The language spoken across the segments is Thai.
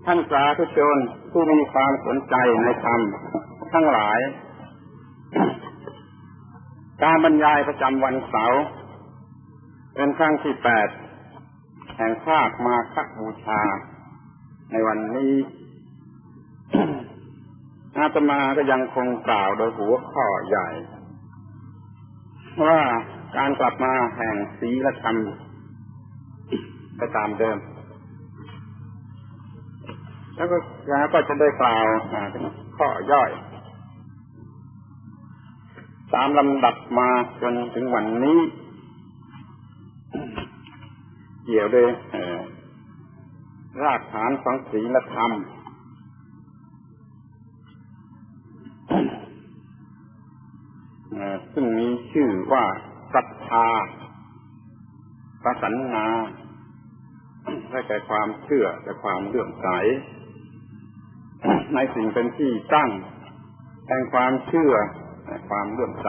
ท่านสาธุชนผู้มีความสนใจในธรรมทั้งหลายการบรรยายประจำวันเสาร์เป็นครั้งที่8แห่งภาคมาฆบูชาในวันนี้ อาตมาก็ยังคงกล่าวโดยหัวข้อใหญ่ว่าการกลับมาแห่งศีลธรรมไปตามเดิมแล้วก็จะได้กล่าวถึงข้อย่อยตามลำดับมาจนถึงวันนี้เกี่ยวด้วยรากฐานของศีลธรรมซึ่งมีชื่อว่าศรัทธาประสันนาได้แก่ความเชื่อและความเลื่อมใสในสิ่งเป็นที่ตั้งแห่งความเชื่อและความเลื่อมใส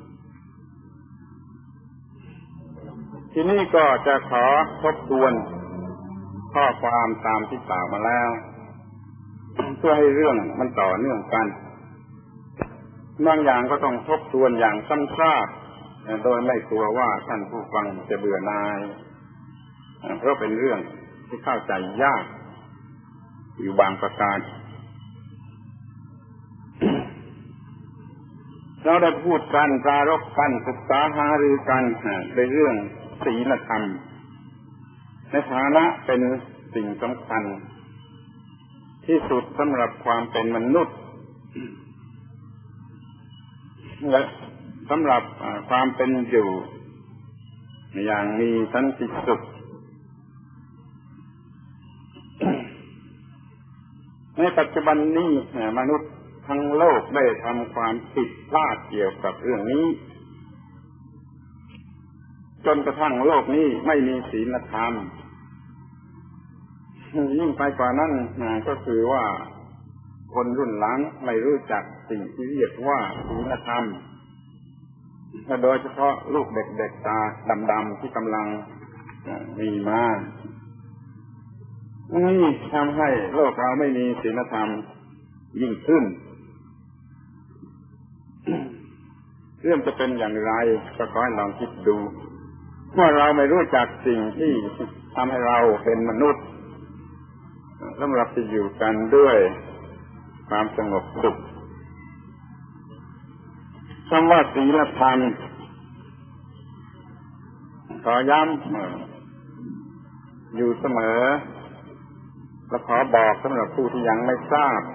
ที่นี่ก็จะขอทบทวนข้อความตามที่กล่าวมาแล้วเพื่อให้เรื่องมันต่อเนื่องกันบางอย่างก็ต้องทบทวนอย่างซ้ำซากโดยไม่กลัวว่าท่านผู้ฟังจะเบื่อหน่ายเพราะเป็นเรื่องที่เข้าใจยากอยู่บางประการเราได้พูดกันปรารภกันศึกษาหารือกันในเรื่องศีลธรรมในฐานะเป็นสิ่งสำคัญที่สุดสำหรับความเป็นมนุษย์และสำหรับความเป็นอยู่อย่างมีสันติสุขในปัจจุบันนี้มนุษย์ทั้งโลกได้ทำความผิดพลาดเกี่ยวกับเรื่องนี้จนกระทั่งโลกนี้ไม่มีศีลธรรมยิ่งไปกว่านั้นก็คือว่าคนรุ่นหลังไม่รู้จักสิ่งที่เรียกว่าศีลธรรมโดยเฉพาะลูกเด็กๆตาดำๆที่กำลังมีมานี่ทำให้โลกเราไม่มีศีลธรรมยิ่งขึ้นเรื่องจะเป็นอย่างไรก็ขอให้ลองคิดดูว่าเราไม่รู้จักสิ่งที่ทำให้เราเป็นมนุษย์สำหรับที่อยู่กันด้วยความสงบสุขคำว่าศีลธรรมขอย้ำอยู่เสมอและขอบอกสำหรับผู้ที่ยังไม่ทราบ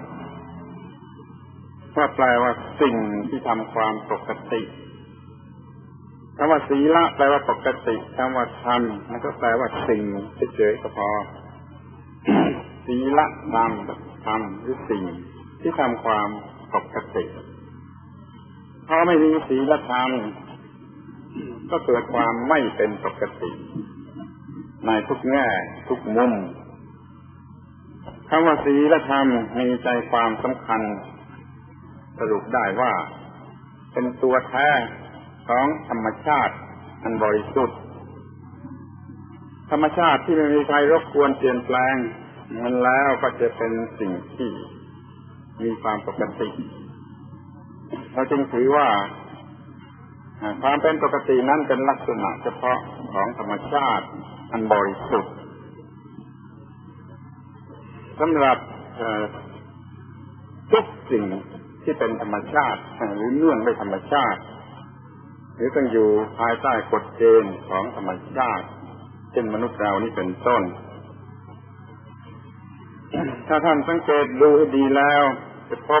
ว่าแปลว่าสิ่งที่ทำความปกติคำว่าศีลแปลว่าปกติคำว่าธรรมมันก็แปลว่าสิ่งเฉยๆก็พอศีลธรรมหรือสิ่งที่ทำความปกติพอไม่มีศีลธรรมก็เกิดความไม่เป็นปกติในทุกแง่ทุกมุมคำว่าศีลธรรมมีใจความสำคัญสรุปได้ว่าเป็นตัวแท้ของธรรมชาติอันบริสุทธิ์ธรรมชาติที่ไม่มีใครรบกวนเปลี่ยนแปลงมันแล้วก็จะเป็นสิ่งที่มีความปกติเราจึงถือว่าความเป็นปกตินั้นเป็นลักษณะเฉพาะของธรรมชาติอันบริสุทธิ์สำหรับทุกสิ่งที่เป็นธรรมชาติหรือเนื่องด้วยธรรมชาติหรือต้องอยู่ภายใต้กฎเกณฑ์ของธรรมชาติเช่นมนุษย์เรานี่เป็นต้นถ้าท่านสังเกตดูให้ดีแล้วจะพบ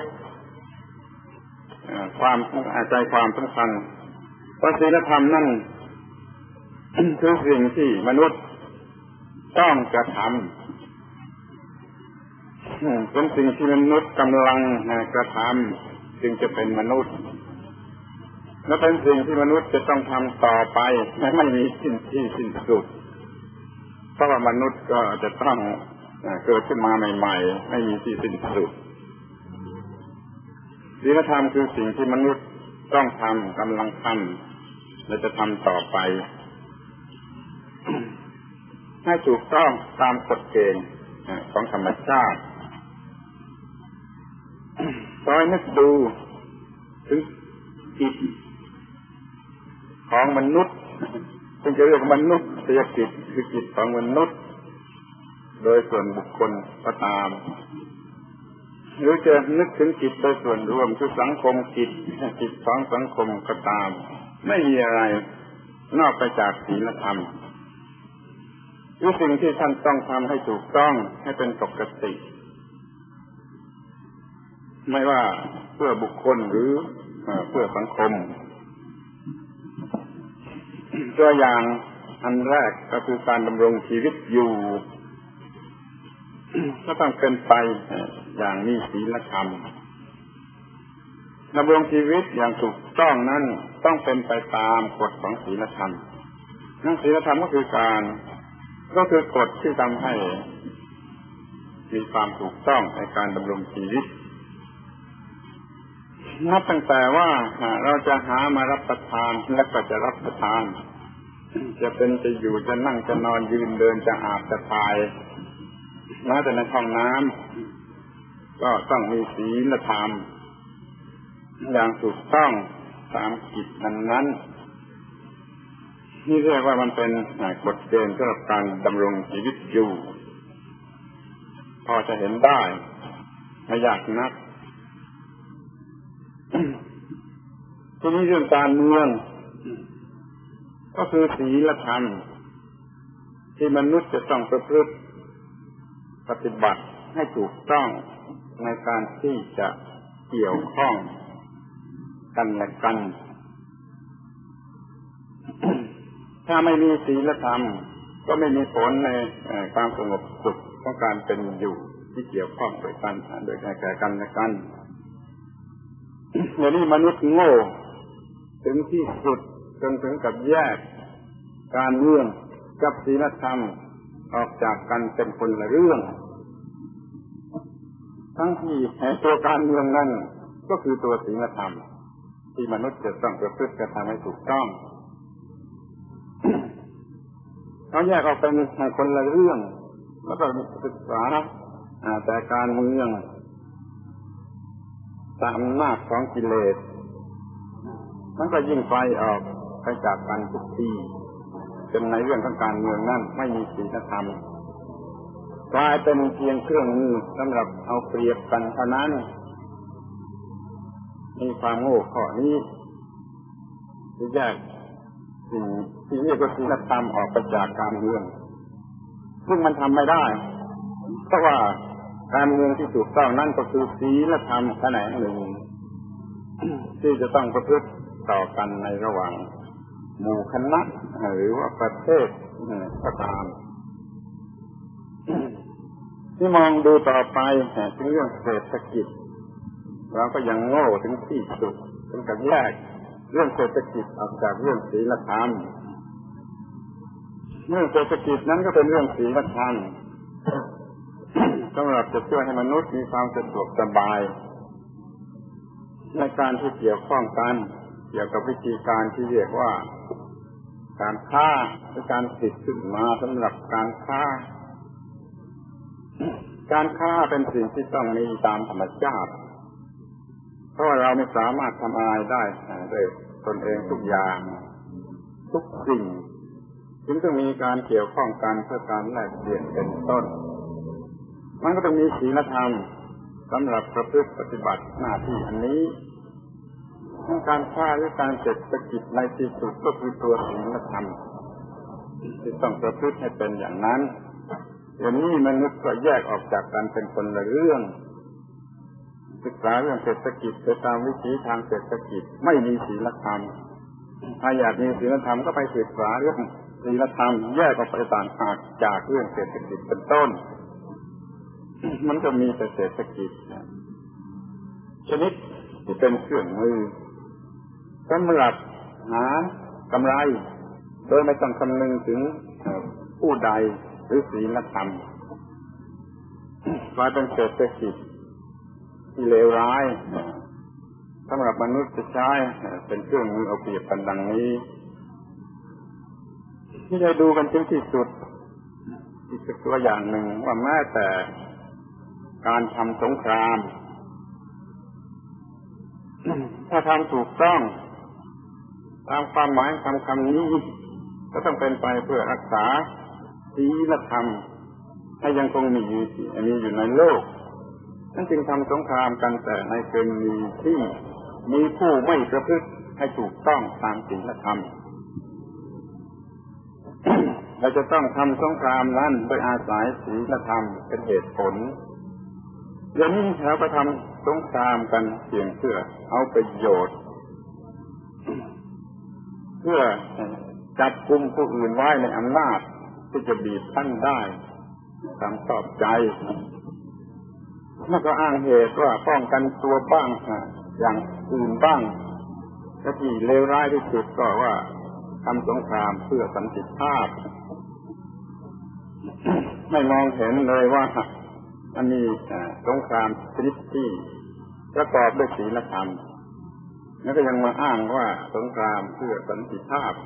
ความใจความสำคัญว่าศีลธรรมนั่นคือสิ่งที่มนุษย์ต้องกระทำเป็นสิ่งที่มนุษย์กำลังกระทำจึงจะเป็นมนุษย์และเป็นสิ่งที่มนุษย์จะต้องทำต่อไปไม่มีสิ้นสุดเพราะว่ามนุษย์ก็จะต้องเกิดขึ้นมาใหม่ๆไม่มีที่สิ้นสุดศีลธรรมคือสิ่งที่มนุษย์ต้องทำกำลังทำและจะทำต่อไปให้ถูกต้องตามกฎเกณฑ์ของธรรมชาติคอยนึกดูถึงจิตของมนุษย์ซึ่งจะเรียกมนุษย์เสียจิตคือจิตของมนุษย์โดยส่วนบุคคลก็ตามหรือจะนึกถึงจิตโดยส่วนรวมคือสังคมจิตของสังคมก็ตามไม่มีอะไรนอกไปจากศีลธรรมคือสิ่งที่ท่านต้องทำให้ถูกต้องให้เป็นปกติไม่ว่าเพื่อบุคคลหรือเพื่อสังคมตัวอย่างอันแรกก็คือการดำรงชีวิตอยู่ก็ต้องเป็นไปอย่างมีศีลธรรมดำรงชีวิตอย่างถูกต้องนั้นต้องเป็นไปตามกฎของศีลธรรมนั่นศีลธรรมก็คือกฎที่ทำให้มีความถูกต้องในการดำรงชีวิตนับตั้งแต่ว่าเราจะหามารับประทานและก็จะรับประทานจะเป็นจะอยู่จะนั่งจะนอนยืนเดินจะอาบจะถ่ายแม้แต่ในห้องน้ำก็ต้องมีศีลธรรมอย่างถูกต้องตามกิจนั้นนี่เรียกว่ามันเป็นกฎเกณฑ์สำหรับการดำรงชีวิตอยู่พอจะเห็นได้ไม่ยากนักทีนี้เรื่องการเมืองก็คือศีลธรรมที่มนุษย์จะต้องประพฤติปฏิบัติให้ถูกต้องในการที่จะเกี่ยวข้องกันและกัน ถ้าไม่มีศีลธรรมก็ไม่มีผลในความสงบสุขของการเป็นอยู่ที่เกี่ยวข้องโดยกันโดยแก่กันและกันเดี๋ยวนี้มนุษย์โง่ถึงที่สุดจนถึงกับแยกการเมืองกับศีลธรรมออกจากกันเป็นคนละเรื่องทั้งที่ตัวการเมืองนั่นก็คือตัวศีลธรรมที่มนุษย์จะต้องประพฤติกระทำให้ถูกต้องเขาแยกออกเป็นคนละเรื่องแล้วก็ศึกษาแต่การเมืองตามอำนาจของกิเลสมันก็ยิ่งไฟออกไปจากกันทุกทีจนในเรื่องของการเมืองนั้นไม่มีศีลธรรมกลายเป็นเพียงเครื่องมือสำหรับเอาเปรียบกันเท่านั้นมีความโง่ข้อนี้ที่แยกสิ่งที่เรียกว่าศีลธรรมออกไปจากการเมืองซึ่งมันทำไม่ได้เพราะว่าการเมืองที่ถูกต้องนั่นก็คือศีลธรรมแขนงหนึ่งที่จะต้องประพฤติต่อกันในระหว่างหมู่คณะหรือว่าประเทศก็ตามที่มองดูต่อไปถึงเรื่องเศรษฐกิจเราก็ยังโง่ถึงที่สุดถึงกับแยกเรื่องเศรษฐกิจออกจากเรื่องศีลธรรมเรื่องเศรษฐกิจนั้นก็เป็นเรื่องศีลธรรมสำหรับจะช่วยให้มนุษย์มีความสะดวกสบายในการที่เกี่ยวข้องกันเกี่ยวกับวิธีการที่เรียกว่าการค้าหรือการผลิตขึ้นมาสำหรับการค้าเป็นสิ่งที่ต้องมีตามธรรมชาติเพราะว่าเราไม่สามารถทำอะไรได้ด้วยตนเองทุกอย่างทุกสิ่งจึงต้องมีการเกี่ยวข้องกันเพื่อการแลกเปลี่ยนเป็นต้นมันก็ต้องมีศีลธรรมสำหรับประพฤติปฏิบัติหน้าที่อันนี้ทั้งการค้าหรือการเศรษฐกิจในที่สุดก็คือตัวศีลธรรมที่ต้องประพฤติให้เป็นอย่างนั้นอย่างนี้มนุษย์ก็แยกออกจากกันเป็นคนละเรื่องศึกษาเรื่องเศรษฐกิจไปตามวิถีทางเศรษฐกิจไม่มีศีลธรรมถ้าอยากมีศีลธรรมก็ไปศึกษาเรื่องศีลธรรมแยกออกไปต่างหากจากเรื่องเศรษฐกิจเป็นต้นมันก็มีแต่เศรษฐกิจชนิดที่เป็นเครื่องมือสำหรับหากำไรโดยไม่ต้องคำนึงถึงผู้ใดหรือศีลธรรมกลายเป็นเศรษฐกิจที่เลวร้ายสำหรับมนุษย์จะใช้เป็นเครื่องมือเอาเปรียบกันดังนี้ที่ได้ดูกันถึงที่สุดอีกตัวอย่างหนึ่งว่าแม้แต่การทำสงครามาทำถูกต้องตามความหมายคำนี้ก็ต้องเป็นไปเพื่อรักษาศีลธรรมให้ยังคงมีอยู่ในโลกนั่นจึงทำสงครามกันแต่ในกรณีที่มีผู้ไม่ประพฤติให้ถูกต้องตามศีลธรรม เราจะต้องทำสงครามนั้นโดยอาศัยศีลธรรมเป็นเหตุผลเดี๋ยวนี้เราก็ทำสงครามกันเพียงเพื่อเอาประโยชน์เพื่อจับกุมผู้อื่นไว้ในอำนาจที่จะบีบคั้นได้ตามชอบใจแล้วก็อ้างเหตุว่าป้องกันตัวบ้างอย่างอื่นบ้างและที่เลวร้ายที่สุดก็ว่าทำสงครามเพื่อสันติภาพไม่มองเห็นเลยว่ามันมีสงครามชนิดที่ประกอบด้วยศีลธรรมแล้วก็ยังมาอ้างว่าสงครามเพื่อสันติภาพ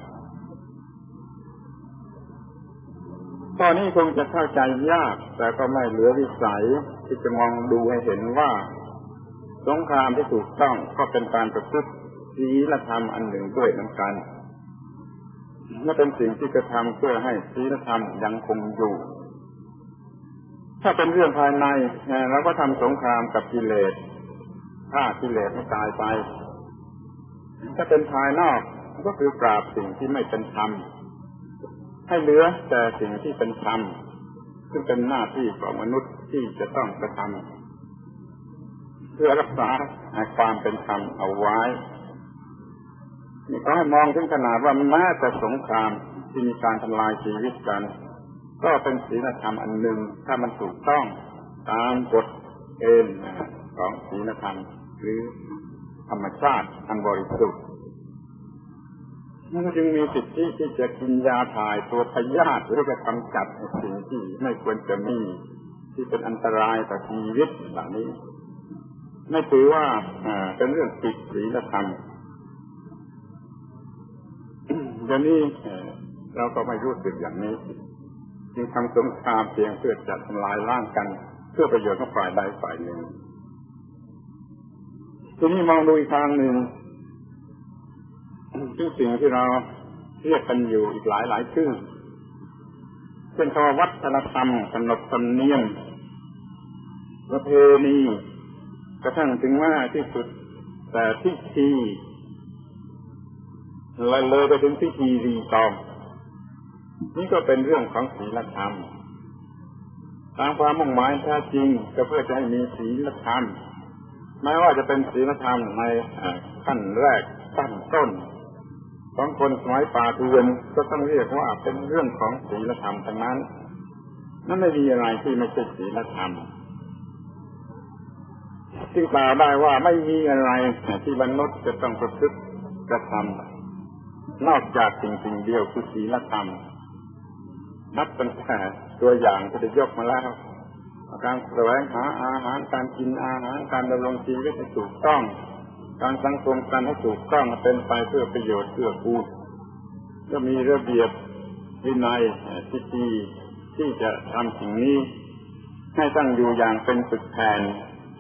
ตอนนี้คงจะเข้าใจยากแต่ก็ไม่เหลือวิสัยที่จะมองดูให้เห็นว่าสงครามที่ถูกต้องก็เป็นการประพฤติศีลธรรมอันหนึ่งด้วยเหมือนกันและเป็นสิ่งที่กระทำเพื่อให้ศีลธรรมยังคงอยู่ถ้าเป็นเรื่องภายในเราก็ทำสงครามกับกิเลสฆ่ากิเลสให้ตายไปถ้าเป็นภายนอกก็คือปราบสิ่งที่ไม่เป็นธรรมให้เหลือแต่สิ่งที่เป็นธรรมซึ่งเป็นหน้าที่ของมนุษย์ที่จะต้องกระทำเพื่อรักษาความเป็นธรรมเอาไว้นี่ก็ให้มองถึงขนาดว่าแม้แต่สงครามที่มีการทำลายชีวิตกันก็เป็นศีลธรรมอันหนึ่งถ้ามันถูกต้องตามกฎเกณฑ์ของศีลธรรมหรือธรรมชาติอันบริสุทธิ์มันจึงมีสิทธิที่จะกินยาถ่ายตัวพยาธิหรือจะกำจัดสิ่งที่ไม่ควรจะมีที่เป็นอันตรายต่อชีวิตเหล่านี้ไม่ถือว่าเป็นเรื่องผิดศีลธรรมเดี๋ยวนี้เราก็ไม่รู้สึกอย่างนี้จึงทำสงครามเพียงเพื่อจะทำลายล้างกันเพื่อประโยชน์ของฝ่ายใดฝ่ายหนึ่งทีนี้มองดูอีกทางหนึ่งซึ่งสิ่งที่เราเรียกกันอยู่อีกหลายชื่อเช่นคำว่าวัฒนธรรมขนบธรรมเนียมประเพณีกระทั่งถึงว่าที่สุดแต่พิธีเลยไปถึงพิธีรีตองนี่ก็เป็นเรื่องของศีลธรรมตามความมุ่งหมายแท้จริงก็เพื่อจะให้มีศีลธรรมแม้ว่าจะเป็นศีลธรรมในขั้นแรกขั้นต้นของคนสมัยป่าเถื่อนก็ต้องเรียกว่าเป็นเรื่องของศีลธรรมทั้งนั้นนั่นไม่มีอะไรที่ไม่ใช่ศีลธรรมจึงกล่าวได้ว่าไม่มีอะไรที่มนุษย์จะต้องประพฤติกระทำนอกจากสิ่งเดียวคือศีลธรรมนับตั้งแต่ตัวอย่างที่ได้ยกมาแล้วการแสวงหาอาหารการกินอาหารการดำรงชีวิตให้ถูกต้องการสังคมกันให้ถูกต้องเป็นไปเพื่อประโยชน์เพื่อกูลก็มีระเบียบวินัยที่ดีที่จะทำสิ่งนี้ให้ตั้งอยู่อย่างเป็นปึกแผ่น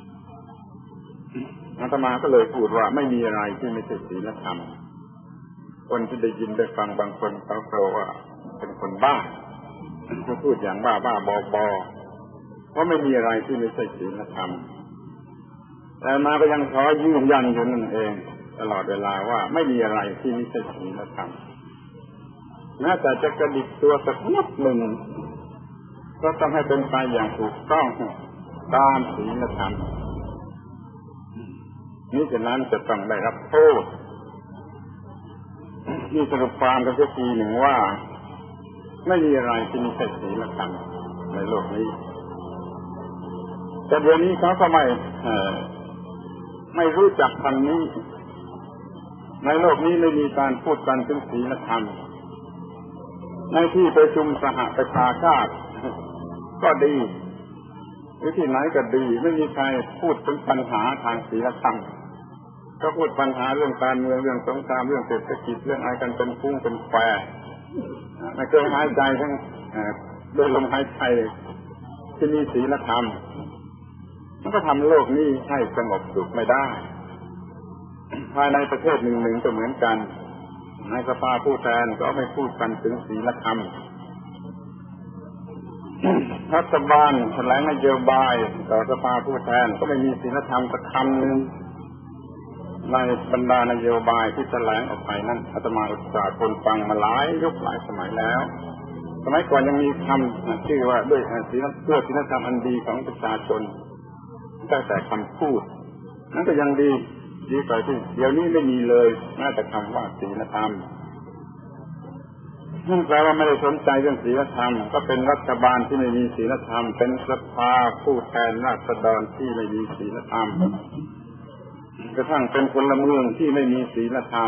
อาตมาก็เลยพูดว่าไม่มีอะไรที่ไม่ใช่ศีลธรรมคนที่ได้ยินได้ฟังบางคนเขากลัวว่าเป็นคนบ้าเขาพูดอย่างบ้าบอเพราะไม่มีอะไรที่ไม่ใช่ศีลธรรมแต่มาก็ยังขอยืนยันอยู่นั่นเองตลอดเวลาว่าไม่มีอะไรที่ไม่ใช่ศีลธรรมแม้แต่จะกระดิกตัวสักนิดหนึ่งก็ต้องให้เป็นไปอย่างถูกต้องตามศีลธรรมนี้ฉะนั้นจะต้องได้รับโทษนี่สรุปความกันสักทีหนึ่งว่าไม่มีอะไรที่ไม่ใช่ศีลธรรมในโลกนี้แต่เดี๋ยวนี้เขาก็ไม่รู้จักคำนี้ในโลกนี้ไม่มีการพูดกันถึงศีลธรรมในที่ประชุมสหประชาชาติก็ดีหรือที่ไหนก็ดีไม่มีใครพูดถึงปัญหาทางศีลธรรมก็พูดปัญหาเรื่องการเมืองเรื่องสงครามเรื่องเศรษฐกิจเรื่องอะไรกันเป็นฟุ้งเป็นแฝงไม่เคยหายใจทั้งโดยลมหายใจที่มีศีลธรรมมันก็ทำโลกนี้ให้สงบสุขไม่ได้ภายในประเทศหนึ่งก็เหมือนกันในสภาผู้แทนก็ไม่พูดกันถึงศีลธรรมรัฐบาลแถลงนโยบายต่อสภาผู้แทนก็ไม่มีศีลธรรมสักคำหนึ่งในบรรดานโยบายที่แถลงออกไปนั้นอาตมาอุตส่าห์ทนฟังมาหลายยุคหลายสมัยแล้วสมัยก่อนยังมีคำชื่อว่าด้วยศีลเพื่อศีลธรรมอันดีของประชาชนแต่คำพูดนั้นก็ยังดีกว่าที่เดี๋ยวนี้ไม่มีเลยแม้แต่คำว่าศีลธรรมนั่นแปลว่าไม่ได้สนใจเรื่องศีลธรรมก็เป็นรัฐบาลที่ไม่มีศีลธรรมเป็นสภาผู้แทนราษฎรที่ไม่มีศีลธรรมกระทั่งเป็นพลเมืองที่ไม่มีศีลธรรม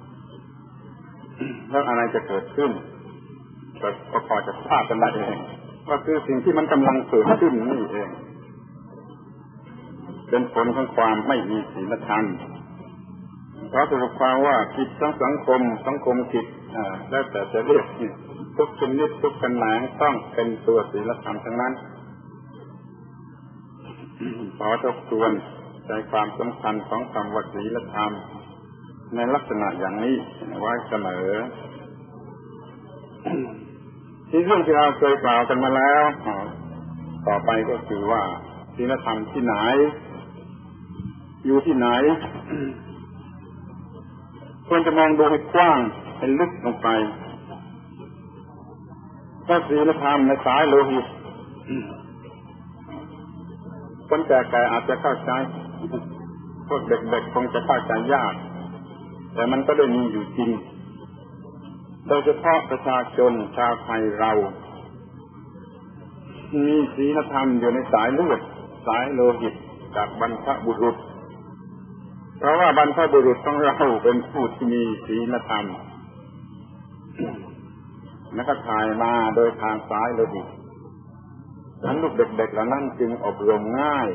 แล้วอะไรจะเกิดขึ้นก็พอจะทราบกันได้เองว่าคือสิ่งที่มันกำลังเกิดขึ้นนี่เองเป็นผลของความไม่มีศีลธรรมเพราะสรุปความว่าผิดทั้งสังคมผิดแล้วแต่จะเรียกผิดทุกชนิดทุกขนาดต้องเป็นตัวศีลธรรมทั้งนั้นขอทบทวนใจความสำคัญของคำว่าศีลธรรมในลักษณะอย่างนี้ไว้เสมอที่เรื่องที่เราเคยกล่าวกันมาแล้วต่อไปก็คือว่าศีลธรรมที่ไหนอยู่ที่ไหนควรจะมองดูให้กว้างให้ลึกลงไปถ้าศีลธรรมในสายโลหิตคนแก่ๆอาจจะเข้าใจพวกเด็กๆคงจะเข้าใจยากแต่มันก็ได้มีอยู่จริงโดยเฉพาะประชาชนชาวไทยเรามีศีลธรรมอยู่ในสายเลือดสายโลหิตจากบรรพบุรุษเพราะว่าบรรพบุรุษของเราเป็นผู้ที่มีศีลธรรมและก็ถ่ายมาโดยทางสายโลหิตฉะนั้นลูกเด็กๆเหล่านั้นจึงอบรมง่าย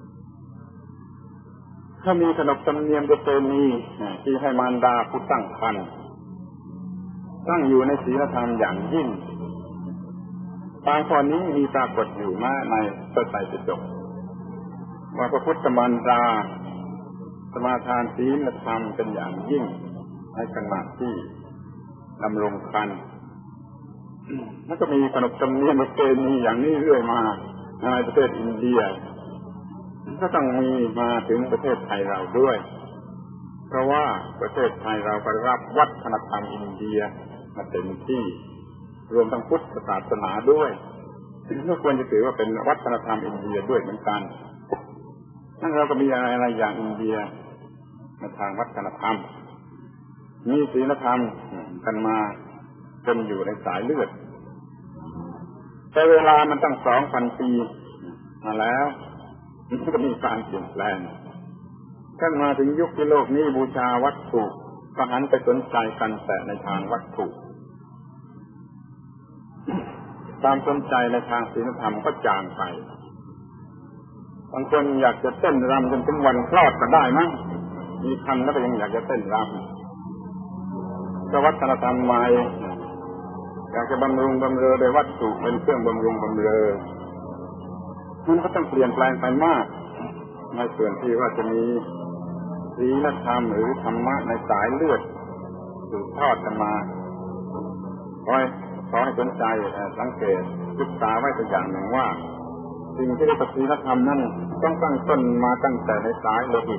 ถ้ามีขนบธรรมเนียมประเพณีที่ให้มารดาผู้ตั้งครรภ์ตั้งอยู่ในศีลธรรมอย่างยิ่งบางข้อนี้มีปรากฏอยู่มาในพระไตรปิฎกว่าพระพุทธมารดาสมาทานศีลธรรมเป็นอย่างยิ่งในขณะที่ดำรงครรภ์แล้วก็มีขนบธรรมเนียมประเพณีอย่างนี้เรื่อยมาในประเทศอินเดียก็ต้องมีมาถึงประเทศไทยเราด้วยเพราะว่าประเทศไทยเราก็รับวัฒนธรรมอินเดียมาเต็มที่รวมทั้งพุทธศาสนาด้วยก็ควรจะถือว่าเป็นวัฒนธรรมอินเดียด้วยเหมือนกันทั้งเราก็มีอะไรอย่างอินเดียในทางวัฒนธรรมมีศีลธรรมกันมาจนอยู่ในสายเลือดแต่เวลามันตั้ง 2,000 ปีมาแล้วมันก็มีการเปลี่ยนแปลงขึ้นมาถึงยุคที่โลกนี้บูชาวัตถุก็หันไปสนใจกันแต่ในทางวัตถุความสนใจในทางศีลธรรมก็จางไปบางคนอยากจะเต้นรำจนถึงวันคลอดก็ได้มั้งมีคันแล้วก็ยังอยากจะเต้นรำก็วัฒนธรรมใหม่อยากจะบำรุงบำเรอโดยวัตถุเป็นเครื่องบำรุงบำเรอมันก็ต้องเปลี่ยนแปลงไปมากในส่วนที่ว่าจะมีศีลธรรมหรือธรรมะในสายเลือดสืบทอดกันมาขอให้สนใจสังเกตศึกษาไว้เป็นอย่างหนึ่งว่าสิ่งที่เรียกว่าศีลธรรมนั้นต้องตั้งต้นมาตั้งแต่ในสายโลหิต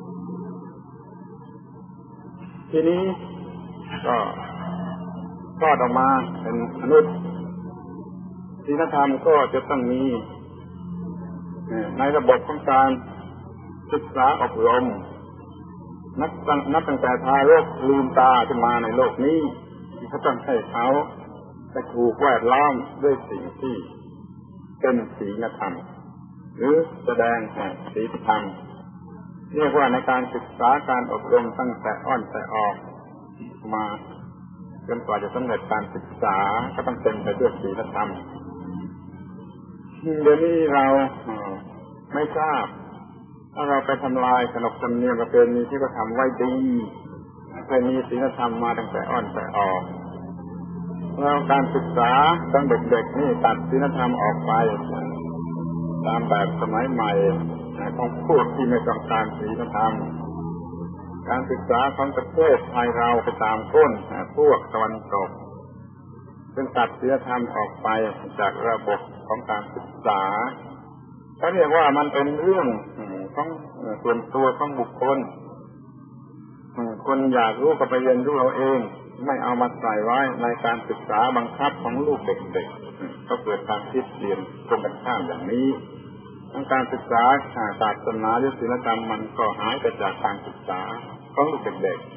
ทีนี้ก็ทอดออกมาเป็นมนุษย์ศีลธรรมก็จะต้องมีในระบบของการศึกษาอบรมนับตั้งแต่ทารกลืมตาขึ้นมาในโลกนี้เขาต้องให้เขาไปถูกแวดล้อมด้วยสิ่งที่เป็นศีลธรรมหรือแสดงศีลธรรมเรียกว่าในการศึกษาการอบรมตั้งแต่อ้อนแต่ออกมาจนกว่าจะสำเร็จการศึกษาก็ต้องเต็มไปด้วยศีลธรรมเดี๋ยวนี้เราไม่ทราบถ้าเราไปทำลายขนบธรรมเนียมประเพณีที่เขาทำไว้ดีเคยมีศีลธรรมมาตั้งแต่อ้อนแต่ออกแล้วการศึกษาตั้งเด็กๆนี่ตัดศีลธรรมออกไปตามแบบสมัยใหม่ของพวกที่ไม่ต้องการศีลธรรมการศึกษาของประเทศไทยเราไปตามก้นพวกตะวันตกซึ่งตัดศีลธรรมออกไปจากระบบของการศึกษาเขาเรียกว่ามันเป็นเรื่องของส่วนตัวของบุคคลคนอยากรู้ก็ไปเรียนรู้เอาเองไม่เอามาใส่ไว้ในการศึกษาบังคับของลูกเด็กๆก็เกิดการคิดเปลี่ยนตรงกันข้ามอย่างนี้ทั้งการศึกษาศาสนาหรือศีลธรรมมันก็หายไปจากการศึกษาของลูกเด็ก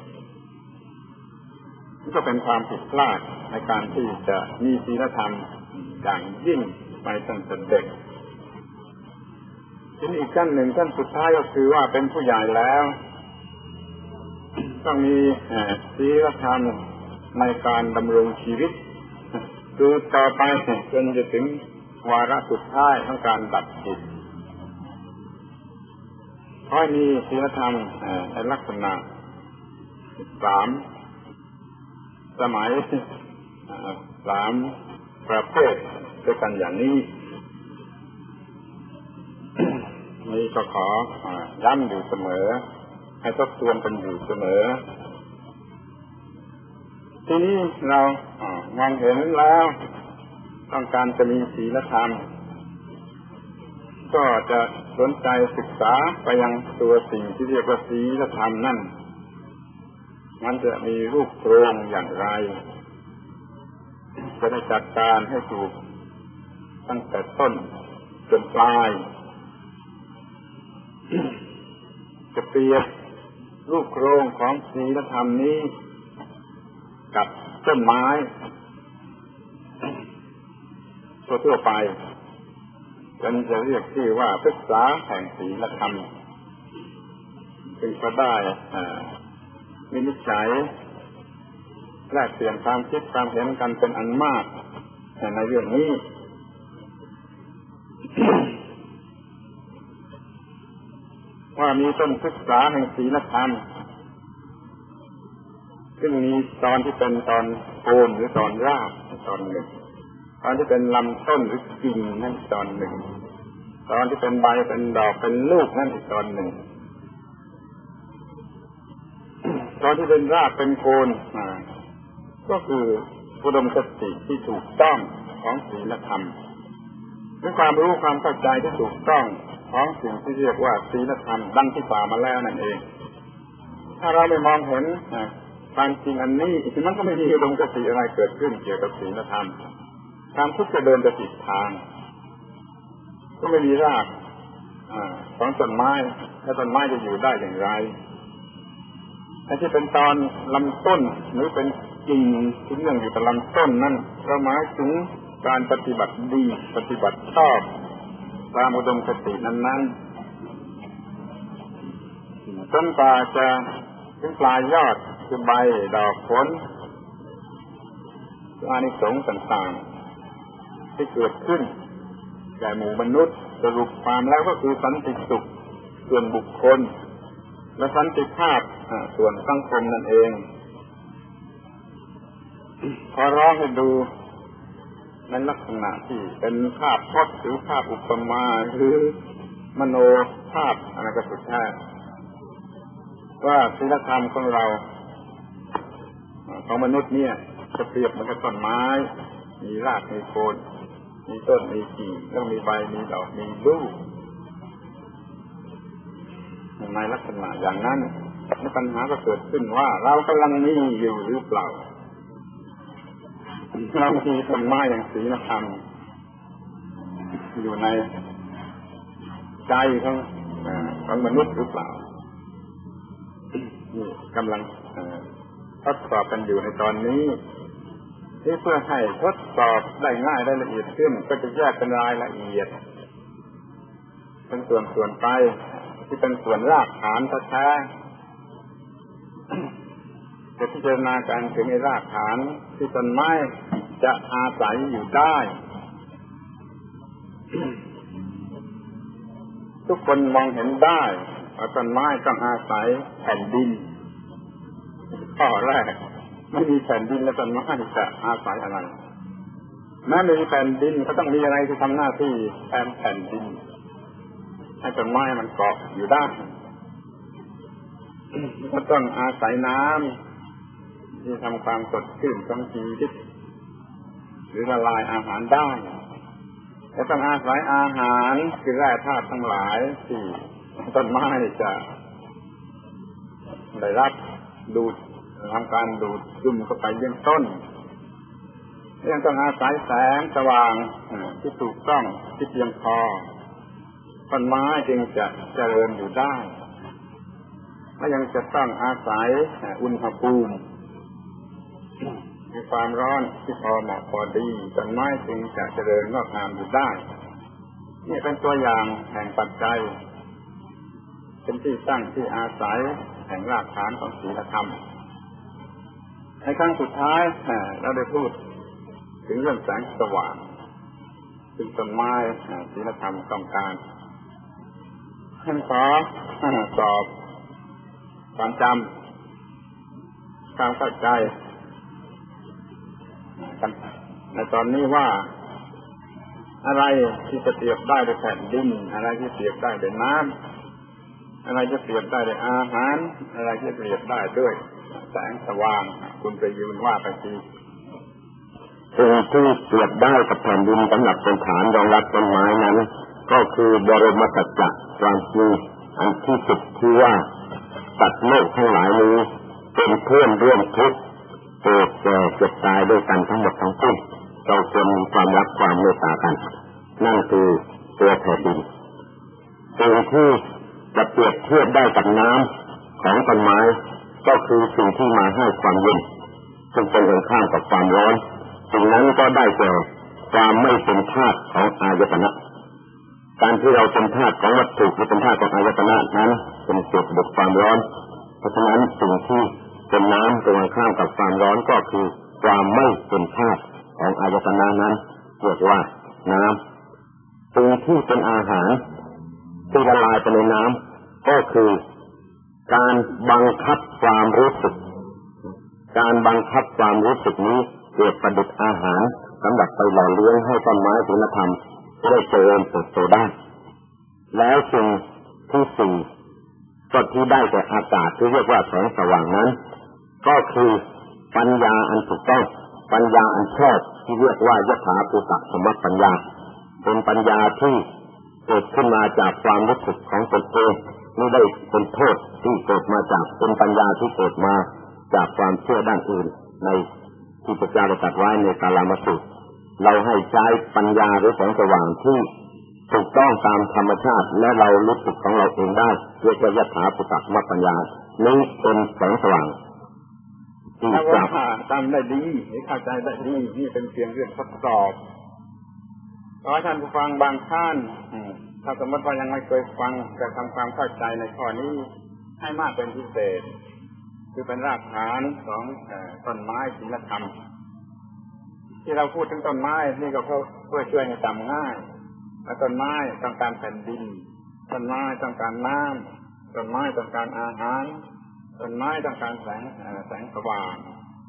ๆนี่ก็เป็นความผิดพลาดในการที่จะมีศีลธรรมอย่างยิ่งไปตั้งแต่เด็กทีนี้อีกขั้นหนึ่งขั้นสุดท้ายก็คือว่าเป็นผู้ใหญ่แล้วต้องมีศีลธรรมในการดำรงชีวิตคือต่อไปจนจะถึงวาระสุดท้ายของการดับจิตเพราะมีศีลธรรมในลักษณะ3 สมัย3 ประเภทด้วยกันอย่างนี้นี่ก็ขอย้ำอยู่เสมอให้ทบทวนกันอยู่เสมอทีนี้เรามองเห็นแล้วต้องการจะมีศีลธรรมก็จะสนใจศึกษาไปยังตัวสิ่งที่เรียกว่าศีลธรรมนั่นมันจะมีรูปโครงอย่างไรจะได้จัดการให้ถูกตั้งแต่ต้นจนปลายจะเปรียบรูปโครงของศีลธรรมนี้กับต้นไม้ทั่วไปจะเรียกชื่อว่าพฤกษาแห่งศีลธรรมซึ่งก็ได้วินิจฉัยแลกเปลี่ยนความคิดความเห็นกันเป็นอันมากในเรื่องนี้ว่ามีต้นพฤกษาแห่งศีลธรรมซึ่งมีตอนที่เป็นตอนโคนหรือตอนรากตอนหนึ่งตอนที่เป็นลำต้นหรือกิ่งนั่นตอนหนึ่งตอนที่เป็นใบเป็นดอกเป็นลูกนั่นอีกตอนหนึ่งตอนที่เป็นรากเป็นโคนก็คืออุดมคติที่ถูกต้องของศีลธรรมด้วยความรู้ความเข้าใจที่ถูกต้องของสิ่งที่เรียกว่าศีลธรรมดังที่กล่าวมาแล้วนั่นเองถ้าเราไม่มองเห็นความจริงอันนี้มันก็ไม่มีอุดมคติอะไรเกิดขึ้นเกี่ยวกับศีลธรรมความทุกข์จะเดินไปผิดทางก็ไม่มีรากของต้นไม้แล้วต้นไม้จะอยู่ได้อย่างไรแต่ที่เป็นตอนลำต้นหรือเป็นกิ่งที่เนื่องอยู่กับลำต้นนั่นก็หมายถึงการปฏิบัติดีปฏิบัติชอบตามอุดมคตินั้นๆจนกว่าจะถึงปลายยอดคือใบดอกผลอานิสงส์ต่างๆที่เกิดขึ้นแก่หมู่มนุษย์สรุปความแล้วก็คือสันติสุขส่วนบุคคลและสันติภาพส่วนสังคมนั่นเองขอร้องให้ดูในลักษณะที่เป็นภาพพจน์หรือภาพอุปมาหรือมโนภาพอะไรก็สุดแท้ว่าศีลธรรมของเราของมนุษย์เนี่ยจะเปรียบเหมือนกับต้นไม้มีรากมีโคนมีต้นมีกิ่งแล้วมีใบมีดอกมีลูกในลักษณะอย่างนั้นปัญหาก็เกิดขึ้นว่าเรากำลังมีอยู่หรือเปล่าเรามีต้นไม้อย่างศีลธรรมอยู่ในใจของมนุษย์หรือเปล่านี่กำลังทดสอบกันอยู่ในตอนนี้ที่เพื่อให้ทดสอบได้ง่ายได้ละเอียดขึ้นก็จะแยกเป็นรายละเอียดเป็นส่วนไปที่เป็นส่วนรากฐานแท้ๆจะพิจารณาการถึงในรากฐานที่ต้นไม้จะอาศัยอยู่ได้ทุกคนมองเห็นได้ว่าต้นไม้ต้องอาศัยแผ่นดินข้อแรกไม่มีแผ่นดินแล้วต้นไม้จะอาศัยอะไรแม้ไม่มีแผ่นดินก็ต้องมีอะไรที่ทำหน้าที่แทนแผ่นดินให้ต้นไม้มันเกาะอยู่ได้ก็ต้องอาศัยน้ำที่ทำความสดชื่นของชีวิตหรือละลายอาหารได้และต้องอาศัยอาหารคือแร่ธาตุทั้งหลายที่ต้นไม้จะได้รับดูดทำการดูดซึมเข้าไปเบื้องต้นยังต้องอาศัยแสงสว่างที่ถูกต้องที่เพียงพอต้นไม้จึงจะเจริญอยู่ได้และยังจะต้องอาศัยอุณหภูมิมีความร้อนที่พอเหมาะพอดีต้นไม้จึงจะเจริญงอกงามอยู่ได้นี่เป็นตัวอย่างแห่งปัจจัยเป็นที่ตั้งที่อาศัยแห่งรากฐานของศีลธรรมในครั้งสุดท้ายเราได้พูดถึงเรื่องแสงสว่างซึ่งต้นไม้ศีลธรรมต้องการท่านขอสอบความจำความเข้าใจกันในตอนนี้ว่าอะไรที่จะเปรียบได้ด้วยแผ่นดินอะไรที่เปรียบได้ด้วยน้ำอะไรจะเปรียบได้ด้วยอาหารอะไรที่เปรียบได้ด้วยแสงสว่างคุณไปยืนว่าไปทีสิ่งที่เปรียบได้กับแผ่นดินสำหรับเป็นฐานรองรับต้นไม้นั้นก็คือบรมสัจจะความจริงอันที่สุดที่ว่าสัตว์โลกทั้งหลายนี้เป็นเพื่อนร่วมทุกข์เกิดแก่เจ็บตายด้วยกันทั้งหมดทั้งสิ้นเราควรมีความรักความเมตตากันนั่นคือตัวแผ่นดินสิ่งที่จะเปรียบเทียบได้กับน้ำของต้นไม้ก็คือสิ่งที่มาให้ความเย็นซึ่งเป็นตรงข้ามกับความร้อนสิ่งนั้นก็ได้แก่ความไม่เป็นธาตุของอายตนะการที่เราเป็นธาตุของวัตถุหรือเป็นธาตุของอายตนะนั้นเป็นเกิดจากความร้อนเพราะฉะนั้นสิ่งที่เป็นน้ำตรงข้ามกับความร้อนก็คือความไม่เป็นธาตุของอายตนะนั้นเรียกว่าน้ำสิ่งที่เป็นอาหารที่ละลายไปในน้ำก็คือการบังคับความรู้สึกการบังคับความรู้สึกนี้เกิดประดิษฐ์อาหารสำหรับไปหล่อเลี้ยงให้ต้นไม้ศีลธรรมได้เจริญเติบโตได้แล้วสิ่งที่สี่ก็ที่ได้แก่อากาศที่เรียกว่าแสงสว่างนั้นก็คือปัญญาอันถูกต้องปัญญาอันชอบที่เรียกว่ายถาภูตสมปัญญาเป็นปัญญาที่เกิดขึ้นมาจากความรู้สึกของตนเองไม่ได้เป็นโทษที่เกิดมาจากเป็นปัญญาที่เกิดมาจากความเชื่อด้านอื่นในที่พระเจ้าได้ตรัสไว้ในกาลามสูตรเราให้ใช้ปัญญาหรือแสงสว่างที่ถูกต้องตามธรรมชาติและเรารู้สึกของเราเองได้เรียกว่ายถาภูตสมปัญญานี้เป็นแสงสว่างถ้าว่าทำได้ดีหรือเข้าใจได้ดีนี่เป็นเพียงเรื่องทดสอบขอให้ท่านผู้ฟังบางท่านถ้าสมมติว่ายังไม่เคยฟังจะทำความเข้าใจในข้อนี้ให้มากเป็นพิเศษคือเป็นรากฐานของต้นไม้ศีลธรรมที่เราพูดถึงต้นไม้นี่ก็เพื่อช่วยให้จำง่ายต้นไม้ต้องการแผ่นดินต้นไม้ต้องการน้ำต้นไม้ต้องการอาหารต้นไม้ต้องการแสงสว่าง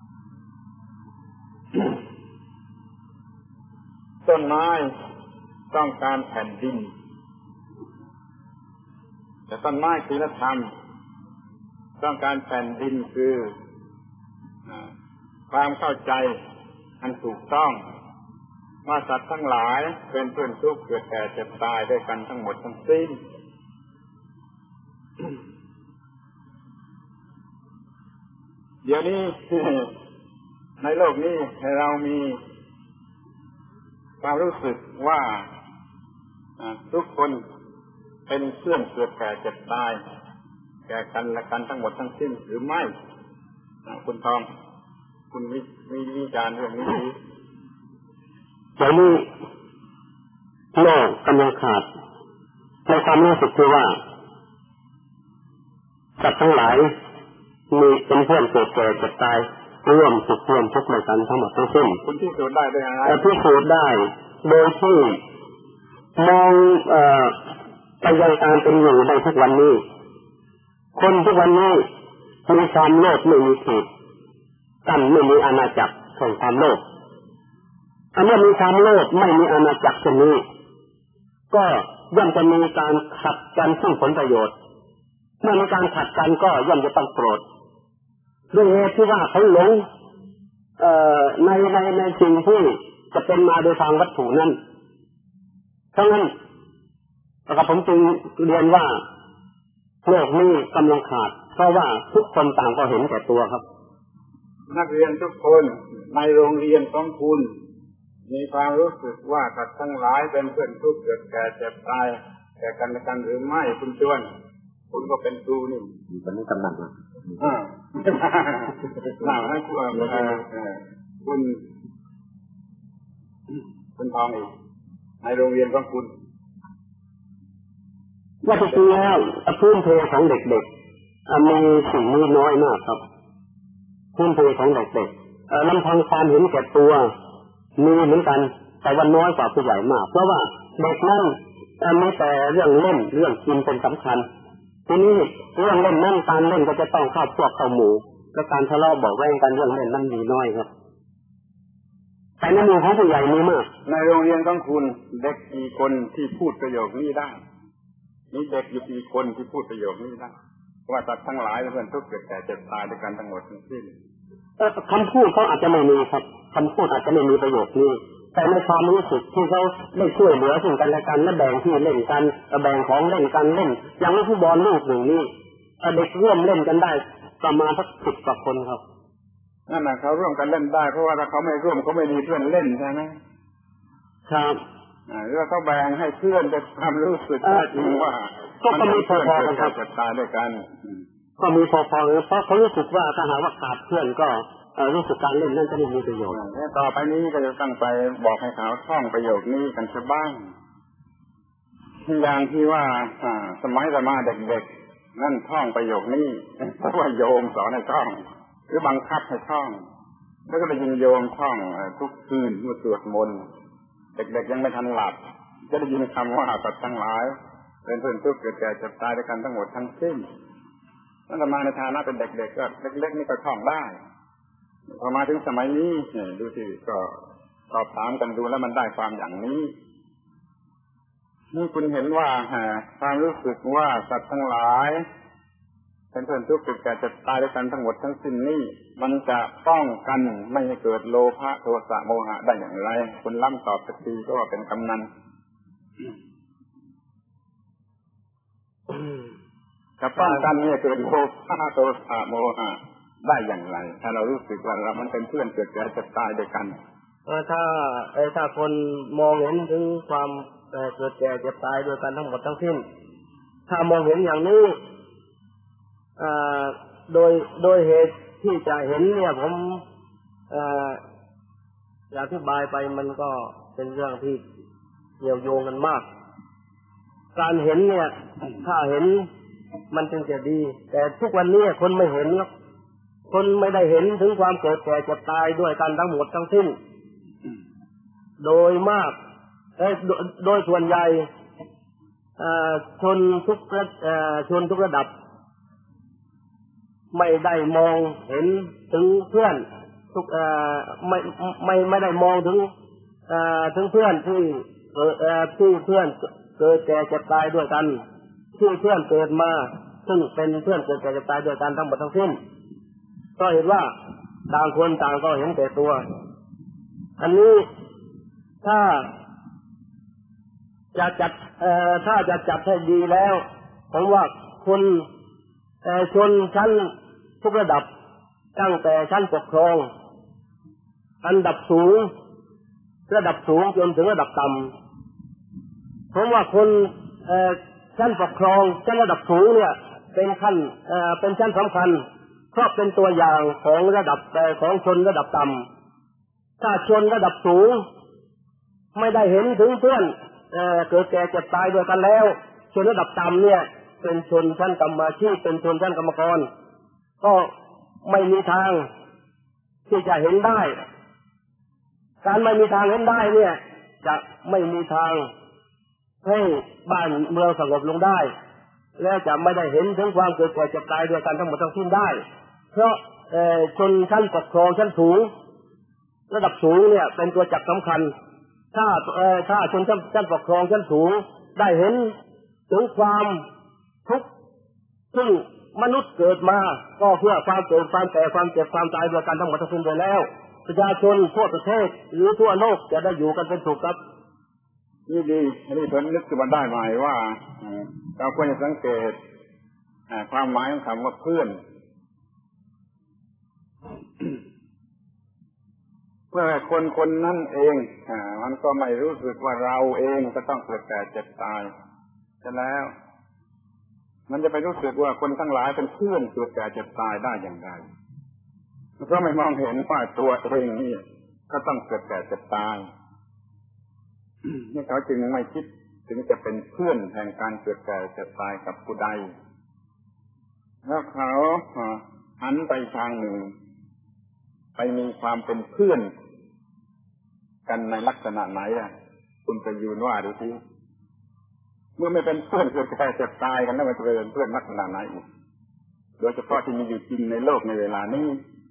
ต้นไม้ต้องการแผ่นดินแต่ต้นไม้ศีลธรรมต้องการแผ่นดินคือความเข้าใจอันถูกต้องว่าสัตว์ทั้งหลายเป็นเพื่อนทุกข์เกิดแก่เจ็บตายด้วยกันทั้งหมดทั้งสิ้นเดี๋ยวนี้ในโลกนี้เรามีความรู้สึกว่าทุกคนเป็นเพื่อนเกิดแก่เจ็บตายแก่กันและกันทั้งหมดทั้งสิ้นหรือไม่คุณทองคุณมีวิจารณ์เรื่องนี้ดีตอนนี้โลกกำลังขาดในความรู้สึกที่ว่าสัตว์ทั้งหลายมีเป็นเพื่อนเกิดแก่เจ็บตายร่วมสุขร่วมทุกข์ด้วยกันทั้งหมดทั้งสิ้นคุณพิสูจน์ได้ด้วยอะไรพิสูจน์ได้โดยที่มองไปยังการเป็นอยู่ในทุกวันนี้คนทุกวันนี้มีความโลภไม่มีขีดกั้นไม่มีอาณาจักรของความโลภอันนี้มีความโลภไม่มีอาณาจักรเช่นนี้ก็ย่อมจะมีการขัดกันซึ่งผลประโยชน์เมื่อมีการขัดกันก็ย่อมจะต้องโกรธด้วยเหตุที่ว่าเขาหลงในสิ่งที่จะเป็นมาโดยทางวัตถุนั้นเพราะงั้นผมจึงเรียนว่าโลกนี้กำลังขาดเพราะว่าทุกคนต่างก็เห็นแก่ตัวครับนักเรียนทุกคนในโรงเรียนของคุณมีความรู้สึกว่าสัตว์ทั้งหลายเป็นเพื่อนทุกข์เกิดแก่เจ็บตายแก่กันและกันหรือไม่คุณชวนคุณก็เป็นครูนี่เป็นกำนันนะน่าให้คุณทองอีกในโรงเรียนของคุณว่าจริงๆแล้วพื้นเพของเด็กๆมีสิ่งนี้น้อยมากครับพื้นเพของเด็กๆลำพังความเห็นแก่ตัวมีเหมือนกันแต่ว่าน้อยกว่าผู้ใหญ่มากเพราะว่าเด็กนั้นมีแต่เรื่องเล่นเรื่องกินเป็นสำคัญทีนี้เรื่องเล่นนั่นการเล่นก็จะต้องเข้าพวกเข้าหมู่และการทะเลาะเบาะแว้งกันเรื่องเล่นนั้นมีน้อยครับแต่ในหมู่ของผู้ใหญ่มีมากในโรงเรียนของคุณเด็กกี่คนที่พูดประโยคนี้ได้มีเด็กอยู่กี่คนที่พูดประโยคนี้ได้ว่าสัตว์ทั้งหลายเป็นเพื่อนทุกข์เกิดแก่เจ็บตายด้วยกันทั้งหมดทั้งสิ้นคำพูดเขาอาจจะไม่มีครับคำพูดอาจจะไม่มีประโยคนี้แต่ในความรู้สึกที่เขาได้ช่วยเหลือซึ่งกันและกันและแบ่งที่เล่นกันแบ่งของเล่นกันเล่นอย่างฟุตบอลลูกหนึ่งนี่เด็กร่วมเล่นกันได้ประมาณสัก10 กว่าคนครับนั่นน่ะเขาร่วมกันเล่นได้เพราะว่าถ้าเขาไม่ร่วมเขาไม่มีเพื่อนเล่นใช่ไหมครับหรือว่าเขาแบ่งให้เพื่อนได้ความรู้สึกจริงว่าก็มีพอๆกันครับจะตายด้วยกันก็มีพอๆกันเพราะเขารู้สึกว่าถ้าหากว่าขาดเพื่อนก็รู้สึกการเล่นนั่นจะไม่มีประโยชน์ต่อไปนี้ก็จะต้องไปบอกให้เขาท่องประโยคนี้กันสักบ้างอย่างที่ว่าสมัยมาเด็กๆนั่นท่องประโยคนี้เพราะว่าโยมสอนให้ท่องหรือบังคับให้ท่องแล้วก็ไปยิงโยมท่องทุกคืนเมื่อสวดมนต์เด็กๆยังไม่ทันหลับจะได้ยินคำว่าสัตว์ทั้งหลายเป็นเพื่อนทุกข์เกิดแก่เจ็บตายด้วยกันทั้งหมดทั้งสิ้นนั่นมาในฐานะเป็นเด็กๆก็เล็กๆนี่ก็ท่องได้พอมาถึงสมัยนี้ดูสิก็สอบถามกันดูแล้วมันได้ความอย่างนี้นี่คุณเห็นว่าความรู้สึกว่าสัตว์ทั้งหลายเป็นเพื่อนทุกข์เกิดแก่เจ็บตายด้วยกันทั้งหมดทั้งสิ้นนี่มันจะป้องกันไม่ให้เกิดโลภะโทสะโมหะได้อย่างไรคุณล่ำตอบสักทีก็ว่าเป็นกำนันจะป้องกันไม่ให้เกิดโลภะโทสะโมหะได้อย่างไรถ้าเรารู้สึกว่าเรามันเป็นเพื่อนเกิดแก่เจ็บตายด้วยกันถ้าคนมองเห็นถึงความเกิดแก่เจ็บตายด้วยกันทั้งหมดทั้งสิ้นถ้ามองเห็นอย่างนี้โดยเหตุที่จะเห็นเนี่ยผมอธิบายไปมันก็เป็นเรื่องที่เกี่ยวโยงกันมากการเห็นเนี่ยถ้าเห็นมันจึงจะดีแต่ทุกวันนี้คนไม่เห็นหรอกคนไม่ได้เห็นถึงความเกิดแก่เจ็บตายด้วยกันทั้งหมดทั้งสิ้นโดยมากโดยส่วนใหญ่ชนทุกระดับไม่ได้มองเห็นถึงเพื่อนทุกไม่ได้มองถึงเพื่อนที่เพื่อนเกิดแก่เจ็บตายด้วยกันที่เพื่อนเกิดมาซึ่งเป็นเพื่อนเกิดแก่เจ็บตายด้วยกันทั้งหมดทั้งสิ้นก็เห็นว่าต่างคนต่างก็เห็นแต่ตัวอันนี้ถ้าจะจัดให้ดีแล้วผมว่าคนชนชั้นทุกระดับตั้งแต่ชั้นปกครองอันดับสูงระดับสูงจนถึงระดับต่ำผมว่าคนชั้นปกครองชั้นระดับสูงเนี่ยเป็นชั้นสำคัญเพราะเป็นตัวอย่างของระดับของชนระดับต่ำถ้าชนระดับสูงไม่ได้เห็นถึงเพื่อนเกิดแก่เจ็บตายด้วยกันแล้วชนระดับต่ำเนี่ยเป็นชนชั้นกรรมอาชีพเป็นชนชั้นกรรมกรก็ไม่มีทางที่จะเห็นได้การไม่มีทางเห็นได้เนี่ยจะไม่มีทางให้บ้านเมืองสงบลงได้และจะไม่ได้เห็นถึงความเกิดแก่เจ็บตายด้วยกันทั้งหมดทั้งสิ้นได้เพราะชนชั้นปกครองชั้นสูงระดับสูงเนี่ยเป็นตัวจักรสำคัญถ้าชนชั้นปกครองชั้นสูงได้เห็นถึงความทุกข์ซึ่งมนุษย์เกิดมาก็เพื่อความเกิดความแก่ความเจ็บความตายด้วยกันทั้งหมดทั้งสิ้นไปแล้วประชาชนทั่วประเทศหรือทั่วโลกจะได้อยู่กันเป็นสุขครับนี่ดีอันนี้ผมนึกขึ้นมาได้หมายว่าเราควรจะสังเกตความหมายของคำว่าเพื่อนเมื่อคนนั้นเองมันก็ไม่รู้สึกว่าเราเองจะต้องเกิดแก่เจ็บตายฉะนั้นมันจะไปรู้สึกว่าคนทั้งหลายเป็นเพื่อนเกิดแก่เจ็บตายได้อย่างไรเพราะไม่มองเห็นว่าตัวเองนี่ก็ต้องเกิดแก่เจ็บตายนี่เขาจึงไม่คิดถึงจะเป็นเพื่อนแห่งการเกิดแก่เจ็บตายกับผู้ใดแล้วเขาหันไปทางหนึ่งไปมีความเป็นเพื่อนกันในลักษณะไหนคุณจะยืนว่าดูสิเมื่อไม่เป็นเพื่อนเกิดแก่เจ็บตายกันแล้วมันจะเป็นเพื่อนลักษณะไหนอีกโดยเฉพาะที่มีอยู่จริงในโลกในเวลานี้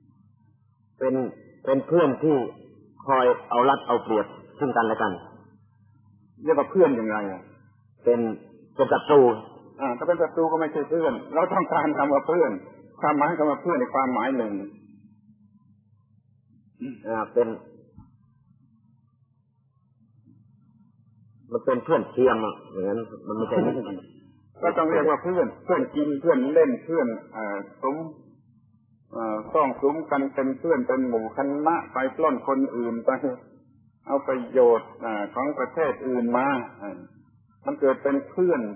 เป็นเพื่อนที่คอยเอารัดเอาเปรียบซึ่งกันและกันเรียกว่าเพื่อนอย่างไรเป็นศัตรูถ้าเป็นศัตรูก็ไม่ใช่เพื่อนเราต้องการคำว่าเพื่อนความหมายคำว่าเพื่อนในความหมายหนึ่งมันเป็นเพื่อนเทียมอย่างนั้นมันไม่ใช่ก็ต้องเรียกว่าเพื่อนกินเพื่อนเล่นเพื่อนซ่องสุมกันเป็นเพื่อนเป็นหมู่คณะไปปล้นคนอื่นไปเอาประโยชน์ของประเทศอื่นมามันเกิดเป็นเพื่อน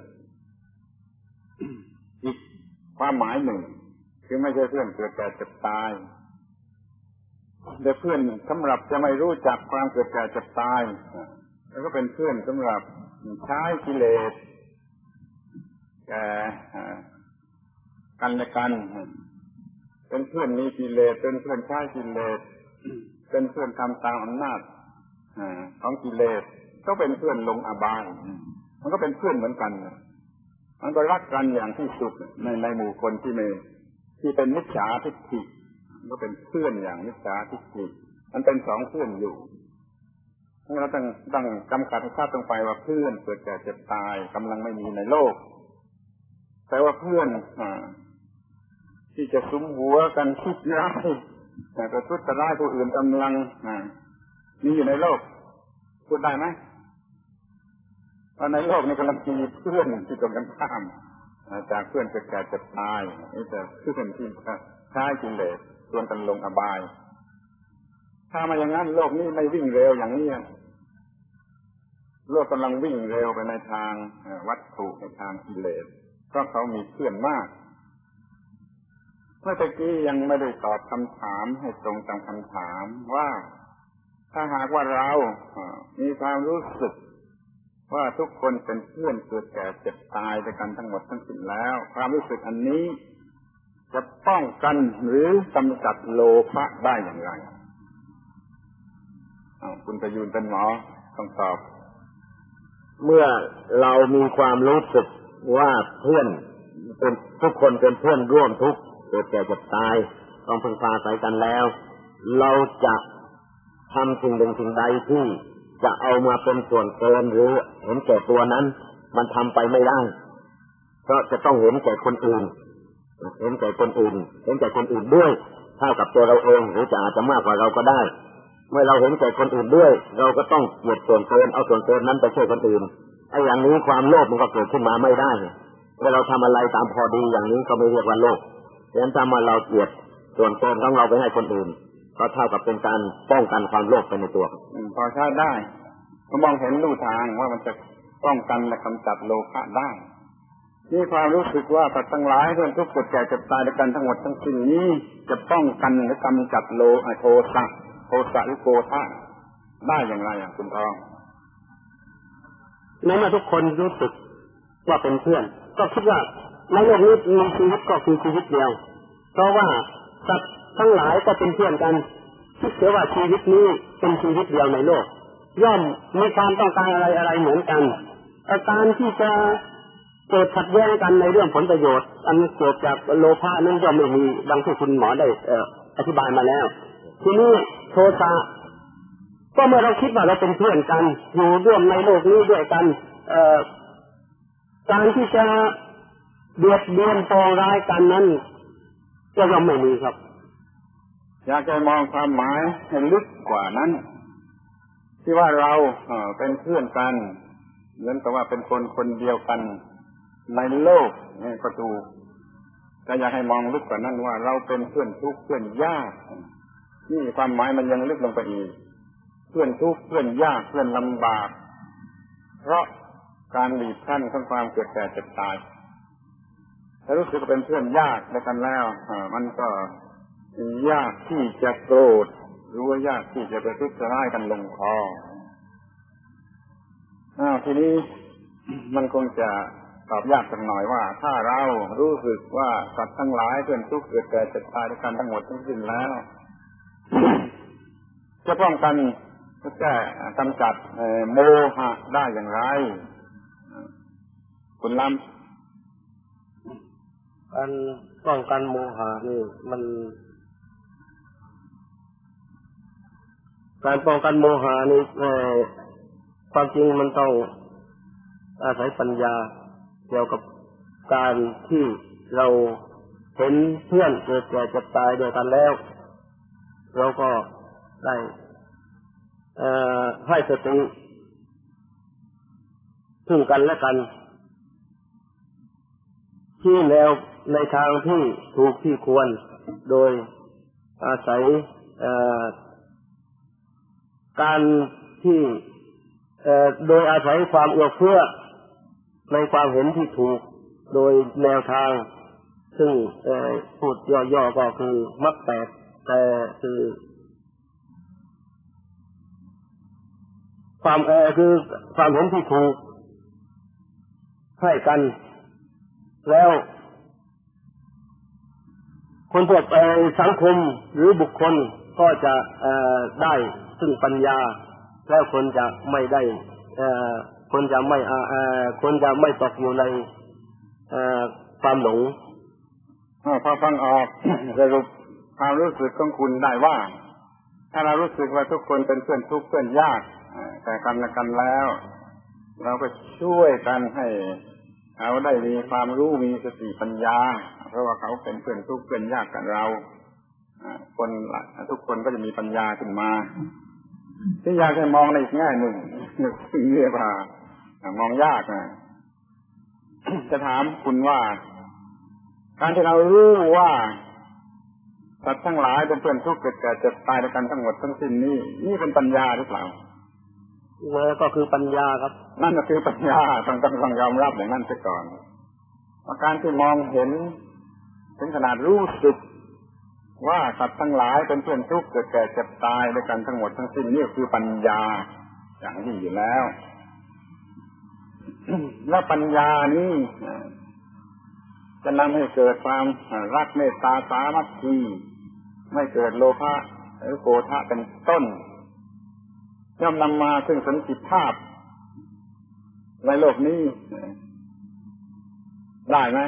อีกความหมายหนึ่งคือไม่ใช่เพื่อนเกิดแก่เจ็บตายแต่เพื่อนสำหรับจะไม่รู้จักความเกิดแก่เจ็บตายแล้วก็เป็นเพื่อนสำหรับใช้กิเลสแก่กันและกันเป็นเพื่อนมีกิเลสเป็นเพื่อนใช้กิเลสเป็นเพื่อนทำตามอำนาจของกิเลสก็เป็นเพื่อนลงอบายมันก็เป็นเพื่อนเหมือนกันมันก็รักกันอย่างที่สุดในหมู่คนที่เป็นมิจฉาทิฏฐิก็เป็นเพื่อนอย่างมิจฉาทิฏฐิมันเป็นสองเพื่อนอยู่เราต้องกำกับให้ทราบตรงไปว่าเพื่อนเกิดแก่เจ็บตายกำลังไม่มีในโลกแต่ว่าเพื่อนที่จะสุมหัวกันคิดร้ายแต่ประทุษร้ายผู้อื่นกำลังมีอยู่ในโลกพูดได้ไหมเพราะในโลกนี้กำลังมีเพื่อนที่ตรงกันข้ามจากเพื่อนเกิดแก่เจ็บตายนี่แต่เพื่อนที่ใช้กิเลสชวนกันลงอบายถ้ามาอย่างนั้นโลกนี้ไม่วิ่งเร็วอย่างนี้โลกกำลังวิ่งเร็วไปในทางวัตถุในทางกิเลสเพราะเขามีเพื่อนมากเมื่อตะกี้ยังไม่ได้ตอบคำถามให้ตรงตามคำถามว่าถ้าหากว่าเรามีความรู้สึกว่าทุกคนเป็นเพื่อนเกิดแก่เจ็บตายด้วยกันทั้งหมดทั้งสิ้นแล้วความรู้สึกอันนี้จะป้องกันหรือกำจัดโลภะได้อย่างไรคุณประยูนเป็นหมอต้องตอบเมื่อเรามีความรู้สึกว่าเพื่อนเป็นทุกคนเป็นเพื่อนร่วมทุกข์เกิดแก่เจ็บตายต้องพึ่งพาอาศัยกันแล้วเราจะทำสิ่งหนึ่งสิ่งใดที่จะเอามาเป็นส่วนเกินหรือเห็นแก่ตัวนั้นมันทำไปไม่ได้เพราะจะต้องเห็นแก่คนอื่นเห็นแก่คนอื่นเห็นแก่คนอื่นด้วยเท่ากับตัวเราเองหรือจะอาจจะมากกว่าเราก็ได้เมื่อเราเห็นแก่คนอื่นด้วยเราก็ต้องเกลียดส่วนเกินเอาส่วนเกินนั้นไปช่วยคนอื่นไอ้อย่างนี้ความโลภมันก็เกิดขึ้นมาไม่ได้เมื่อเราทำอะไรตามพอดีอย่างนี้ก็ไม่เรียกว่าโลภฉะนั้นถ้ามาเราเกลียดส่วนเกินของเราไปให้คนอื่นก็เท่ากับเป็นการป้องกันความโลภไปในตัวพอใช้ได้ก็มองเห็นลู่ทางว่ามันจะป้องกันและกำจัดโลภะได้นี่ความรู้สึกว่าสัตว์ทั้งหลายเพื่อนทุกข์เกิดแก่เจ็บตายด้วยกันทั้งหมดทั้งสิ้นนี้จะป้องกันและกำจัดโทสะหรือโกธะได้อย่างไรคุณทองในเมื่อทุกคนรู้สึกว่าเป็นเพื่อนก็คิดว่าในโลกนี้มีชีวิตก็คือชีวิตเดียวเพราะว่าสัตว์ทั้งหลายก็เป็นเพื่อนกันคิดเสียว่าชีวิตนี้เป็นชีวิตเดียวในโลกย่อมมีความต้องการอะไรเหมือนกันการที่จะเกิดขัดแย้งกันในเรื่องผลประโยชน์อันเกิดจากโลภะนั้นย่อมไม่มีดังที่คุณหมอได้อธิบายมาแล้วทีนี้โทสะก็เมื่อเราคิดว่าเราเป็นเพื่อนกันอยู่ร่วมในโลกนี้ด้วยกันการที่จะเบียดเบียนปองร้ายกันนั้นก็ย่อมไม่มีครับอยากจะมองความหมายให้ลึกกว่านั้นที่ว่าเราเป็นเพื่อนกันเหมือนกับว่าเป็นคนคนเดียวกันในโลกนี่ก็ถูกแต่อยากให้มองลึกกว่านั้นว่าเราเป็นเพื่อนทุกข์เพื่อนยากนี่ความหมายมันยังลึกลงไปอีกเพื่อนทุกข์เพื่อนยากเพื่อนลำบากเพราะการบีบคั้นของความเกิดแก่เจ็บตายถ้ารู้สึกว่าเป็นเพื่อนยากด้วยกันแล้วมันก็ยากที่จะโกรธหรือว่ายากที่จะไปทุจร้ายกันลงคอทีนี้มันคงจะตอบยากสักหน่อยว่าถ้าเรารู้สึกว่าสัตว์ทั้งหลายเป็นทุกข์เกิดแก่เจ็บตายด้วยกันทั้งหมดทั้งสิ้นแล้ว จะป้องกันแก้กำจัดโมหะได้อย่างไรคุณล้ำการป้องกันโมหะนี่มันการป้องกันโมหะนี่ความจริงมันต้องอาศัยปัญญาเกี่ยวกับการที่เราเห็นเพื่อนเกิดแก่เจ็บตายด้วยกันแล้วเราก็ได้ให้สติซึ่งกันและกันที่แนวในทางที่ถูกที่ควรโดยอาศัยการที่โดยอาศัยความเอื้อเฟื้อในความเห็นที่ถูกโดยแนวทางซึ่งพูดย่อๆก็คือมรรคแปดแต่คือความเห็นที่ถูกให้กันแล้วคนทั่วไปสังคมหรือบุคคลก็จะได้ซึ่งปัญญาแล้วคนจะไม่ได้คนจะไม่ตกอยู่ในความหลงพอฟังออก สรุปความรู้สึกของคุณได้ว่าถ้าเรารู้สึกว่าทุกคนเป็นเพื่อนทุกข์เพื่อนยากแต่กันและกันแล้วเราก็ช่วยกันให้เขาได้มีความรู้มีสติปัญญาเพราะว่าเขาเป็นเพื่อนทุกข์เพื่อนยากกับเราคนทุกคนก็จะมีปัญญาขึ้นมาที่อยากให้มองในอีกแง่หนึ่งเรียกว่ามองยากนะจะถามคุณว่าการที่เรารู้ว่าสัตว์ทั้งหลายเป็นเพื่อนทุกข์เกิดแก่เจ็บตายด้วยกันทั้งหมดทั้งสิ้นนี่เป็นปัญญาหรือเปล่าก็คือปัญญาครับนั่นก็คือปัญญาต้องยอมรับอย่างนั้นซะก่อนการที่มองเห็นถึงขนาดรู้สึกว่าสัตว์ทั้งหลายเป็นเพื่อนทุกข์เกิดแก่เจ็บตายด้วยกันทั้งหมดทั้งสิ้นนี่คือปัญญาอย่างยิ่งอยู่แล้ว และปัญญานี้จะนำให้เกิดความรักเมตตาสามัคคีไม่เกิดโลภะหรือโกฏะเป็นต้นย่อมนำมาซึ่งสันติภาพในโลกนี้ได้ไหม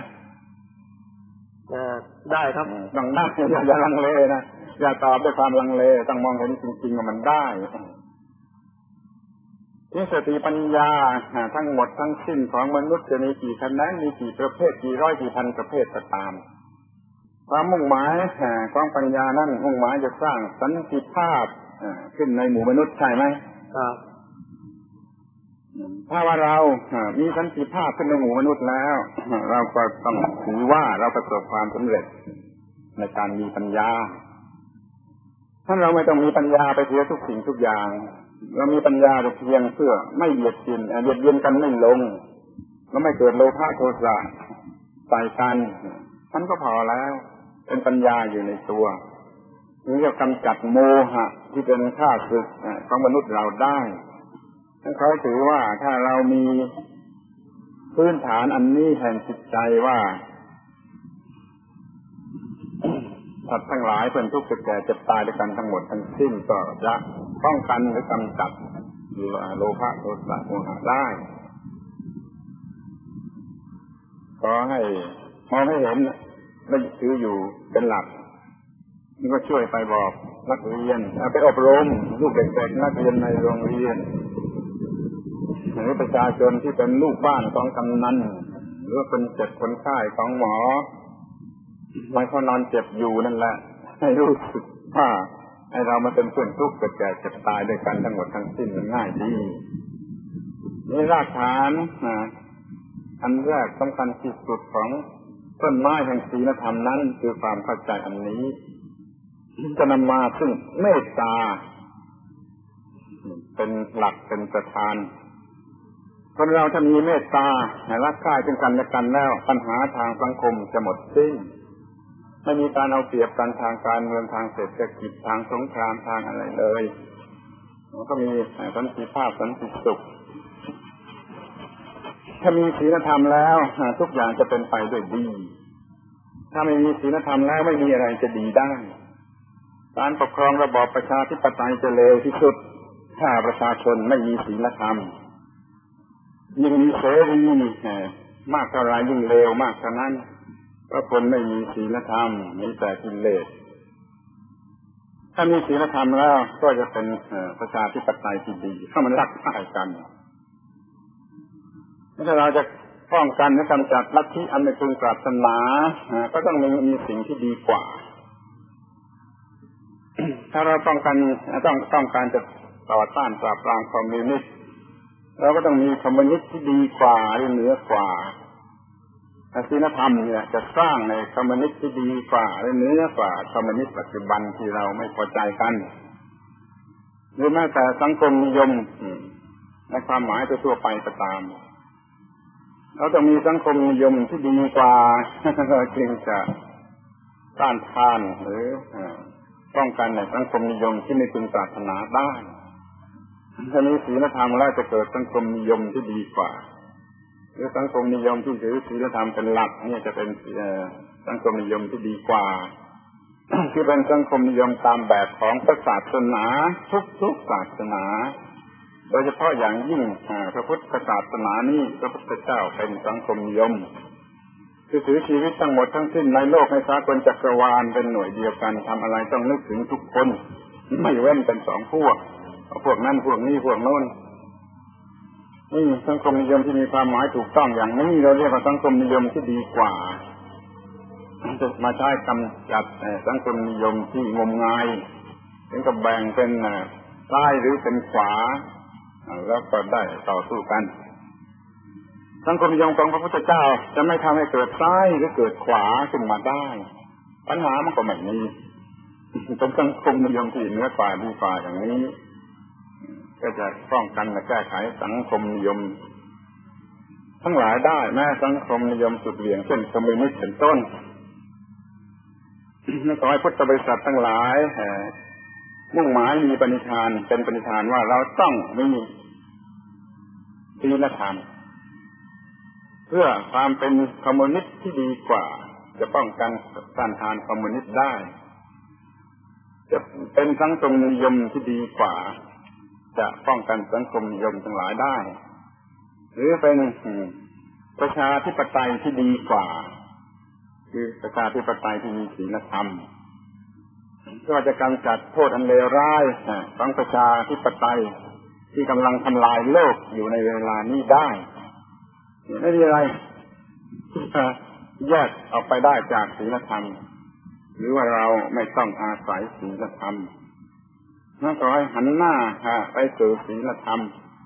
ได้ครับต้องได้อย่าลังเลนะอย่าตอบด้วยความลังเลต้องมองเห็นจริงๆว่ามันได้ที่สติปัญญาทั้งหมดทั้งสิ้นของมนุษย์จะมีกี่แขนงมีกี่ประเภทกี่ร้อยกี่พันประเภทก็ตามความมุ่งหมายของปัญญานั้นมุ่งหมายจะสร้างสันติภาพขึ้นในหมู่มนุษย์ใช่ไหมครับถ้าว่าเรามีสันติภาพขึ้นในหมู่มนุษย์แล้วเราก็ต้องถือว่าเราประสบความสำเร็จในการมีปัญญาถ้าเราไม่ต้องมีปัญญาไปเสียทุกสิ่งทุกอย่างเรามีปัญญาเพียงเพื่อไม่เบียดเบียนกันไม่ลงแล้วไม่เกิดโลภะโทสะใส่กันมันก็พอแล้วเป็นปัญญาอยู่ในตัวนี่จะกำจัดโมหะที่เป็นข้าศึกของมนุษย์เราได้เขาถือว่าถ้าเรามีพื้นฐานอันนี้แห่งจิตใจว่าสัตว์ทั้งหลายเป็นทุกข์เกิดแก่เจ็บตายด้วยกันทั้งหมดทั้งสิ้นก็จะป้องกันหรือกำจัดโลภะโทสะโมหะได้ขอให้มองให้เห็นและถืออยู่เป็นหลักนี่ก็ช่วยไปบอกนักเรียนไปอบรมลูกเด็กๆนักเรียนในโรงเรียนหรือประชาชนที่เป็นลูกบ้านของกำนันหรือคนเจ็บคนไข้ของหมอมันเขานอนเจ็บอยู่นั่นแหละให้รู้สึกว่าให้เรามาเป็นเพื่อนทุกข์เกิดแก่เจ็บตายด้วยกันทั้งหมดทั้งสิ้นง่ายดีนี่รากฐานอันแรกสำคัญที่สุดของต้นไม้แห่งศีลธรรมนั้นคือความเข้าใจอันนี้จะนำมาซึ่งเมตตาเป็นหลักเป็นประธานคนเราถ้ามีเมตตารักใคร่ซึ่งกันและกันแล้วปัญหาทางสังคมจะหมดสิ้นไม่มีการเอาเปรียบกันทางการเมืองทางเศรษฐกิจทางสงครามทางอะไรเลยมันก็มีสันติภาพสันติสุขถ้ามีศีลธรรมแล้วทุกอย่างจะเป็นไปด้วยดีถ้าไม่มีศีลธรรมแล้วไม่มีอะไรจะดีได้การปกครองระบอบประชาธิปไตยจะเลวที่สุดถ้าประชาชนไม่มีศีลธรรมยิ่งมีเสรีมากเท่าไรยิ่งเลวมากเท่านั้นเพราะคนไม่มีศีลธรรมมีแต่กิเลสถ้ามีศีลธรรมแล้วก็จะเป็นประชาธิปไตยที่ดีถ้ามันรักใคร่กันถ้าเราจะป้องกันและกำจัดลัทธิอันไม่พึงปรารถนาก็ต้องมีสิ่งที่ดีกว่าถ้าเราต้องการจะต่อต้านปราบปรามคอมมิวนิสต์เราก็ต้องมีคอมมิวนิสต์ที่ดีกว่าหรือเหนือกว่าศีลธรรมเนี่ยจะสร้างในคอมมิวนิสต์ที่ดีกว่าหรือเหนือกว่าคอมมิวนิสต์ปัจจุบันที่เราไม่พอใจกันหรือแม้แต่สังคมนิยมในความหมายทั่วไปก็ตามเราต้องมีสังคมนิยมที่ดีกว่าจึงจะต้านทานหรือป้องกันในสังคมนิยมที่ไม่พึงปรารถนาได้ถ้ามีศีลธรรมแล้วจะเกิดสังคมนิยมที่ดีกว่าหรือสังคมนิยมที่ถือศีลธรรมเป็นหลักเนี่ยจะเป็นสังคมนิยมที่ดีกว่าคือเป็นสังคมนิยมตามแบบของศาสนาทุกศาสนาโดยเฉพาะอย่างยิ่งพระพุทธศาสนานี้พระพุทธเจ้าเป็นสังคมนิยมคือถือชีวิตทั้งหมดทั้งสิ้นในโลกในสากลจักรวาลเป็นหน่วยเดียวกันทำอะไรต้องนึกถึงทุกคนไม่เว้นเป็นสองพวกนั้นพวกนี้พวกโน้นนี่สังคมนิยมที่มีความหมายถูกต้องอย่างนี้เราเรียกว่าสังคมนิยมที่ดีกว่าจะมาใช้กำจัดสังคมนิยมที่งมงายถึงกับแบ่งเป็นซ้ายหรือเป็นขวาแล้วก็ได้ต่อสู้กันสังคมนิยมของพระพุทธเจ้าจะไม่ทำให้เกิดซ้ายหรือเกิดขวาขึ้นมาได้ปัญหามันก็ไม่มีเป็นสังคมนิยมที่เหนือกว่าดีกว่าอย่างนี้ก็จะป้องกันและแก้ไขสังคมนิยมทั้งหลายได้แม้สังคมนิยมสุดเหวี่ยงเช่นคอมมิวนิสต์เป็นต้นขอให้พุทธบริษัททั้งหลายมุ่งหมายมีปณิธานเป็นปณิธานว่าเราต้องมีศีลธรรมเพื่อความเป็นคอมมิวนิสต์ที่ดีกว่าจะป้องกันต้านทานคอมมิวนิสต์ได้จะเป็นสังคมนิยมที่ดีกว่าจะป้องกันสังคมนิยมทั้งหลายได้หรือเป็นประชาธิปไตยที่ดีกว่าคือประชาธิปไตยที่มีศีลธรรมเพื่อจะกำจัดโทษอันเลวร้ายของประชาธิปไตยที่กำลังทำลายโลกอยู่ในเวลานี้ได้ไม่มีอะไรแยกออกไปได้จากศีลธรรมหรือว่าเราไม่ต้องอาศัยศีลธรรมนั่นก็ให้หันหน้าไปสู่ศีลธรรม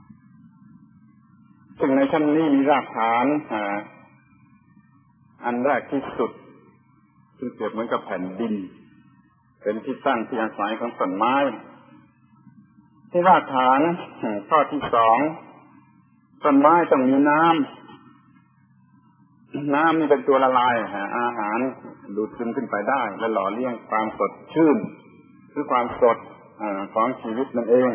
ซึ่งในชั้นนี้มีรากฐานอันแรกที่สุดซึ่งเปรียบเหมือนกับแผ่นดินเป็นที่ตั้งที่อาศัยของต้นไม้ที่รากฐานข้อที่สองต้นไม้ต้องมีน้ำนี่เป็นตัวละลายอาหารดูดซึมขึ้นไปได้และหล่อเลี้ยงความสดชื่นหรือความสดของชีวิตนั่นเอง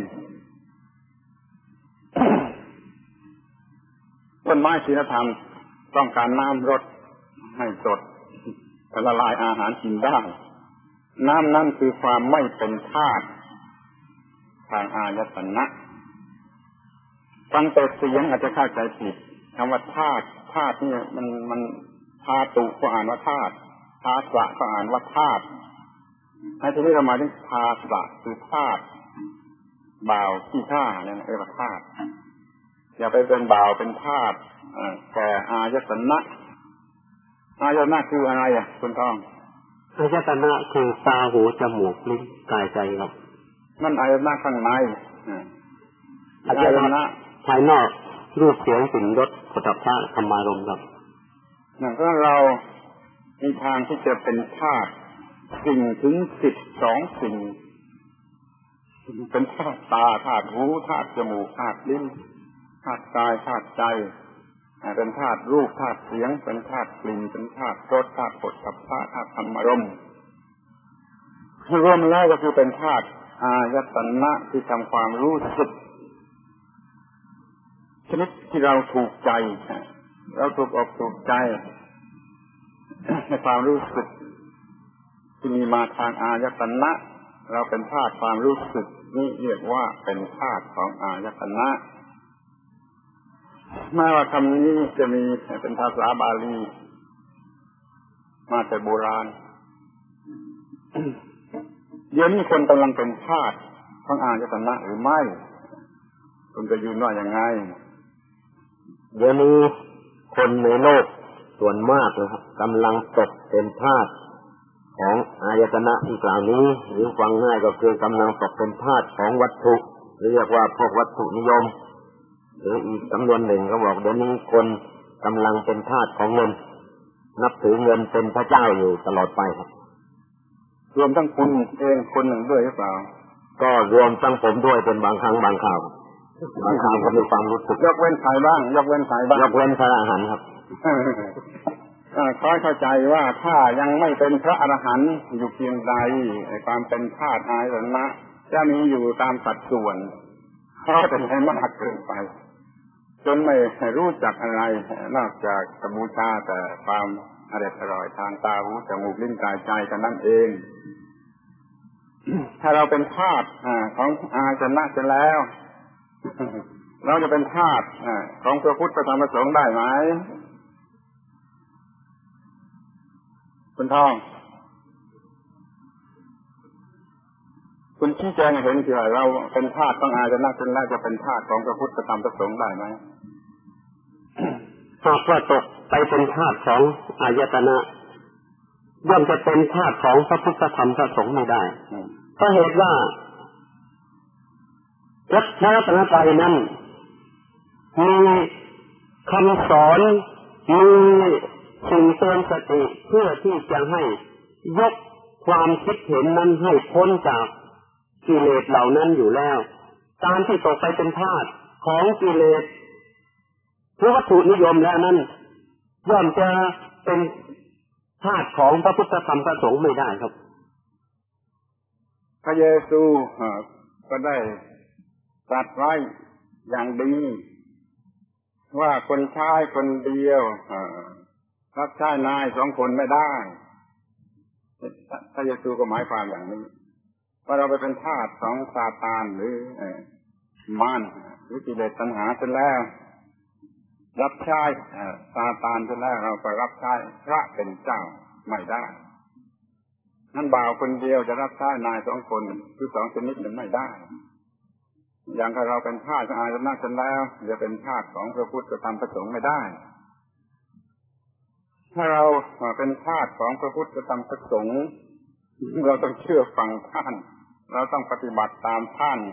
ต้นไม้ศีลธรรมต้องการน้ำรดให้สดละลายอาหารกินได้น้ำนั่นคือความไม่เป็นธาตุทางอายตนะฟังแต่เสียงอาจจะเข้าใจผิดคำว่าธาตุนี่มันธาตุก็อ่านว่าธาตุภาษะก็อ่านว่าธาตุในที่นี้เรามาถึงภาษะคือธาตุบ่าวที่ท่าเนี่ยเรียกว่าธาตุอย่าไปเป็นบ่าวเป็นธาตุแก่อายตนะอายตนะคืออะไรคุณทองอายตนะคือตาหูจมูกลิ้นกายใจครับนั่นอายตนะข้างในอายตนะภายนอกรูปเสียงกลิ่นรสโผฏฐัพพะธรรมารมณ์ครับนั่นก็เรามีทางที่จะเป็นธาตุสิ่งถึง12สิ่งเป็นธาตุตาธาตุหูธาตุจมูกธาตุลิ้นธาตุกายธาตุใจเป็นธาตุรูปธาตุเสียงเป็นธาตุกลิ่นเป็นธาตุรสธาตุโผฏฐัพพะธาตุธรรมารมณ์รวมแล้วก็คือเป็นธาตุอายตนะที่ทำความรู้สึกชนิดที่เราถูกใจเราถูกอกถูกใจในความรู้สึกที่มีมาทางอายตนะเราเป็นธาตุความรู้สึกนี่เรียกว่าเป็นธาตุของอายตนะแม้ว่าคำนี้จะมีเป็นภาษาบาลีมาแต่โบราณเดี๋ยวนี้คนกำลังเป็นธาตุของอายตนะหรือไม่คุณจะยืนว่าอย่างไงเดี๋ยวนี้คนในโลกส่วนมากนะครับกำลังตกเป็นธาตุของอายตนะที่กล่าวนี้หรือฟังง่ายก็คือกำลังตกเป็นธาตุของวัตถุเรียกว่าพวกวัตถุนิยมหรืออีกจำนวนหนึ่งก็บอกเดี๋ยวนี้คนกำลังเป็นทาสของเงินนับถือเงินเป็นพระเจ้าอยู่ตลอดไปครับรวมทั้งคุณเองคนหนึ่งด้วยหรือเปล่าก็รวมทั้งผมด้วยเป็นบางครั้งบางคราวบางคราวก็มีความรู้สึกยกเว้นใครบ้างยกเว้นใครบ้างยกเว้นพระอรหันต์ครับขอเข้าใจว่าถ้ายังไม่เป็นพระอรหันต์อยู่เพียงใดความเป็นธาตุอายตนะจะมีอยู่ตามสัดส่วนเพราะเป็นให้มากเกินไปจนไม่รู้จักอะไรนอกจากบูชาแต่ความอร่อยทางตาหูจมูกลิ้นกายใจกันนั่นเองถ้าเราเป็นธาตุของอายตนะเสร็จแล้วเราจะเป็นธาตุของพระพุทธพระธรรมพระสงฆ์ได้ไหมคุณทองคุณชี้แจงเห็นที่ว่าเราเป็นธาตุของอายตนะจนแล้วจะเป็นธาตุของพระพุทธพระธรรมพระสงฆ์ได้ไหมหากว่าตกไปเป็นธาตุของอายตนะย่อมจะเป็นธาตุของพระพุทธธรรมพระสงฆ์ไม่ได้เพราะเหตุว่าพระรัตนตรัยนั้นมีคำสอนมีสิ่งเตือนสติเพื่อที่จะให้ยกความคิดเห็นนั้นให้พ้นจากกิเลสเหล่านั้นอยู่แล้วการที่ตกไปเป็นทาสของกิเลสหรือวัตถุนิยมแล้วนั้นย่อมจะเป็นทาสของพระพุทธธรรมพระสงฆ์ไม่ได้ครับพระเยซูก็ได้ตรัสไว้อย่างดีว่าคนชายคนเดียวรับใช้นาย2 คนไม่ได้พระเยซูก็หมายความอย่างนี้ว่าเราไปเป็นทาสของซาตานหรือมารหรือกิเลสตัณหาเสร็จแล้วรับใช้ซาตานเสร็จแล้วเราก็รับใช้พระเป็นเจ้าไม่ได้นั่นบ่าวคนเดียวจะรับใช้นาย2 คนคือ2 ชนิดนั้นไม่ได้อย่างถ้าเราเป็นทาสของอายตนะเสร็จแล้วจะเป็นทาสของพระพุทธพระธรรมพระสงฆ์ไม่ได้ถ้าเราเป็นทาสของพระพุทธพระธรรมพระสงฆ์เราต้องเชื่อฟังท่านเราต้องปฏิบัติตามท่าน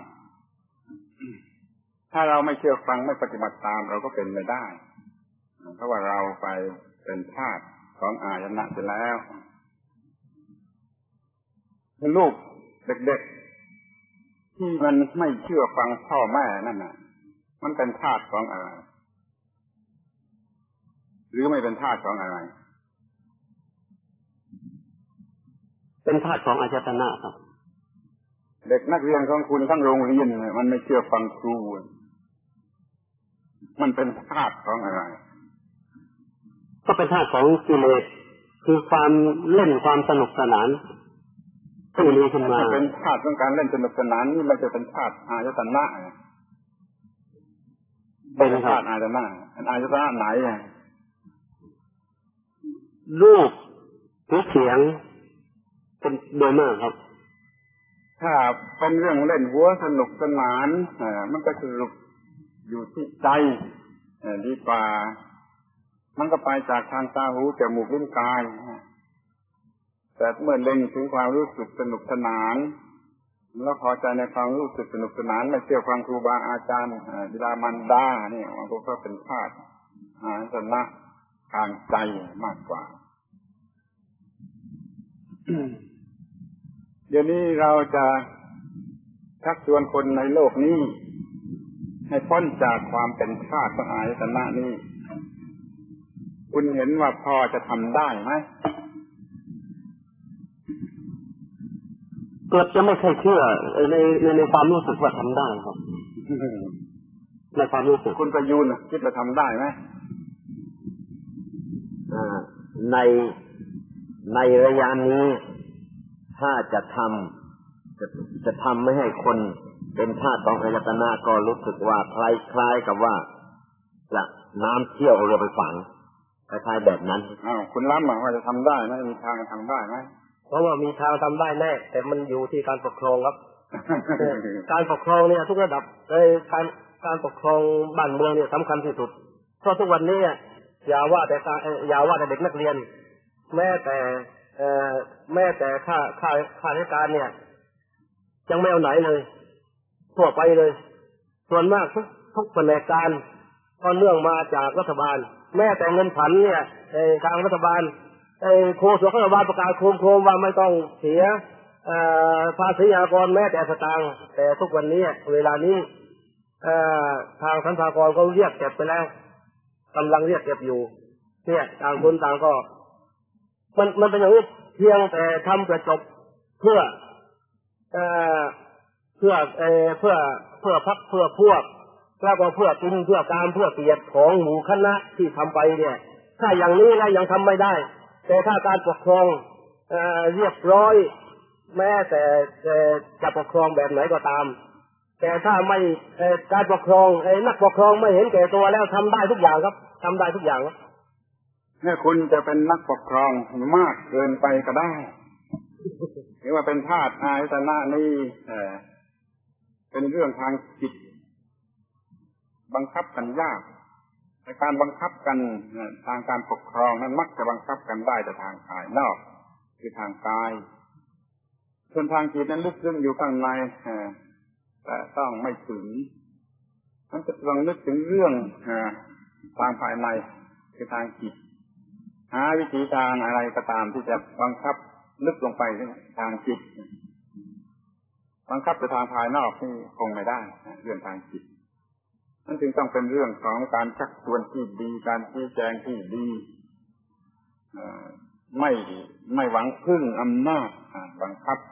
ถ้าเราไม่เชื่อฟังไม่ปฏิบัติตามเราก็เป็นไม่ได้เพราะว่าเราไปเป็นทาสของอายตนะเสร็จแล้วลูกเด็กๆที่มันไม่เชื่อฟังพ่อแม่นั่นน่ะมันเป็นทาสของอะไรหรือไม่เป็นทาสของอะไรเป็นทาสของอายตนะครับเด็กนักเรียนของคุณทั้งโรงเรียนมันไม่เชื่อฟังครูมันเป็นทาสของอะไรก็เป็นทาสของกิเลสคือความเล่นความสนุกสนานที่มีขึ้นมาเป็นทาสของการเล่นสนุกสนานนี่มันจะเป็นทาสอายตนะเป็นทาสอายตนะอายตนะไหนรูปหรือเสียงเป็นโดยมากครับถ้าเป็นเรื่องเล่นหัวสนุกสนานมันก็คืออยู่ที่ใจดีกว่ามันก็ไปจากทางตาหูจมูกลิ้นกายแต่เมื่อเล็งถึงความรู้สึกสนุกสนานแล้วพอใจในความรู้สึกสนุกสนานไม่เชื่อฟังครูบาอาจารย์บิดามารดาเนี่ยมันก็เป็นธาตุอาสนะทางใจมากกว่า เดี๋ยวนี้เราจะชักชวนคนในโลกนี้ให้พ้นจากความเป็นธาตุของอายตนะนี้คุณเห็นว่าพอจะทำได้ไหมเกิดจะไม่เคยเชื่อในความรู้สึกว่าทำได้ครับในความรู้สึกคุณประยูนคิดว่าทำได้ไหมในระยะนี้ถ้าจะทำไม่ให้คนเป็นธาตุของอายตนะก็รู้สึกว่าคล้ายๆกับว่าจะน้ำเชี่ยวเรือไปฝังคล้ายๆแบบนั้นคุณล้ำว่าจะทำได้ไหมมีทางทำได้ไหมเพราะว่ามีทางทำได้แน่แต่มันอยู่ที่การปกครองครับ การปกครองเนี่ยทุกระดับการปกครองบ้านเมืองเนี่ยสำคัญที่สุดเพราะทุกวันนี้อย่าว่าแต่เด็กนักเรียนแม้แต่ข้าราชการเนี่ยยังไม่เอาไหนเลยทั่วไปเลยส่วนมากทุกแผนกการก็เนื่องมาจากรัฐบาลแม้แต่เงินผันเนี่ยทางรัฐบาลโฆษกรัฐบาลประกาศโคมว่าไม่ต้องเสียภาษีอากรแม้แต่สตางค์แต่ทุกวันนี้เวลานี้ทางสรรพากรก็เรียกเก็บไปแล้วกำลังเรียกเก็บอยู่เนี่ยต่างคนต่างก็มันเป็นอย่างนี้เพียงแต่ทำกระจบเพื่อพักเพื่อพวกแล้วก็เพื่อกินเพื่อการเพื่อเกียรติของหมู่คณะที่ทำไปเนี่ยถ้าอย่างนี้นะยังทำไม่ได้แต่ถ้าการปกครองเรียบร้อยแม้แต่จะปกครองแบบไหนก็ตามแต่ถ้าไม่การปกครองนักปกครองไม่เห็นแก่ตัวแล้วทำได้ทุกอย่างครับทำได้ทุกอย่างครับเนี่ยคุณจะเป็นนักปกครองมากเกินไปก็ได้หรือว่าเป็นธาตุอายตนะนี่เป็นเรื่องทางจิตบังคับกันยากในการบังคับกันทางการปกครองนั้นมักจะบังคับกันได้แต่ทางกายนอกคือทางกายส่วนทางจิตนั้นลึกซึ้งอยู่ข้างในแต่ต้องไม่ถึงมันจะต้องนึกถึงเรื่องทางภายในคือทางจิตหาวิธีทางอะไรก็ตามที่จะบังคับลึกลงไปทางจิตบังคับไปทางภายนอกนี่คงไม่ได้เรื่องทางจิตนั่นจึงต้องเป็นเรื่องของการชักชวนที่ดีการชี้แจงที่ดีไม่หวังพึ่งอำนาจบังคับ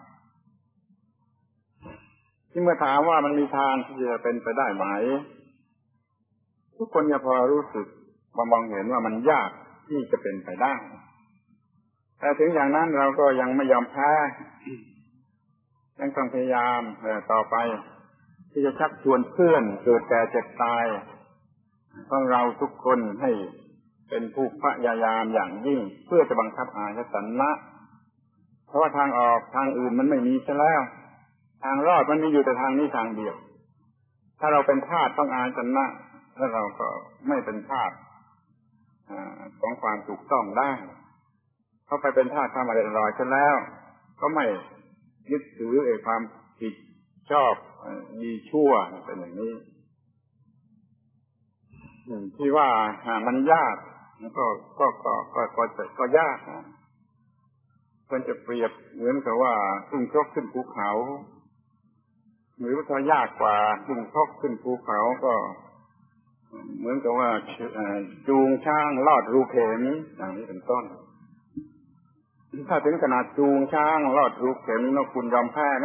ที่เมื่อถามว่ามันมีทางที่จะเป็นไปได้ไหมทุกคนจะพอรู้สึกมองเห็นว่ามันยากที่จะเป็นไปได้แต่ถึงอย่างนั้นเราก็ยังไม่ยอมแพ้ยังต้องพยายามต่อไปที่จะชักชวนเพื่อนเกิดแก่เจ็บตายของเราทุกคนให้เป็นผู้พยายามอย่างยิ่งเพื่อจะบังคับอายตนะเพราะว่าทางออกทางอื่นมันไม่มีซะแล้วทางรอดมันมีอยู่แต่ทางนี้ทางเดียวถ้าเราเป็นทาสของอายตนะแล้วเราก็ไม่เป็นทาสของความถูกต้องได้เข้าไปเป็นทาสความอร่อยซะแล้วก็ไม่ยึดถือความผิดชอบดีชั่วเป็นอย่างนี้ที่ว่ามันยากก็ยากควรจะเปรียบเหมือนกับว่าขึ้นครกขึ้นภูเขาหรือว่าถ้ายากกว่าขึ้นครกขึ้นภูเขาก็เหมือนกับว่าจูงช้างลอดรูเข็มอย่างนี้เป็นต้นถ้าถึงขนาดจูงช้างลอดรูเข็มแล้วคุณยอมแพ้ไหม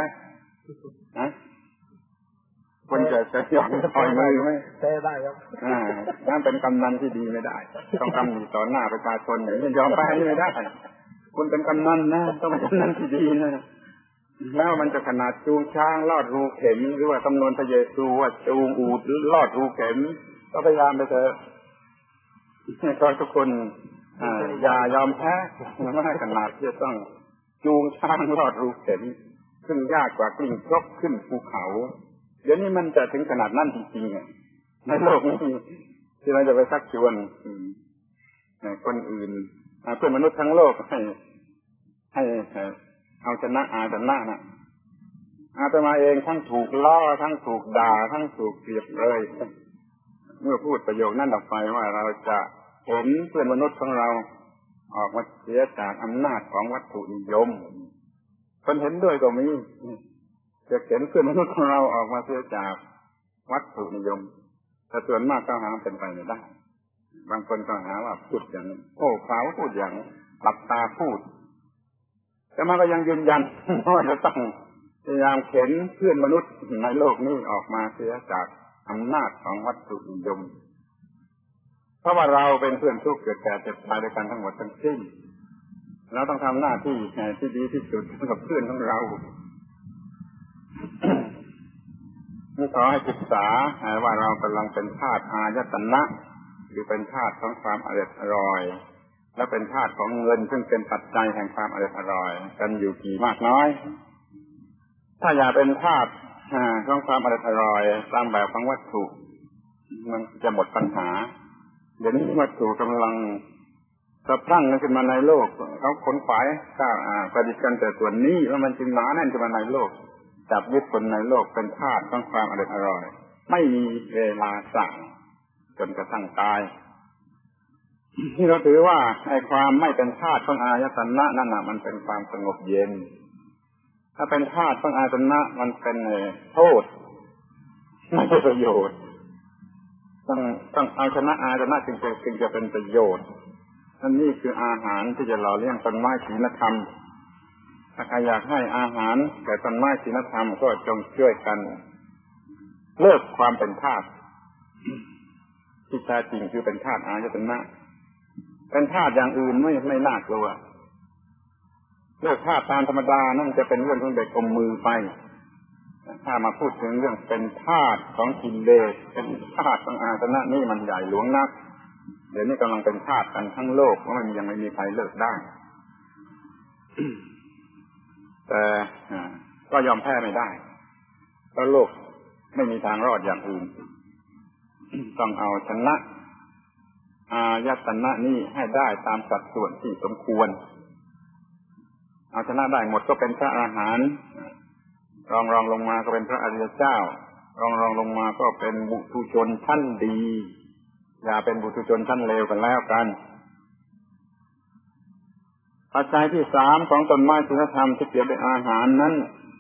คุณจะยอมปล่อยมือไหมแพ้ได้ครับนั่นเป็นกำนันที่ดีไม่ได้ต้องทำอยู่ต่อหน้าประชาชนอย่างนี้ยอมแพ้ไม่ได้คุณเป็นกำนันนะต้องเป็นกำนันที่ดีนะแล้วมันจะขนาดจูงช้างลอดรูเข็มหรือว่าคำนวณพระเยซูว่าจูงอูฐหรือลอดรูเข็มก็พยายามไปเถอะให้ทุกคนอย่ายอมแพ้ไม่ให้ขนาดที่จะต้องจูงช้างลอดรูเข็มซึ่งยากกว่ากลิ้งครกขึ้นภูเขาเดี๋ยวนี้มันจะถึงขนาดนั้นจริงๆในโลกนี้ที่เราจะไปชักชวนคนอื่นเพื่อนมนุษย์ทั้งโลกให้เอาชนะอาตมานะอาตมาเองทั้งถูกล้อทั้งถูกด่าทั้งถูกเกลียดเลยเมื่อพูดประโยคนั้นออกไปว่าเราจะเห็นเพื่อนมนุษย์ของเราออกมาเสียจากอำนาจของวัตถุนิยมคนเห็นด้วยก็มีจะเห็นเพื่อนมนุษย์ของเราออกมาเสียจากวัตถุนิยมแต่ส่วนมากก็หาเป็นไปไม่ได้บางคนก็หาว่าพูดอย่างนี้โอ้เขาพูดอย่างหลับตาพูดแต่มันก็ยังยืนยันว่าจะต้องพยายามเข็นเพื่อนมนุษย์ในโลกนี้ออกมาเสียจากอำนาจของวัตถุนิยมเพราะว่าเราเป็นเพื่อนทุกข์เกิดแก่เจ็บตายด้วยกันทั้งหมดทั้งสิ้นเราต้องทำหน้าที่ที่ดีที่สุดกับเพื่อนของเราขอให้ศึกษาว่าเรากำลังเป็นธาตุอายตนะหรือเป็นธาตุของความอร่อยและเป็นธาตุของเงินซึ่งเป็นปัจจัยแห่งความอร่อยกันอยู่กี่มากน้อยถ้าอยากเป็นธาตุของความอร่อยตามแบบของวัตถุมันจะหมดปัญหาเดี๋ยวนี้วัตถุกำลังสะพรั่งขึ้นมาในโลกเขาขนขวายก็ประดิษฐ์กันแต่ส่วนนี้แล้วมันจึงหนาแน่นขึ้นมาในโลกจับยึดคนในโลกเป็นธาตุของความอร่อยไม่มีเวลาสั่งจนกระทั่งตายที่เราถือว่าไอ้ความไม่เป็นธาตุของอายตนะนั่นน่ะมันเป็นความสงบเย็นถ้าเป็นธาตุของอายตนะมันเป็นโทษไม่ใช่ประโยชน์ต้องเอาชนะอายตนะจึงจะเป็นประโยชน์นั่นนี่คืออาหารที่จะหล่อเลี้ยงต้นไม้ศีลธรรมถ้าใครอยากให้อาหารแก่ต้นไม้ศีลธรรมก็จงช่วยกันเลิกความเป็นธาตุที่แท้จริงคือเป็นธาตุอายตนะเป็นธาตุอย่างอื่นไม่น่ากลัวเลิกธาตุตามธรรมดานั่นจะเป็นเรื่องของเด็กอมมือไปถ้ามาพูดถึงเรื่องเป็นธาตุของกิเลสเป็นธาตุของอายตนะนี่มันใหญ่หลวงนักเดี๋ยวนี้กำลังเป็นธาตุกันทั้งโลกเพราะมันยังไม่มีใครเลิกได้ แต่ก็ยอมแพ้ไม่ได้เพราะโลกไม่มีทางรอดอย่างอื่น ต้องเอาชนะอายตนะนี่ให้ได้ตามสัดส่วนที่สมควรเอาชนะได้หมดก็เป็นพระอรหันต์รองลงมาก็เป็นพระอริยเจ้ารองลงมาก็เป็นบุถุชนชั้นดีอย่าเป็นบุถุชนชั้นเลวกันแล้วกันปัจจัยที่3ของต้นไม้ศีลธรรมที่เกี่ยวกับอาหารนั้น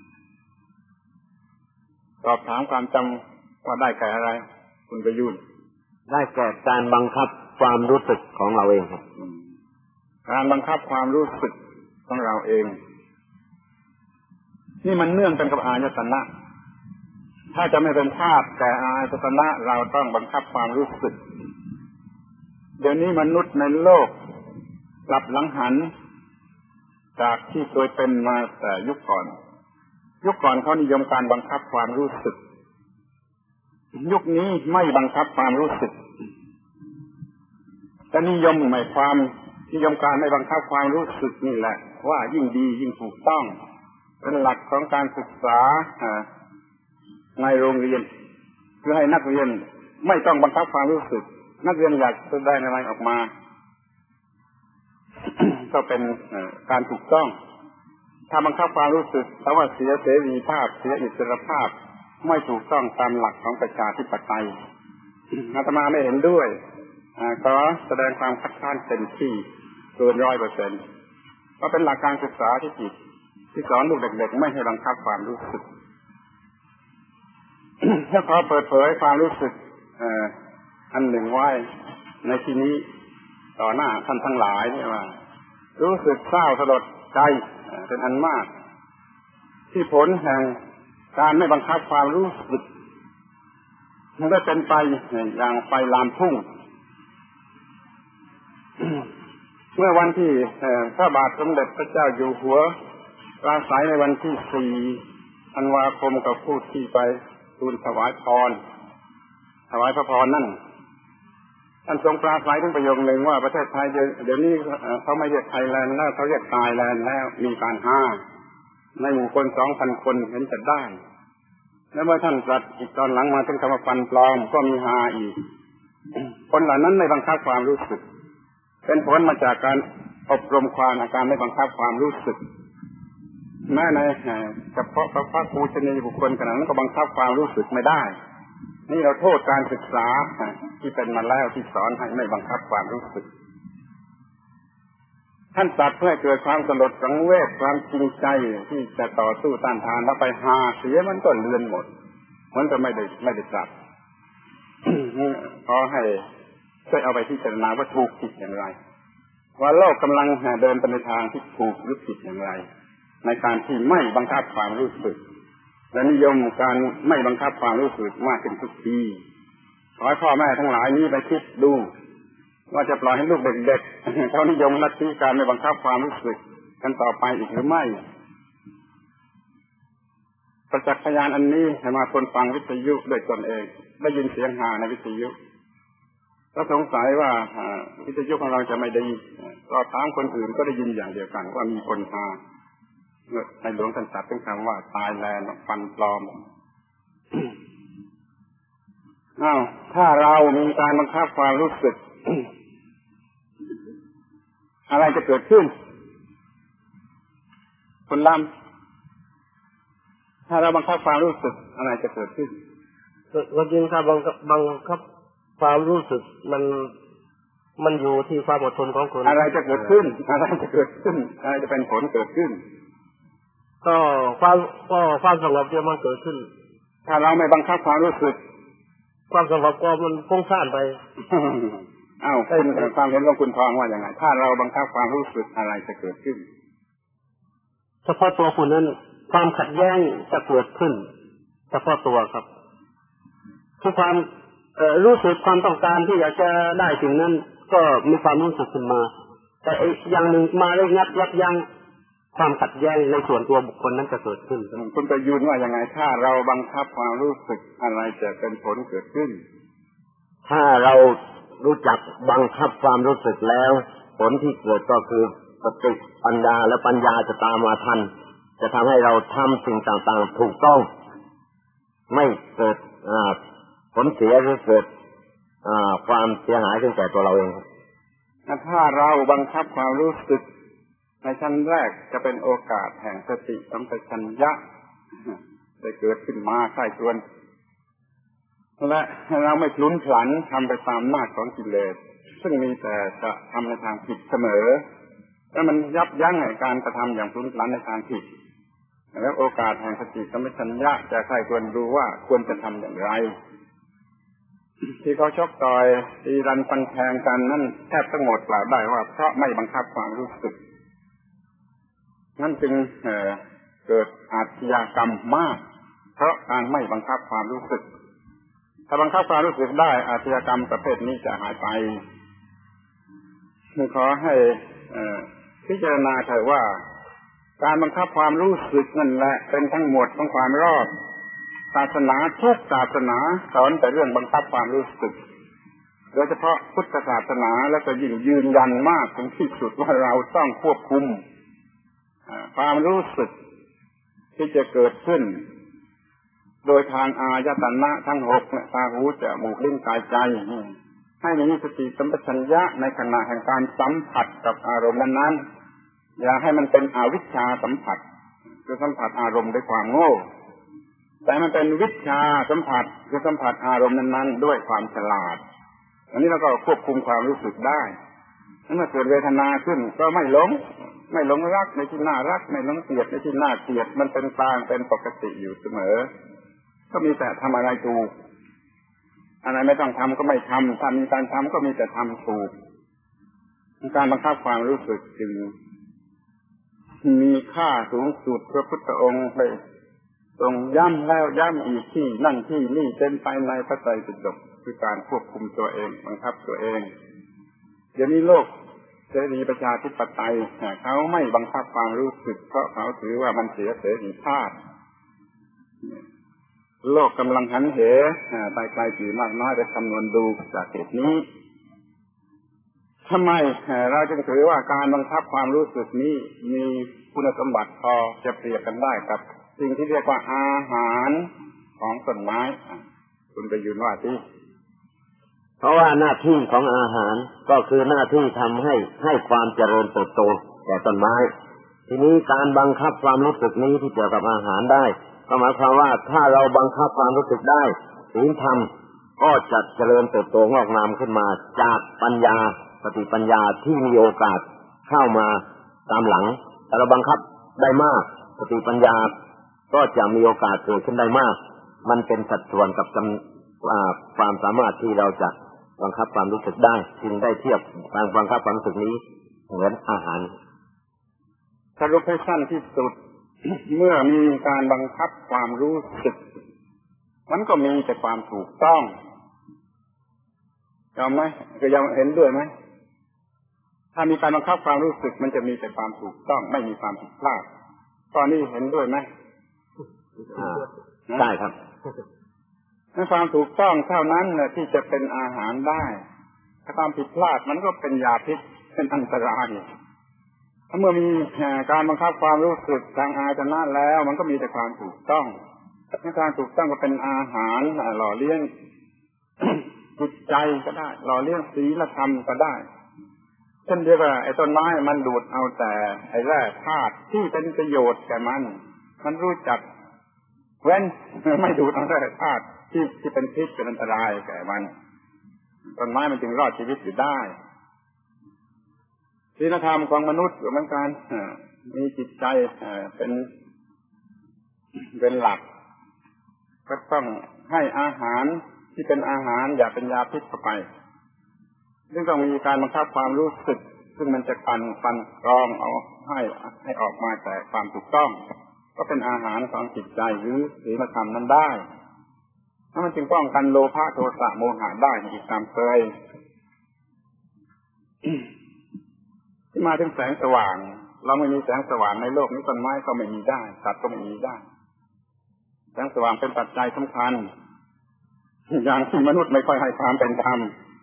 สอบถามความจำว่าได้แก่อะไรคุณประยุทธ์ได้แก่การบังคับความรู้สึกของเราเองครับการบังคับความรู้สึกของเราเองนี่มันเนื่องกันกับอายตนะถ้าจะไม่เป็นธาตุแต่อายตนะเราต้องบังคับความรู้สึกเดี๋ยวนี้มนุษย์ในโลกกลับหลังหันจากที่เคยเป็นมาแต่ยุคก่อนเขานิยมการบังคับความรู้สึกยุคนี้ไม่บังคับความรู้สึกแต่นิยมการไม่บังคับความรู้สึกนี่แหละว่ายิ่งดียิ่งถูกต้องเป็นหลักของการศึกษาในโรงเรียนเพื่อให้นักเรียนไม่ต้องบังคับความรู้สึกนักเรียนอยากแสดงอะไรออกมา ก็เป็นการถูกต้องถ้าบังคับความรู้สึกแต่ว่าเสียเสรีภาพเสียอิสรภาพไม่ถูกต้องตามหลักของประชาธิปไตยอาตมาไม่เห็นด้วยขอแสดงความคัดค้านเต็มที่เกิน 100% ก็เป็นหลักการศึกษาที่ผิดที่สอนลูกเด็กๆไม่ให้บังคับความรู้สึกถ้าขอเปิดเผยความรู้สึกอันหนึ่งไว้ในที่นี้ต่อหน้าท่านทั้งหลายนี่ว่ารู้สึกเศร้าสลดใจเป็นอันมากที่ผลแห่งการไม่บังคับความรู้สึกมันก็เป็นไปอย่างไฟลามทุ่ง เมื่อวันที่พระบาทสมเด็จพระเจ้าอยู่หัวปราศัยในวันที่4 ธันวาคมกับผู้ที่ไปทูลถวายพระพรนั่นท่านทรงปราศัยถึงประโยคหนึ่งว่าประเทศไทยเดี๋ยวนี้เขาไม่เรียกไทยแลนด์แล้วเขาเรียกตายแลนด์แล้วมีการห้าในหมู่คน 2,000 คนเห็นจะได้แล้วเมื่อท่านตรัสอีกตอนหลังมาถึงคำว่าฟันปลอมก็มีหาอีกคนเหล่านั้นไม่บังคับความรู้สึกเป็นผลมาจากการอบรมความอาการไม่บังคับความรู้สึกแม้ในเฉพาะพระปูชนียบุคคลขนาดนั้นก็บังคับความรู้สึกไม่ได้นี่เราโทษการศึกษาที่เป็นมาแล้วที่สอนให้ไม่บังคับความรู้สึกท่านตรัสเพื่อให้เกิดความสลดสังเวชความจริงใจที่จะต่อสู้ต้านทานแล้วไปหาเสียมันก็เลือนหมดมันก็ไม่ได้ตรัส ขอให้ช่วยเอาไปพิจารณาว่าถูกผิดอย่างไรว่าโลกกำลังเดินไปในทางที่ถูกหรือผิดอย่างไรในการที่ไม่บังคับความรู้สึกและนิยมการไม่บังคับความรู้สึกมากขึ้นทุกทีขอให้พ่อแม่ทั้งหลายนี้ไปคิดดูว่าจะปล่อยให้ลูกเด็กๆเขานิยมลัทธิการไม่บังคับความรู้สึกกันต่อไปอีกหรือไม่ประจักษ์พยานอันนี้ให้มาทนฟังวิทยุด้วยตนเองได้ยินเสียงฮาในวิทยุก็สงสัยว่าวิทยุของเราจะไม่ดีก็ถามคนอื่นก็ได้ยินอย่างเดียวกันว่ามีคนฮาในหลวงท่านตรัสเป็นคำว่าตายแลนฟันปลอม ถ้าเรามีการบังคับความรู้สึก อะไรจะเกิดขึ้นคนล้ำถ้าเราบังคับความรู้สึกอะไรจะเกิดขึ้นก็จริงครับบังคับความรู้สึกมันอยู่ที่ความอดทนของคนอะไรจะเกิดขึ้นอะไรจะเกิดขึ้นอะไรจะเป็นผลเกิดขึ้นก็ความสงบจะมันเกิดขึ้นถ้าเราไม่บังคับความรู้สึกความสงบก็มันฟุ้งซ่านไปคุณความเห็นของคุณทองว่าอย่างไรถ้าเราบังคับความรู้สึกอะไรจะเกิดขึ้นเฉพาะตัวคุณนั้นความขัดแย้งจะเกิดขึ้นเฉพาะตัวครับทุกความรู้สึกความต้องการที่อยากจะได้สิ่งนั้นก็มีความรู้สึกขึ้นมาแต่อย่างหนึ่งมาแล้วยับยั้งความขัดแย้งในส่วนตัวบุคคลนั้นจะเกิดขึ้นคุณประยุนว่าอย่างไรถ้าเราบังคับความรู้สึกอะไรจะเป็นผลเกิดขึ้นถ้าเรารู้จักบังคับความรู้สึกแล้วผลที่เกิดก็คือสติปัญญาและปัญญาจะตามมาทันจะทำให้เราทำสิ่งต่างๆถูกต้องไม่เกิดผลเสียหรือเกิดความเสียหายขึ้นแก่ตัวเราเองถ้าเราบังคับความรู้สึกในชั้นแรกจะเป็นโอกาสแห่งสติสัมปชัญญะได้เกิดขึ้นมาใกล้ตัวและเราไม่พลุ้นพลันทำไปตามอำนาจของกิเลสซึ่งมีแต่จะทำในทางผิดเสมอแล้วมันยับยั้งการกระทำอย่างพลุ้นพลันในทางผิดแล้วโอกาสแห่งสติสัมปชัญญะจะใครควรรู้ว่าควรจะทำอย่างไรที่เขาชกต่อยตีรันฟันแทงกันนั่นแทบทั้งหมดกล่าวได้ว่าเพราะไม่บังคับความรู้สึกนั่นจึงเกิดอาชญากรรมมากเพราะการไม่บังคับความรู้สึกถ้าบังคับความรู้สึกได้อาชญากรรมประเภทนี้จะหายไปขอให้พิจารณาเถอะว่าการบังคับความรู้สึกนั่นแหละเป็นทั้งหมดของความรอดศาสนาทุกศาสนาสอนแต่เรื่องบังคับความรู้สึกโดยเฉพาะพุทธศาสนาแล้วก็ยิ่งยืนยันมากถึงที่สุดว่าเราต้องควบคุมความรู้สึกที่จะเกิดขึ้นโดยทางอายตนะทั้งหกตาหูจมูกลิ้นกายใจให้มีสติสัมปชัญญะในขณะแห่งการสัมผัสกับอารมณ์นั้นๆอย่าให้มันเป็นอวิชชาสัมผัสคือสัมผัสอารมณ์ด้วยความโง่แต่มันเป็นวิชชาสัมผัสคือสัมผัสอารมณ์นั้นๆด้วยความฉลาดอันนี้เราก็ควบคุมความรู้สึกได้เมื่อเกิดเวทนาขึ้นก็ไม่หลงรักในที่น่ารักไม่หลงเกลียดในที่น่าเกลียดมันเป็นกลางเป็นปกติอยู่เสมอก็มีแต่ทำอะไรถูกอะไรไม่ต้องทำก็ไม่ทำถ้ามีการทำก็มีแต่ทำถูกการบังคับความรู้สึกจึงมีค่าสูงสุดพระพุทธองค์ไปทรงย้ำแล้วย้ำอีกที่นั่นที่นี่เป็นไปในพระไตรปิฎกคือการควบคุมตัวเองบังคับตัวเองเดี๋ยวนี้โลกเสรีประชาธิปไตยเขาไม่บังคับความรู้สึกเพราะเขาถือว่ามันเสียเสรีภาพโลกกำลังหันเหไปไกลกี่มากน้อยไปคำนวณดูจากเหตุนี้ทำไมเราจึงถือว่าการบังคับความรู้สึกนี้มีคุณสมบัติพอจะเปรียบกันได้กับสิ่งที่เรียกว่าอาหารของต้นไม้คุณไปยืนว่าที่เพราะว่าหน้าที่ของอาหารก็คือหน้าที่ทำให้ความเจริญเติบโตแก่ต้นไม้ทีนี้การบังคับความรู้สึกนี้ที่เกี่ยวกับอาหารได้ก็หมายความว่าถ้าเราบังคับความรู้สึกได้ศีลธรรมก็จะเจริญเติบโตงอกงามขึ้นมาจากปัญญาสติปัญญาที่มีโอกาสเข้ามาตามหลังแต่เราบังคับได้มากสติปัญญาก็จะมีโอกาสเกิดขึ้นได้มากมันเป็นสัดส่วนกับความสามารถที่เราจะบังคับความรู้สึกได้จึงได้เทียบการบังคับความรู้สึกนี้เหมือนอาหารสรุปให้สั้นที่สุด เมื่อมีการบังคับความรู้สึกมันก็มีแต่ความถูกต้องยอมไหมก็ยอมเห็นด้วยไหมถ้ามีการบังคับความรู้สึกมันจะมีแต่ความถูกต้องไม่มีความผิดพลาดตอนนี้เห็นด้วยไหมได้ครับความถูกต้องเท่านั้นแหละที่จะเป็นอาหารได้ถ้าความผิดพลาดมันก็เป็นยาพิษเป็นอันตรายถ้าเมื่อมีการบังคับความรู้สึกทางอาจนะแล้วมันก็มีแต่ความถูกต้องการถูกต้องก็เป็นอาหารหล่อเลี้ยง จิตใจก็ได้หล่อเลี้ยงศีลธรรมก็ได้เช่นเดียวกับไอ้ต้นไม้มันดูดเอาแต่ไอ้แร่ธาตุที่เป็นประโยชน์แก่มันรู้จักเว้นไม่ดูดเอาแร่ธาตุที่เป็นพิษเป็นอันตรายแก่มันต้นไม้มันจึงรอดชีวิตอยู่ได้ศีลธรรมของมนุษย์เหมือนกันมีจิตใจเป็นหลักก็ต้องให้อาหารที่เป็นอาหารอย่าเป็นยาพิษเข้าไปซึ่งต้องมีการบังคับความรู้สึกซึ่งมันจะฟันกรองเอาให้ออกมาแต่ความถูกต้องก็เป็นอาหารของจิตใจหรือศีลธรรมนั้นได้ถ้ามันจึงป้องกันโลภะโทสะโมหะได้อีกตามเคยที่มาถึงแสงสว่างเราไม่มีแสงสว่างในโลกนี้ต้นไม้ก็ไม่มีได้สัตว์ก็ไม่มีได้แสงสว่างเป็นปัจจัยสำคัญอย่างที่มนุษย์ไม่ค่อยให้ความเป็นธรรม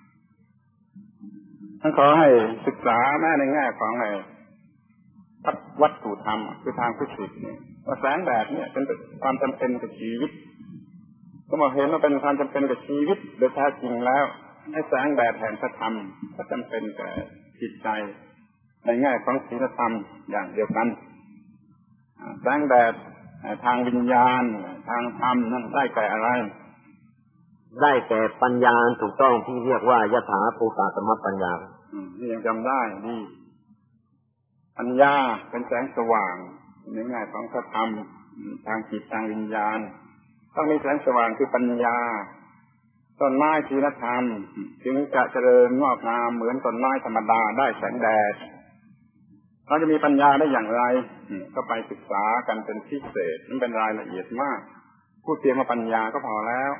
ท่านขอให้ศึกษาแม้ในแง่ของวัตถุธรรมคือทางฟิสิกส์เนี่ยว่าแสงแดดเนี่ยเป็นความจำเป็นกับชีวิตก็มาเห็นว่าเป็นความจำเป็นกับชีวิตโดยแท้จริงแล้วให้แสงแดดแห่งพระธรรมก็จำเป็นกับจิตใจในแง่ของศีลธรรมอย่างเดียวกันแสงแดดทางวิญญาณทางธรรมนั่นได้แก่อะไรได้แก่ปัญญาถูกต้องที่เรียกว่ายถาภูตสัมมัปปัญญานี่ยังจำได้นี่ปัญญาเป็นแสงสว่างในแง่ของพระธรรมทางจิตทางวิญญาณต้องมีแสงสว่างคือปัญญาต้นไม้ศีลธรรมจึงจะเจริญงอกงามเหมือนต้นไม้ธรรมดาได้แสงแดดเราจะมีปัญญาได้อย่างไรก็ไปศึกษากันเป็นพิเศษมันเป็นรายละเอียดมากพูดเพียงว่าปัญญาก็พอแล้ว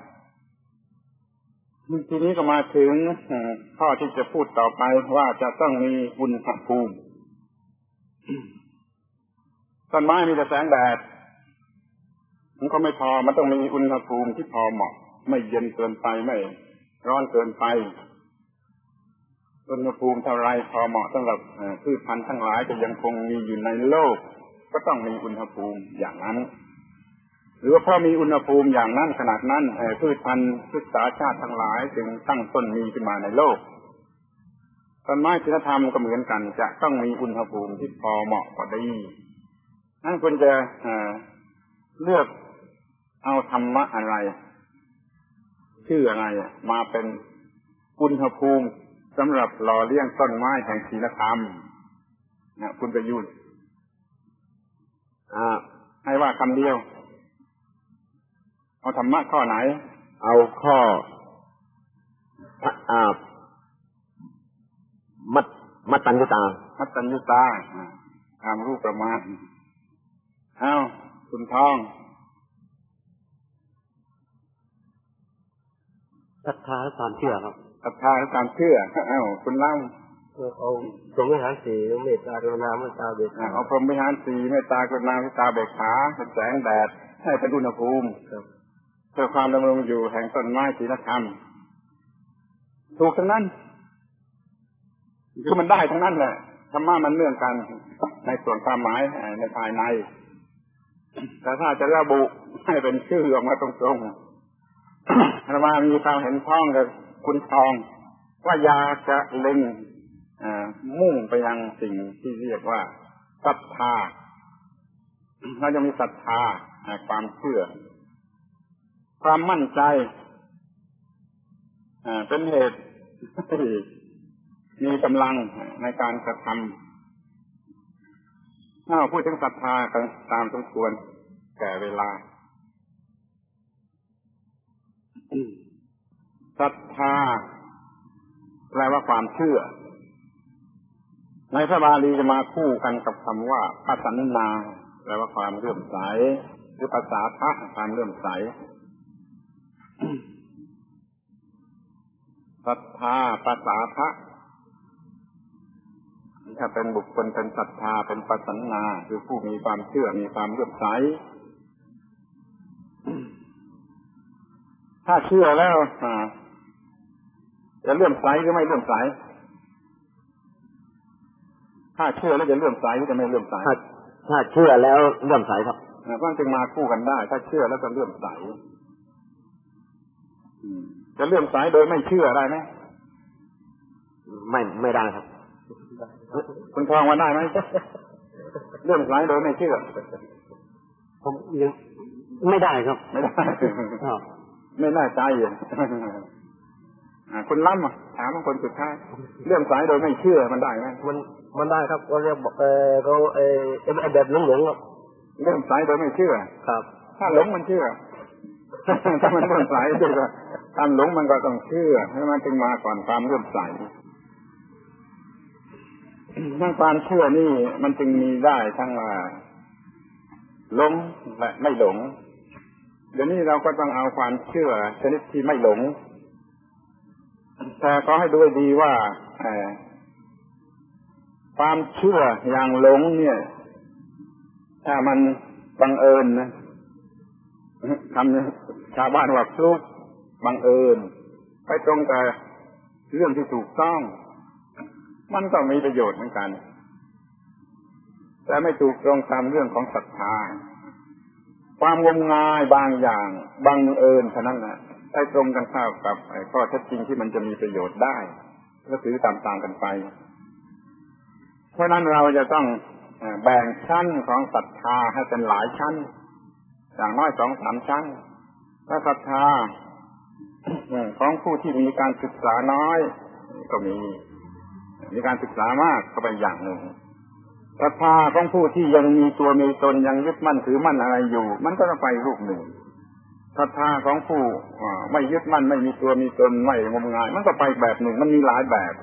ทีนี้ก็มาถึงข้อที่จะพูดต่อไปว่าจะต้องมีอุณหภูมิต้นไม้มีแต่แสงแดดมันก็ไม่พอมันต้องมีอุณหภูมิที่พอเหมาะไม่เย็นเกินไปไม่ร้อนเกินไปอุณหภูมิเท่าไรพอเหมาะสำหรับพืชพันธุ์ทั้งหลายจะยังคงมีอยู่ในโลกก็ต้องมีอุณหภูมิอย่างนั้นหรือว่าพอมีอุณหภูมิอย่างนั้นขนาดนั้นพืชพันธุ์ศึกษาชาติทั้งหลายจึงตั้งต้นมีขึ้นมาในโลกต้นไม้ศีลธรรมก็เหมือนกันจะต้องมีอุณหภูมิที่พอเหมาะพอดีนั่นควรจะเลือกเอาธรรมะอะไรชื่ออะไรมาเป็นอุณหภูมิสำหรับหล่อเลี้ยงต้นไม้แห่งศีลธรรมคุณประยุทธ์ให้ว่าคำเดียวเอาธรรมะข้อไหนเอาข้อมัตตัญญุตาความรู้ประมาณเอาคุณทองศรัทธาและความเชื่อครับศรัทธาและความเชื่อคุณเล่าเอาพรหมวิหารสี่เมตตากรุณาเมตตาเบกขาเอาพรหมวิหารสี่เมตตากรุณาเมตตาเบกขาเป็นแสงแดดให้เป็นอุณหภูมิเพื่อความดำรงอยู่แห่งต้นไม้ศีลธรรมถูกทั้งนั้นคือมันได้ทั้งนั้นแหละธรรมะมันเนื่องกันในส่วนความหมายในภายในแต่ถ้าจะระบุให้เป็นชื่อออกมาตรงๆอาตมามีความเห็นพ้องกับคุณทองว่าอยากจะเล็งมุ่งไปยังสิ่งที่เรียกว่าศรัทธาเราจะมีศรัทธาความเชื่อความมั่นใจเป็นเหตุที่มีกำลังในการกระทำถ้าพูดถึงศรัทธากันตามสมควรแก่เวลาศรัทธาแปลว่าความเชื่อในพระบาลีจะมาคู่กันกับคำว่าปัสสันนาแปลว่าความเลื่อมใสหรือภาษาพระความเลื่อมใสศรัทธาภาษาพระถ้าเป็นบุคคลเป็นศรัทธาเป็นปัสสันนาคือผู้มีความเชื่อมีความเลื่อมใสถ้าเชื่อแล้วจะเลื่อมใสหรือไม่เลื่อมใสถ้าเชื่อแล้วจะเลื่อมใสหรือจะไม่เลื่อมใสถ้าเชื่อแล้วเลื่อมใสครับมันจึงมาคู่กันได้ถ้าเชื่อแล้วจะเลื่อมใสจะเลื่อมใสโดยไม่เชื่อได้ไหมไม่ได้ครับคุณทองว่าได้ไหมเลื่อมใสโดยไม่เชื่อผมยังไม่ได้ครับไม่ได้ไม่น่าใจคุณล้ำถามคนสุดท้ายเลื่อมใสโดยไม่เชื่อมันได้ไหมมันได้ครับก็เรียกเขาแบบหลงครับเลื่อมใสโดยไม่เชื่อครับถ้าหลงมันเชื่อถ้ามันเลื่อมใสด้วยก็การหลงมันก็ต้องเชื่อให้มันจึงมาก่อนความเลื่อมใสทั้งความเชื่อนี่มันจึงมีได้ทั้งหลงและไม่หลงเดี๋ยวนี้เราก็ต้องเอาความเชื่อชนิดที่ไม่หลงแต่ก็ให้ดูดีว่าความเชื่ออย่างหลงเนี่ยถ้ามันบังเอิญนะทำชาวบ้านว่าฟลุกบังเอิญไปตรงกับเรื่องที่ถูกต้องมันก็มีประโยชน์เหมือนกันแต่ไม่ถูกตรงตามเรื่องของศรัทธาความงมงายบางอย่างบังเอิญเท่านั้นนะได้ตรงกันข้ามกับข้อเท็จจริงที่มันจะมีประโยชน์ได้ก็ถือตามๆกันไปเพราะนั้นเราจะต้องแบ่งชั้นของศรัทธาให้เป็นหลายชั้นอย่างน้อย 2-3 ชั้นถ้าศรัทธาของผู้ที่มีการศึกษาน้อยก็มีการศึกษามากก็เป็นอย่างหนึ่งศรัทธาของผู้ที่ยังมีตัวมีตนยังยึดมั่นถือมั่นอะไรอยู่มันก็จะไปรูปหนึ่งศรัทธาของผู้ไม่ยึดมั่นไม่มีตัวมีตนไม่งมงายมันก็ไปแบบหนึ่งมันมีหลายแบบ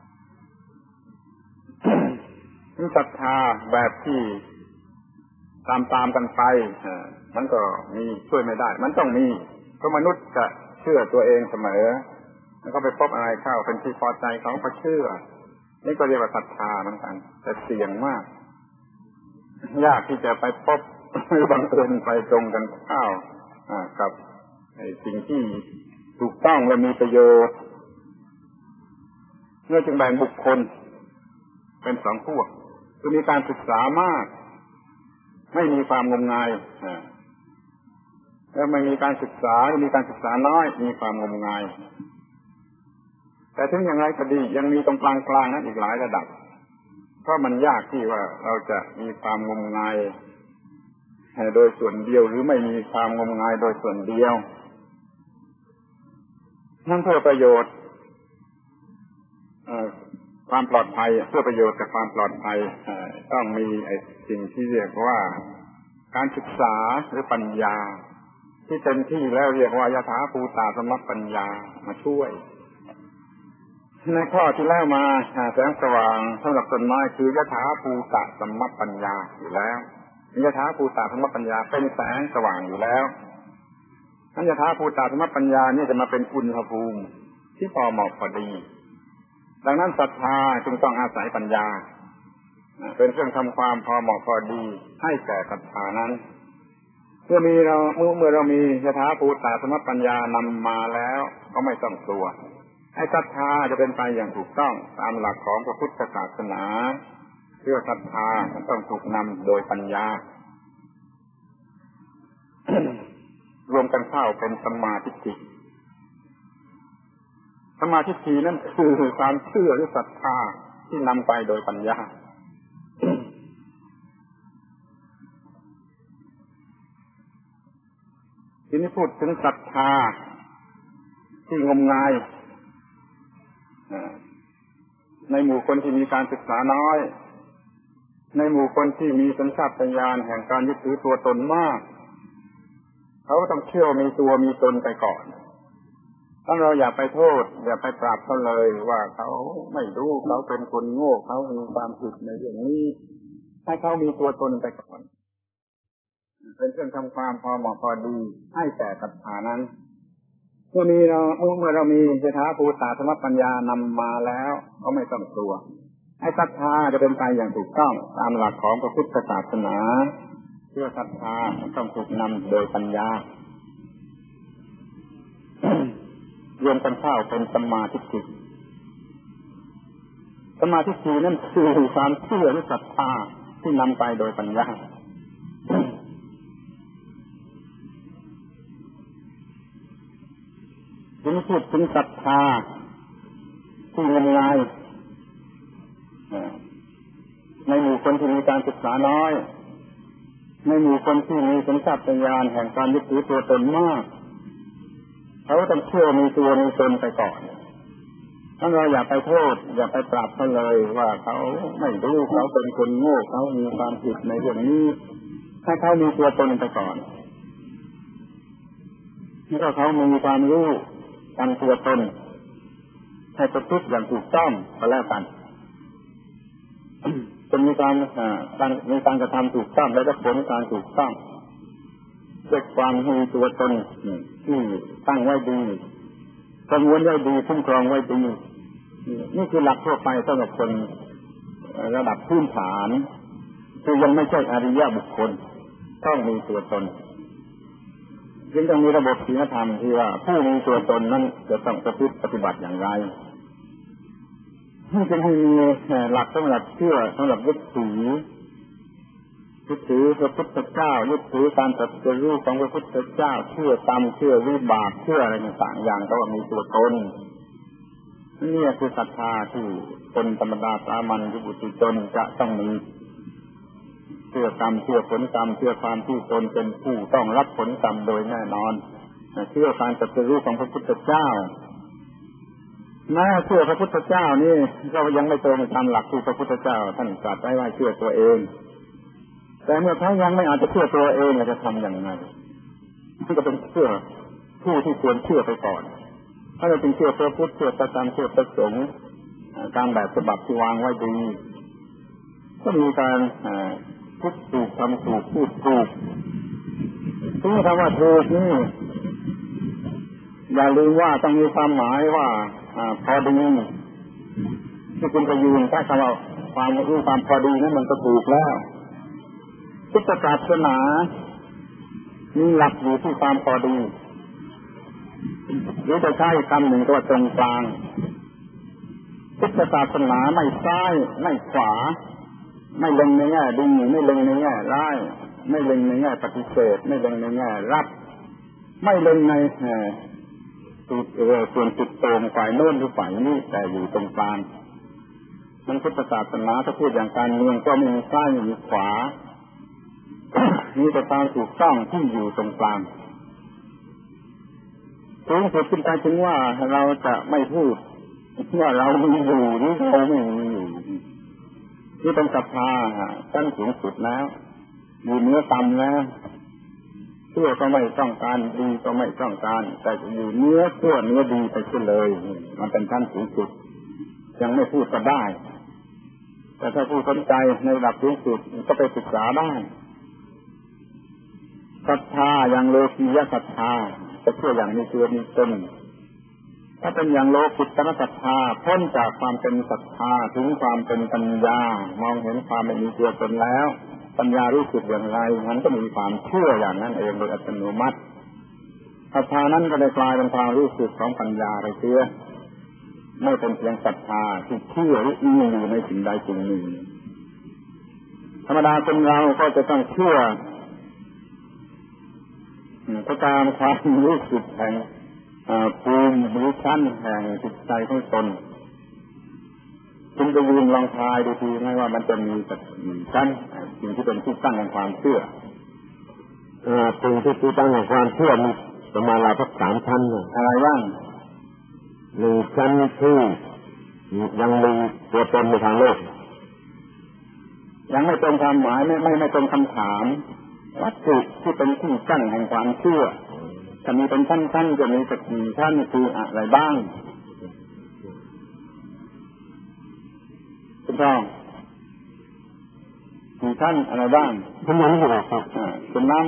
มีศรัทธาแบบที่ตามกันไปมันก็มีช่วยไม่ได้มันต้องมีเพราะมนุษย์จะเชื่อตัวเองเสมอแล้วก็ไปพบอะไรเข้าเป็นที่พอใจเขาก็เชื่อนี่ก็เรียกว่าศรัทธาเหมือนกันแต่เสี่ยงมากยากที่จะไปพบหรือบังเอิญไปตรงกันเข้ากับสิ่งที่ถูกต้องและมีประโยชน์เมื่อจึงแบ่งบุคคลเป็น2 พวกคือมีการศึกษามากไม่มีความงมงายแล้วไม่มีการศึกษามีการศึกษาน้อยมีความงมงายแต่ถึงอย่างไรก็ดียังมีตรงกลางๆนั้นอีกหลายระดับเพราะมันยากที่ว่าเราจะมีความงมงายโดยส่วนเดียวหรือไม่มีความงมงายโดยส่วนเดียวนั่นเพื่อประโยชน์ความปลอดภัยเพื่อประโยชน์กับความปลอดภัยต้องมีสิ่งที่เรียกว่าการศึกษาหรือปัญญาที่เต็มที่แล้วเรียกว่ายถาภูตาสัมมัปปัญญามาช่วยในข้อที่แล้วมาแสงสว่างสำหรับต้นไม้คือยถาภูตาสัมมัปปัญญาอยู่แล้วยถาภูตาสัมมัปปัญญาเป็นแสงสว่างอยู่แล้วนั้นยถาภูตาสัมมัปปัญญานี่จะมาเป็นอุณหภูมิที่พอเหมาะพอดีดังนั้นศรัทธาจึงต้องอาศัยปัญญาเป็นเครื่องทำความพอเหมาะพอดีให้แก่ศรัทธานั้นเมื่อเรามียถาภูตาสัมมัปปัญญานำมาแล้วก็ไม่ต้องกลัวให้ศรัทธาจะเป็นไปอย่างถูกต้องตามหลักของพระพุทธศาสนาเพื่อศรัทธาต้องถูกนำโดยปัญญา รวมกันเข้าเป็นสัมมาทิฏฐิพสัมมาทิฏฐินั่นคือความเชื่อหรือศรัทธาที่นำไปโดยปัญญาทีนี้พูดถึงศรัทธาที่งมงายในหมู่คนที่มีการศึกษาน้อยในหมู่คนที่มีสัญชาตญาณแห่งการยึดถือตัวตนมากเขาต้องเชื่อมีตัวมีตนไปก่อนถ้าเราอย่าไปโทษอย่าไปปราบเขาเลยว่าเขาไม่รู้เขาเป็นคนโง่เขามีความผิดในเรื่องนี้ให้เขามีตัวตนไปก่อนเป็นเครื่องทำความพอเหมาะพอดีให้แก่ศรัทธานั้นเมื่อเรามียถาภูตธรรมปัญญานำมาแล้วก็ไม่ต้องกลัวให้ศรัทธาจะเป็นไปอย่างถูกต้องตามหลักของพระพุทธศาสนาเพื่อศรัทธาต้องถูกนำโดยปัญญารวมกันเข้าเป็นสัมมาทิฏฐิสัมมาทิฏฐินั่นคือความเชื่อหรือศรัทธาที่นำไปโดยปัญญาจึงพูดถึงศรัทธาที่งมงายในหมู่คนที่มีการศึกษาน้อยในหมู่คนที่มีสัญชาตญาณแห่งการยึดถือตัวตนมากเขาต้องเชื่อมีตัวมีตนไปก่อนถ้าเราอย่าไปโทษอย่าไปปราบเขาเลยว่าเขาไม่รู้เขาเป็นคนโง่เขามีความผิดในเรื่องนี้ให้เขามีตัวตนไปก่อนนี่ก็เขามีความรู้กันตัวตนให้ประพฤติอย่างถูกต้องก็แล้วกันจะมีการกระทำถูกต้องและได้ผลการถูกต้องด้วยความมีตัวตนที่ตั้งไว้ดีประมวลไว้ดีคุ้มครองไว้ดีนี่คือหลักทั่วไปสำหรับคนระดับพื้นฐานคือยังไม่ใช่อริยบุคคลต้องมีตัวตนจึงต้องมีระบบศีลธรรมที่ว่าผู้มีตัวตนนั้นจะต้องประพฤติปฏิบัติอย่างไรนี่จึงให้มีหลักสำหรับเชื่อสำหรับยึดถือพระพุทธเจ้ายึดถือการตรัสรู้ของพระพุทธเจ้าเชื่อกรรมเชื่อวิบากเชื่ออะไรต่างๆอย่างก็ว่ามีตัวตนนี่คือศรัทธาที่คนธรรมดาสามัญที่บุตรชนจะต้องมีเชื่อกรรมเชื่อผลกรรมเชื่อความที่ตนเป็นผู้ต้องรับผลกรรมโดยแน่นอนเชื่อการตรัสรู้ของพระพุทธเจ้าแม้เชื่อพระพุทธเจ้านี่ก็ยังไม่ตรงตามหลักที่พระพุทธเจ้าท่านตรัสไว้ว่าเชื่อตัวเองแต่เมื่อเขายังไม่อาจจะเชื่อตัวเองจะทำอย่างไรมันก็เป็นเชื่อผู้ที่ควรเชื่อไปก่อนถ้าเราเป็นเชื่อพระพุทธเชื่อพระธรรมเชื่อพระสงฆ์ตามแบบฉบับที่วางไว้ดีก็มีการพูดถูกทำถูกพูดถูกถึงคำว่าถูกนี่อย่าลืมว่าต้องมีความหมายว่าพอดีที่คุณประยูนถ้าคำว่าความรู้ความพอดีนั้นมันก็ถูกแล้วพุทธศาสนามีหลักอยู่ที่ความพอดีหรือจะใช้คำหนึ่งก็ว่าตรงกลางพุทธศาสนาไม่ซ้ายไม่ขวาไม่เล็งในแง่ดีไม่เล็งในแง่ร้ายไม่เล็งในแง่ปฏิเสธไม่เล็งในแง่รับไม่เล็งในส่วนจุดตรงฝ่ายโน้นหรือฝ่ายนี้แต่อยู่ตรงกลางมันพุทธศาสนาถ้าพูดอย่างการเมืองก็ไม่มีซ้ายไม่มีขวามีแต่ความถูกต้องที่อยู่ตรงกลางสูงสุดขึ้นไปถึงว่าเราจะไม่พูดว่าเรามีอยู่หรือเราไม่มีอยู่ที่เป็นศรัทธาขั้นสูงสุดแล้วอยู่เนื้อต่ำแล้วชั่วก็ไม่ต้องการดีก็ไม่ต้องการแต่อยู่เนื้อชั่วเนื้อดีไปเลยมันเป็นขั้นสูงสุดยังไม่พูดก็ได้แต่ถ้าผู้สนใจในระดับสูงสุดก็ไปศึกษาได้ศรัทธาอย่างโลกียศรัทธาจะเชื่ออย่างมีตัวมีตนถ้าเป็นอย่างโลกุตตรศรัทธาพ้นจากความเป็นศรัทธาถึงความเป็นปัญญามองเห็นความไม่มีตัวตนแล้วปัญญารู้สึกอย่างไรมันก็มีความเชื่ออย่างนั้นเองโดยอัตโนมัติศรัทธานั้นก็ได้กลายเป็นความรู้สึกของปัญญาไปเสียไม่เป็นเพียงศรัทธาที่เชื่อหรืออิงอยู่ในสิ่งใดสิ่งหนึ่งธรรมดาคนเราก็จะต้องเชื่อตามความรู้สึกแห่งภูมิหรือชั้นแห่งจิตใจของตนคุณจะยืนลองทายดูทีไหมว่ามันจะมีสักกี่ชั้นสิ่งที่เป็นที่ตั้งแห่งความเชื่อสิ่งที่ตั้งแห่งความเชื่อมีประมาณสัก3 ชั้นอะไรบ้าง 1 ชั้นที่ยังมีตัวตนในทางโลกยังไม่ตรงความหมายไม่ตรงคำถามวัตถุที่เป็นที่ตั้งแห่งความเชื่อจะมีเป็นชั้นๆจะมีสักกี่ชั้นคืออะไรบ้างคุณพ่อกี่ชั้นอะไรบ้างผมยังไม่ออกครับคุณน้ำ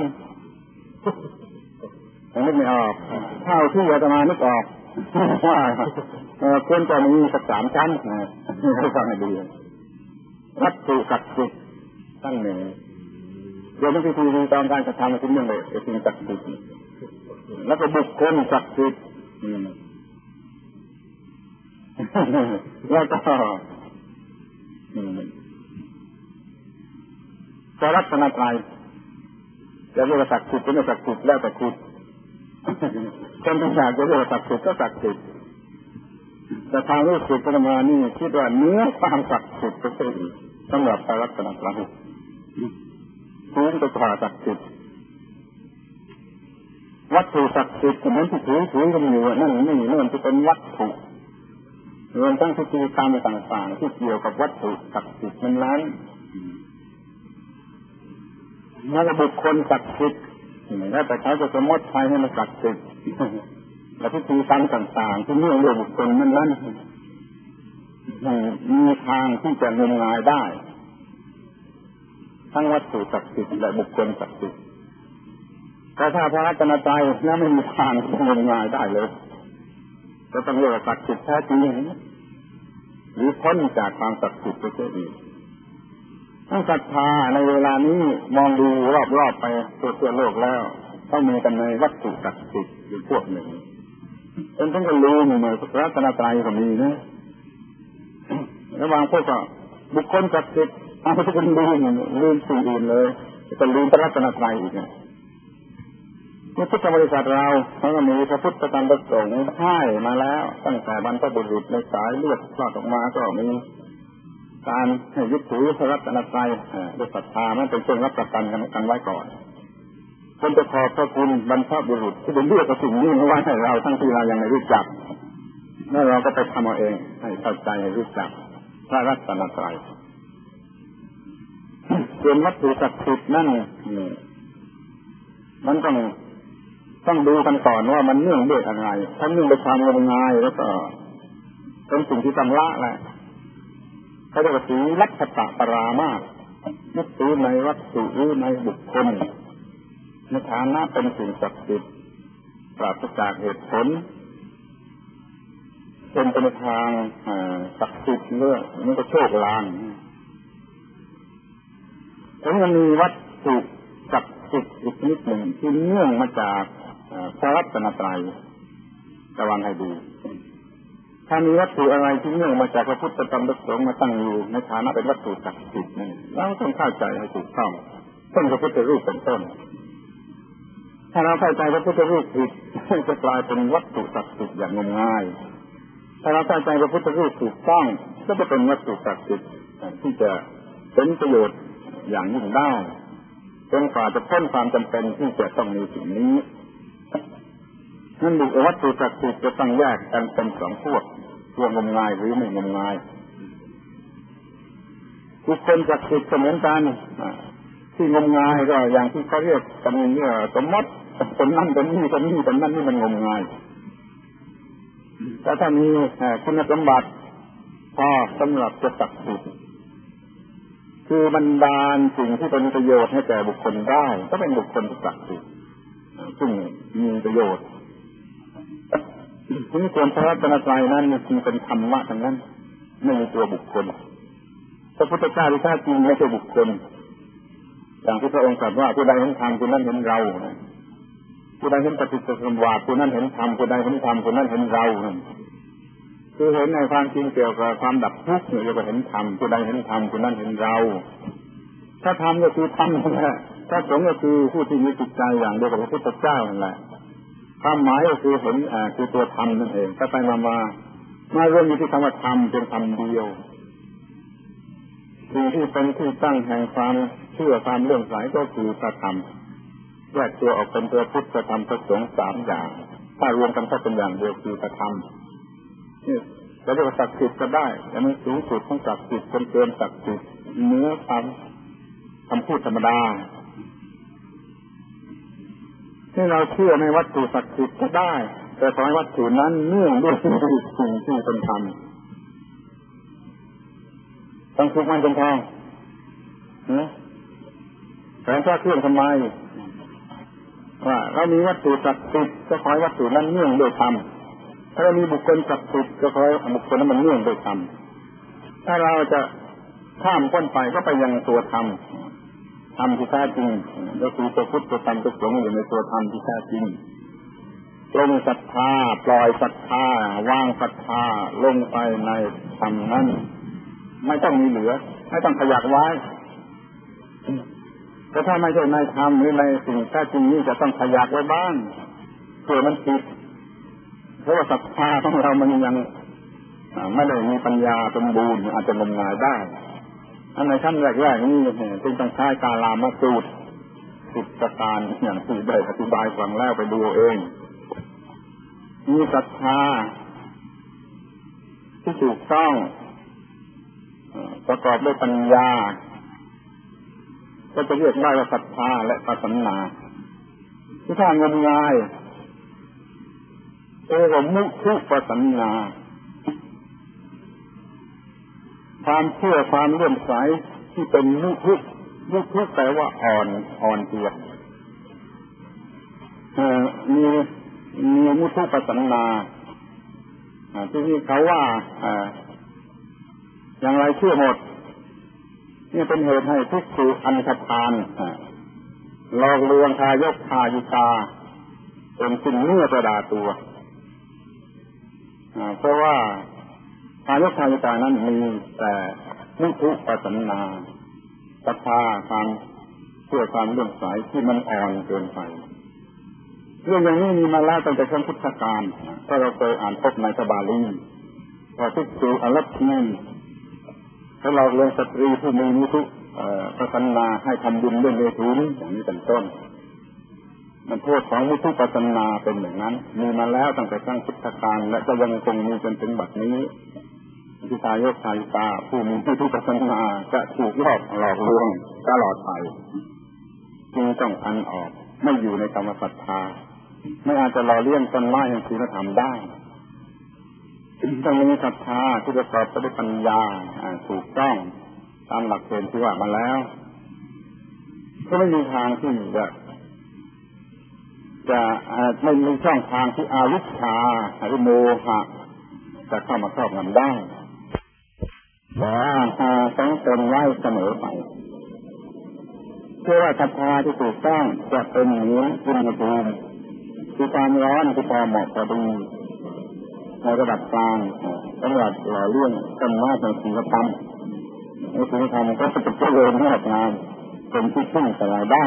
ยังนึกไม่ออกเท่าที่อาตมานึกออกว่าควรจะมีสัก3 ชั้นให้ฟังให้ดีวัตถุศักดิ์สิทธิ์ตั้งหนึ่งโดยไม่ใช่ทีตอนการกระทำสิ่งหนึ่งเลยสิ่งศักดิ์สิทธิ์แล้วก็บุคคลศักดิ์สิทธิ์แล้วก็พระรัตนตรัยจะเรียกว่าศักดิ์สิทธิ์ก็ไม่ศักดิ์สิทธิ์แล้วแต่คุณคนที่อยากจะเรียกว่าศักดิ์สิทธิ์ก็ศักดิ์สิทธิ์แต่ทางรู้สึกประมาณนี้คิดว่าเนื้อความศักดิ์สิทธิ์ก็คือสำหรับพระรัตนตรัยภูมิก็ว่าศักดิ์สิทธิ์วัตถุศักดิ์สิทธิ์เหมือนที่ถือกันอยู่นั่นนี่นั่นจะเป็นวัตถุรวมทั้งพิธีกรรมต่างๆที่เกี่ยวกับวัตถุศักดิ์สิทธิ์นั้นแล้วบุคคลศักดิ์สิทธิ์แล้วแต่เขาจะสมมติใครให้มันศักดิ์สิทธิ์และพิธีกรรมต่างๆที่เนื่องด้วยบุคคลนั้นมีทางที่จะงมงายได้ทั้งวัตถุศักดิ์สิทธิ์และบุคคลศักดิ์สิทธิ์แต่ถ้าพระรัตนตรัยนั้นไม่มีทางที่จะงมงายได้เลยจะต้องเรียกว่าศักดิ์สิทธิ์แท้จริงหรือพ้นจากความศักดิ์สิทธิ์ไปเสียอีกทั้งศรัทธาในเวลานี้มองดูรอบๆไปทั่วโลกแล้วต้องมีกันในวัตถุศักดิ์สิทธิ์อยู่พวกหนึ่งเป็นทั้งกันรู้ในพระรัตนตรัยก็มีนะระหว่างพวกบุคคลศักดิ์สิทธิ์เอาทุกคนลืมสิ่งอื่นเลยจะลืมพระรัตนตรัยอีกเนี่ยพุทธบริษัทเราเขาก็มีพระพุทธธรรมประสงค์ให้มาแล้วตั้งแต่บรรพบุรุษในสายเลือดคลอดออกมาก็มีการให้ยึดถือพระรัตนตรัยด้วยศรัทธามันเป็นเครื่องรับประกันกันไว้ก่อนคนจะขอบพระคุณบรรพบุรุษที่เป็นเลือกสิ่งนี้ไว้ให้เราทั้งที่เรายังไม่รู้จักแล้วเราก็ไปทำเอาเองให้เข้าใจให้รู้จักพระรัตนตรัยส่วนวัตถุศักดิ์สิทธิ์นั่นมันต้องดูกันก่อนว่ามันเนื่องด้วยอะไรถ้าเนื่องด้วยความงมงายแล้วก็เป็นสิ่งที่ต้องละแหละเขาเรียกว่าศีลัตถะปรามาสยึดถือในวัตถุหรือในบุคคลในฐานะเป็นสิ่งศักดิ์สิทธิ์ปราศจากเหตุผลเป็นไปในทางศักดิ์สิทธิ์เรื่องนี้ก็โชคลางแล้วมันมีวัตถุศักดิ์สิทธิ์อีกนิดหนึ่งที่เนื่องมาจากพระรัตนตรัยระวังให้ดีถ้ามีวัตถุอะไรที่เนื่องมาจากพระพุทธธรรมประสงค์มาตั้งอยู่ในฐานะเป็นวัตถุศักดิ์สิทธิ์นี่เราต้องเข้าใจให้ถูกต้องต้นพระพุทธรูปเป็นต้นถ้าเราเข้าใจพระพุทธรูปผิดจะกลายเป็นวัตถุศักดิ์สิทธิ์อย่างงมงายถ้าเราเข้าใจพระพุทธรูปถูกต้องก็จะเป็นวัตถุศักดิ์สิทธิ์ที่จะเป็นประโยชน์อย่างยิ่งได้จนกว่าจะพ้นความจำเป็นที่จะต้องมีสิ่งนี้นั่นดูวัตถุศักดิ์สิทธิ์จะต้องแยกกันเป็น2 พวกงมงายหรือไม่งมงายทุกคนศักดิ์สิทธิ์เหมือนกันที่งมงายก็อย่างที่เขาเรียกกันเนี่ยสมมติคนนั่นคนนี้คนนี้คนนั้นนี่มันงมงายแต่ถ้ามีคุณสมบัติพอสำหรับจะศักดิ์สิทธิ์คือบันดาลสิ่งที่เป็นประโยชน์ให้แก่บุคคลได้ก็เป็นบุคคลที่ศักดิ์สิทธิ์ซึ่งมีประโยชน์ที่ส่วนพระรัตนตรัยนั้นจึงเป็นธรรมะทั้งนั้นไม่มีตัวบุคคลพระพุทธเจ้าที่แท้จริงไม่ใช่บุคคลอย่างที่พระองค์ตรัสว่าผู้ใดเห็นธรรมผู้นั้นเห็นเราผู้ใดเห็นปฏิจจสมุปบาทผู้นั้นเห็นธรรมผู้ใดเห็นธรรมผู้นั้นเห็นเราคือเห็นในความจริงเกี่ยวกับความดับทุกข์เรียกว่าเห็นธรรมผู้ใดเห็นธรรมผู้นั้นเห็นเราถ้าธรรมก็คือธรรมนั่นแหละถ้าสงฆ์ก็คือผู้ที่มีจิตใจอย่างเดียวกับพระพุทธเจ้านั่นแหละเขความหมายก็คือเห็นคือตัวธรรมนั่นเองก็ไปมารวมอยู่ที่คำว่าธรรมเป็นคำเดียวสิ่งที่เป็นที่ตั้งแห่งความเชื่อความเลื่อมใสก็คือพระธรรมแยกตัวออกเป็นตัวพุทธธรรมประสงค์สามอย่างถ้ารวมกันก็เป็นอย่างเดียวคือพระธรรมนี่จะเรียกว่าศักดิ์สิทธิ์ก็ได้แต่มันสูงสุดของศักดิ์สิทธิ์เกินศักดิ์สิทธิ์เหนือคำพูดธรรมดาที่เราเชื่อในวัตถุศักดิ์สิทธิ์ก็ได้แต่ขอให้วัตถุนั้นเนื่องด้วยสิ่งที่เป็นธรรมต้องทุกมันเป็นทองแต่ถ้าเครื่องทำไมว่าเรามีวัตถุศักดิ์สิทธิ์ก็ขอให้วัตถุนั้นเนื่องด้วยธรรมถ้าเรามีบุคคลศักดิ์สิทธิ์ก็ขอให้บุคคลนั้นมันเนื่องด้วยธรรมถ้าเราจะข้ามพ้นไปก็ไปยังตัวธรรมธรรมที่แท้จริงก็คือตัวพุทธตัวธรรมตัวสงฆ์อยู่ในตัวธรรมที่แท้จริงลงศรัทธาปล่อยศรัทธาวางศรัทธาลงไปในธรรมนั้นไม่ต้องมีเหลือไม่ต้องขยักไว้แต่ถ้าไม่ใช่ในธรรมหรือในสิ่งแท้จริงนี้จะต้องขยักไว้บ้างเพื่อมันติดเพราะว่าศรัทธาของเรามันยังไม่ได้มีปัญญาสมบูรณ์อาจจะงมงายได้อันในขั้นแรกๆนี่จึงต้องใช้กาลามสูตร10 ประการอย่างที่ได้อธิบายฟังแล้วไปดูเองมีศรัทธาที่ถูกต้องประกอบด้วยปัญญาก็จะเรียกได้ว่าศรัทธาและปัสสนาที่ถ้างมงายว่ามุทุปัสสนาความเชื่อความเลื่อมใสที่เป็นมุทุแปลว่าอ่อนตัวมีมุทุปัสสนาที่นี่เขาว่าอย่างไรเชื่อหมดนี่เป็นเหตุให้ทุกข์สู่อันธพาลหลอกลวงทายกทายิกาเป็นสิ่งเนื้อประดาตัวเพราะว่าทายกทายิกานั้นมีแต่มุทุปัสสนาศรัทธาความเชื่อความเลื่อมใสที่มันอ่อนเกินไปเรื่องอย่างนี้มีมาแล้วตั้งแต่ครั้งพุทธกาลถ้าเราเคยอ่านพบในพระบาลีว่าทุกข์สู่อรัตถีถ้าเราเลี้ยงสตรีผู้มีมุทุปัสสนาให้ทำบุญด้วยเมถุนอย่างนี้เป็นต้นมันโทษของมุทุปัสสนาเป็นอย่างนั้นมีมาแล้วตั้งแต่ครั้งพุทธกาลและก็ยังคงมีจนถึงบัดนี้ที่ทายกทายิกาผู้มีมุทุปัสสนาจะถูกหลอกลวงตลอดไปจึงต้องอันออกไม่อยู่ในกรรมศรัทธาไม่อาจจะหล่อเลี้ยงต้นไม้แห่งศีลธรรมได้ต้องมีศรัทธาที่ประกอบไปด้วยปัญญาถูกต้องตามหลักเกณฑ์ที่ว่ามาแล้วก็ไม่มีทางที่จะไม่มีช่องทางที่อวิชชาหรือโมหะจะเข้ามาครอบงำได้ต้องตนไว้เสมอไปเชื่อว่าศรัทธาที่ถูกต้องจะเป็นเหมือนอุณหภูมิคือความร้อนที่พอเหมาะพอดีในระดับกลางสำหรับหล่อเลี้ยงต้นไม้ในศีลธรรมในศีลธรรมก็จะเป็นเจริญงอกงามเป็นที่พึ่งสลายได้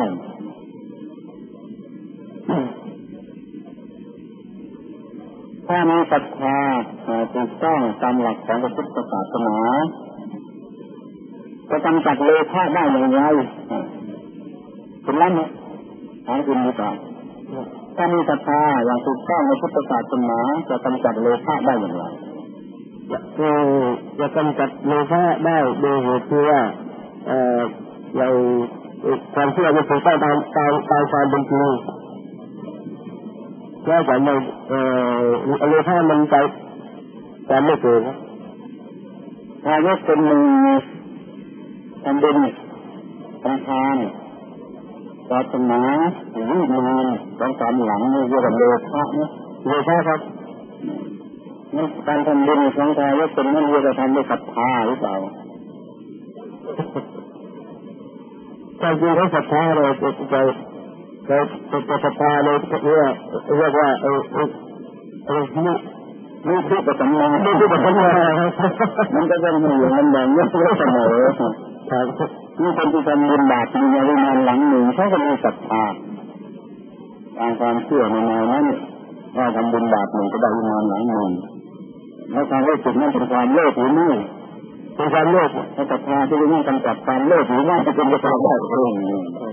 ถ้ามีศรัทธาถูกต้องตามหลักของพระพุทธศาสนาจะกำจัดโลภะได้อย่างไรคุณเล่าไหมถามคุณดีกว่าถ้ามีศรัทธาอย่างถูกต้องในพุทธศาสนาจะกำจัดโลภะได้อย่างไรจะกำจัดโลภะได้โดยเหตุที่ว่าเราความเชื่อจะถูกต้องตามความเป็นจริงแล้วแต่ไม่โลภะมันไปแต่ไม่เกิดถ้ายกเป็นมือทำบุญทำทานศาสนาหรืองานต้องตามหลังนี่เรียกว่าโลภะนะโลภะครับนี่การทำบุญของทายกเป็นนั่นเรียกว่าทำด้วยศรัทธาหรือเปล่าความจริงของศรัทธาเราจะศรัทธาเราเรียกว่ามุทุปัสสนามันก็จะมีอย่างนั้นอย่างนี้เสมอนี่คนที่ทำบุญบาปมีอะไรมาหลังหนึ่งเขาก็มีศรัทธาตามความเชื่อในแนวนั้นทำบุญบาปหนึ่งก็ได้วิมานหลังหนึ่งแล้วความรู้สึกนั้นเป็นความโลภหรือไม่เป็นความโลภถ้าศรัทธาที่ไม่กำจัดความโลภหรือไม่จะเป็นกระทำได้เอง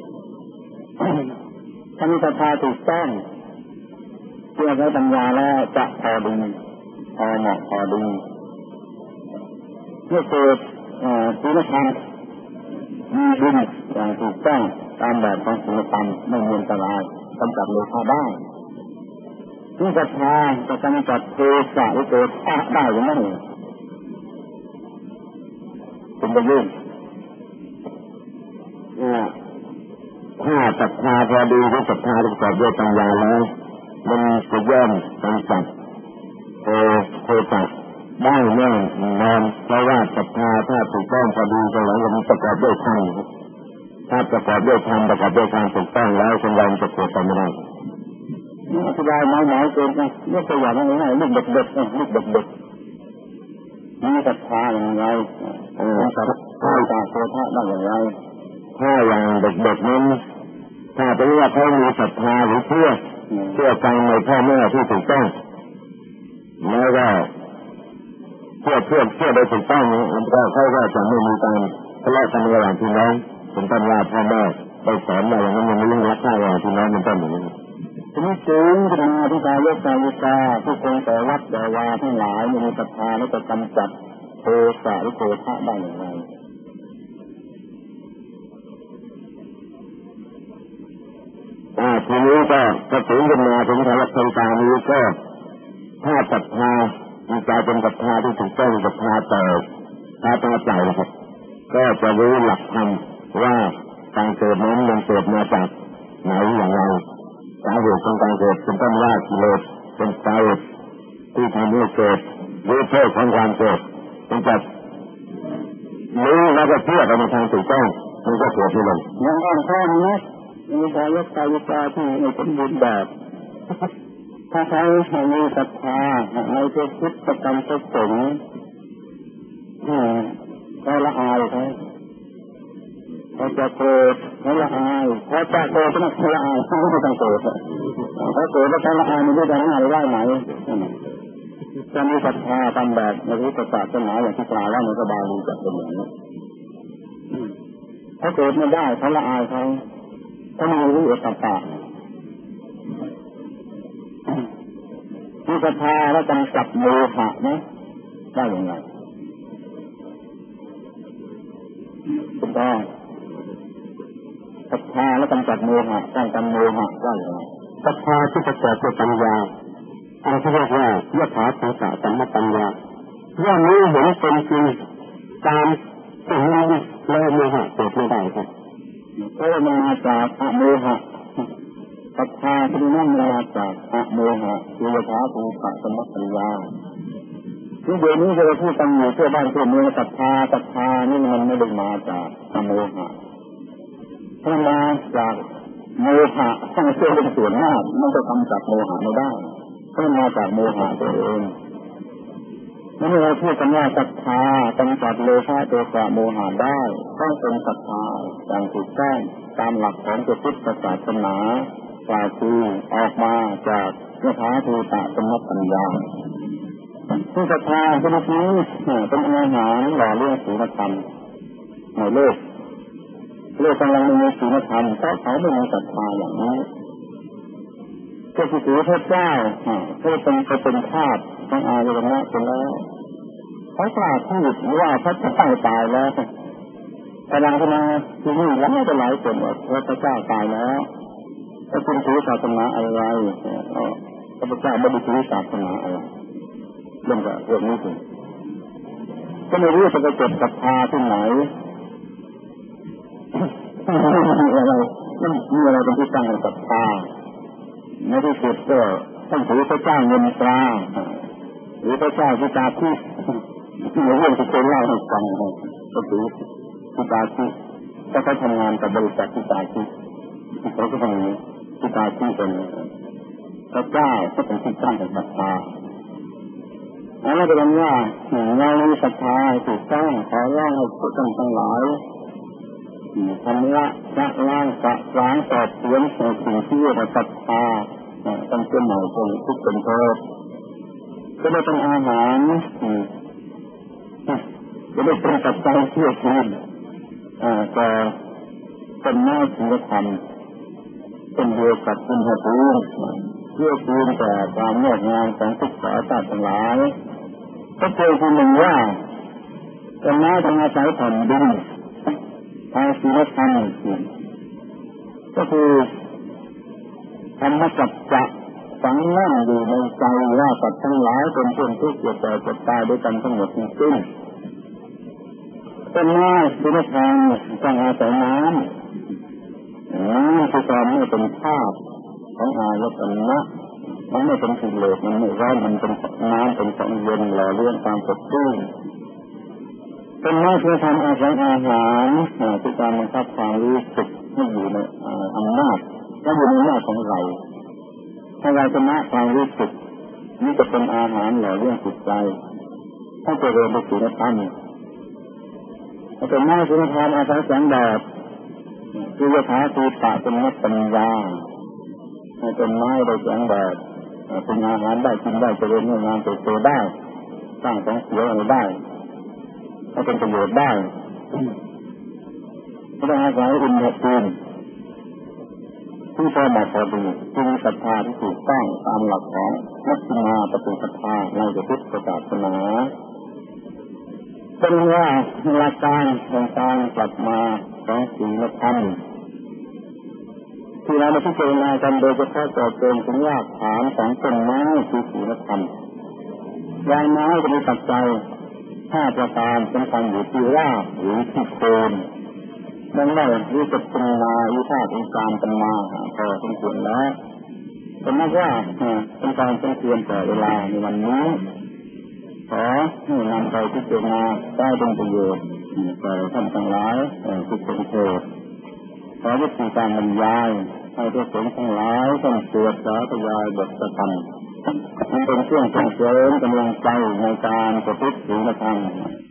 ถ้ามีศรัทธาถูกต้องเชื่อในปัญญาแล้วจะพอดีพอเหมาะพอดีเมื่อเกิดศีลธรรมมีบุญอย่างถูกต้องตามแบบของศีลธรรมไม่มีอันตรายกำจัดโลภะได้ที่ศรัทธาจะกำจัดโทสะหรือโกรธได้หรือไม่เป็นประโยชน์ถ้าศรัทธาพอดีหรือศรัทธาที่ประกอบด้วยปัญญาแล้วมันจะย่อมกำจัดโทสะได้แน่นอนเพราะว่าศรัทธาถ้าถูกต้องพอดีก็แล้วมันประกอบด้วยธรรมถ้าประกอบด้วยธรรมประกอบด้วยความถูกต้องแล้วคนเราจะเกิดไปไม่ได้นี่อธิบายน้อยๆเกินนะยกตัวอย่างง่ายๆลูกเด็กๆลูกเด็กๆมีศรัทธาอย่างไรศรัทธาจากโทษได้อย่างไรถ้าอย่างเด็กๆนั้นถ้าเป็นว่าเขามีศรัทธาหรือเชื่อฟังในพ่อแม่ที่ถูกต้องแล้วก็เชื่อโดยถูกต้องก็เขาก็จะไม่มีการทะเลาะกันระหว่างพี่น้องเป็นต้นว่าพ่อแม่ไปสอนมาอย่างนั้นยังไม่รู้รักใคร่ระหว่างพี่น้องเป็นต้นอย่างนี้ทีนี้จึงพิจารณาที่กายกายวิกาผู้คนแต่วัดแต่วาทั้งหลายมีศรัทธาและจะกำจัดโทสะหรือโกรธได้อย่างไรทีนี้ก็ถึงขึ้นมาถึงทางทางการนี้ก็ถ้าศรัทธามีใจเป็นศรัทธาที่ถูกต้องศรัทธาต่อตาใจนะครับก็จะรู้หลักธรรมว่าการเกิดนั้นมันเกิดมาจากไหนอย่างไรสาเหตุของการเกิดเป็นต้นว่ากิเลสเป็นสาเหตุที่ทำให้เกิดรู้โทษของความเกิดมันจะรู้แล้วก็เชื่อไปในทางถูกต้องมันก็เกิดขึ้นเลยอย่างอ่อนแค่นี้มีกายกายวิกาที่ไม่สมบูรณ์แบบถ้าเขามีศรัทธาในพระพุทธธรรมพระสงฆ์เขาละอายเขาจะโกรธเขาละอายเขาจะโกรธเขาละอายเขาไม่ต้องโกรธเขาโกรธแล้วเขาละอายมันจะละอายได้ไหมจะมีศรัทธาตามแบบในพุทธศาสนาอย่างที่กล่าวว่าในกบาลีจะเป็นอย่างนี้เขาโกรธไม่ได้เขาละอายเขาไม่รู้เอกตะมีศรัทธาแล้วกำจัดโมหะนะได้อย่างไรถูกต้องศรัทธาแล้วกำจัดโมหะป้องกันโมหะได้อย่างไรศรัทธาที่ประกอบด้วยปัญญาอะไรที่เรียกว่ายถาภูตสัมมปัญญาว่ารู้เห็นเป็นจริงตามสิ่งนั้นแล้วโมหะเกิดไม่ได้ครับเพราะมันมาจากอโมหะศรัทธาที่นั่นมาจากอโมหะคือยถาภูตสัมมปัญญาที่เดี๋ยวนี้เราพูดกันอยู่ทั่วบ้านทั่วเมืองศรัทธานี่มันไม่ได้มาจากอโมหะมันมาจากโมหะทั้งเชื่อเป็นส่วนมากมันจะกำจัดโมหะไม่ได้เพราะมันมาจากโมหะตัวเองนั่นเราพูดกันว่าศรัทธากำจัดโลภะโทสะโมหะได้ต้องเป็นศรัทธาอย่างถูกต้องตามหลักของพระพุทธศาสนากล่าวคือออกมาจากยถาภูตสัมมปัญญาผู้ศรัทธาชนิดนี้เป็นอาหารหล่อเลี้ยงศีลธรรมในโลกกำลังมีศีลธรรมเพราะเขาไม่มีศรัทธาอย่างนี้พระสิทธิพระเจ้าเขาเป็นทาสต้องอายกันนะเป็นแล้วเขากล่าวพูดว่าพระเจ้าตายแล้วกำลังมาที่นี่แล้วจะหลายคนว่าพระเจ้าตายแล้วจะเป็นถือศาสนาอะไรพระเจ้าไม่ได้ถือศาสนาอะไรเรื่องกับเรื่องนี้สิก็ไม่รู้จะไปเก็บศรัทธาที่ไหนอะไรนั่นมีอะไรเป็นที่ตั้งของศรัทธาไม่ได้เก็บก็ต้องถือพระเจ้าเงินตราหรือพระเจ้าพิตาที่เรื่องที่เคยเล่าให้ฟังก็ถือพิตาที่ถ้าเขาทำงานกับบริษัทพิตาที่เขาก็ต้องพิตาที่เป็นพระเจ้าก็เป็นที่ตั้งของศรัทธาแล้วก็เป็นว่าเรามีศรัทธาถูกต้องขอร้องให้ผู้ท่านทั้งหลายทำละล้างสะล้างสอบสวนสิ่งที่เรียกว่าศรัทธาต้องเชื่อหน่อยเป็นทุกเป็นโทษก็ได้เป็นอาหารก็ได้เป็นปัจจัยเชื่อถือแต่เป็นหน้าที่จะทำเป็นเดียวกับคุณพระภูมิเพื่อคืนแต่ความงดงามของทุกสายสัตว์ทั้งหลายก็เจอคนหนึ่งว่าเป็นหน้าทางอาศัยแผ่นดินทางศีลธรรมก็คือธรรมสัจจะฝังแน่นอยู่ในใจว่าสัตว์ทั้งหลายเป็นผู้ทุกข์เกิดแก่เจ็บตายด้วยกันทั้งหมดทั้งสิ้นเป็นหน้าศีลธรรมต้องอาศัยน้ำคือความไม่เป็นธาตุของอายตนะมันไม่เป็นกิเลสมันไม่ร้อนมันเป็นน้ำเป็นของเย็นหล่อเลี้ยงความสดชื่นเป็นหน้าที่ทำอาศัยอาหารคือการบังคับความรู้สึกให้อยู่ในอำนาจและอยู่ในหน้าของเราถ้าเราชนะความรู้สึกนี่จะเป็นอาหารหล่อเลี้ยงจิตใจให้เจริญในศีลธรรมเป็นหน้าศีลธรรมอาศัยแสงแดดคือวิชาคือตาเป็นนักปัญญาให้เป็นไม้ได้แสงแดดเป็นอาหารได้กินได้เจริญงานเติบโตได้สร้างของเสียอะไรได้ให้เป็นประโยชน์ได้ก็ต้องอาศัยอุณหภูมิที่พอเหมาะพอดีที่มีศรัทธาที่ถูกต้องตามหลักของมัชฌิมาปฏิปทาในพุทธศาสนาเป็นว่าหลักการของการกลับมาของศีลธรรมที่เรามาพิจารณากันโดยเฉพาะต่อเติมถึงรากฐานของต้นไม้คือศีลธรรมรากไม้จะมีปัจจัย5ประการสำคัญอยู่ที่รากหรือที่โคนดังนั้นวิจักรนาวิชาเป็นการเป็นมาพอสมควรแล้วผมนับว่าเป็นการสมควรแต่เวลาในวันนี้ขอให้นำไปพิจารณาได้เป็นประโยชน์แก่ท่านทั้งหลายทุกคนเถิดขอวิธีการบรรยายให้ทุกคนทั้งหลายท่านเกิดสาธยายบทประพันธ์เป็นเครื่องส่งเสริมกำลังใจในการประพฤติศีลธรรม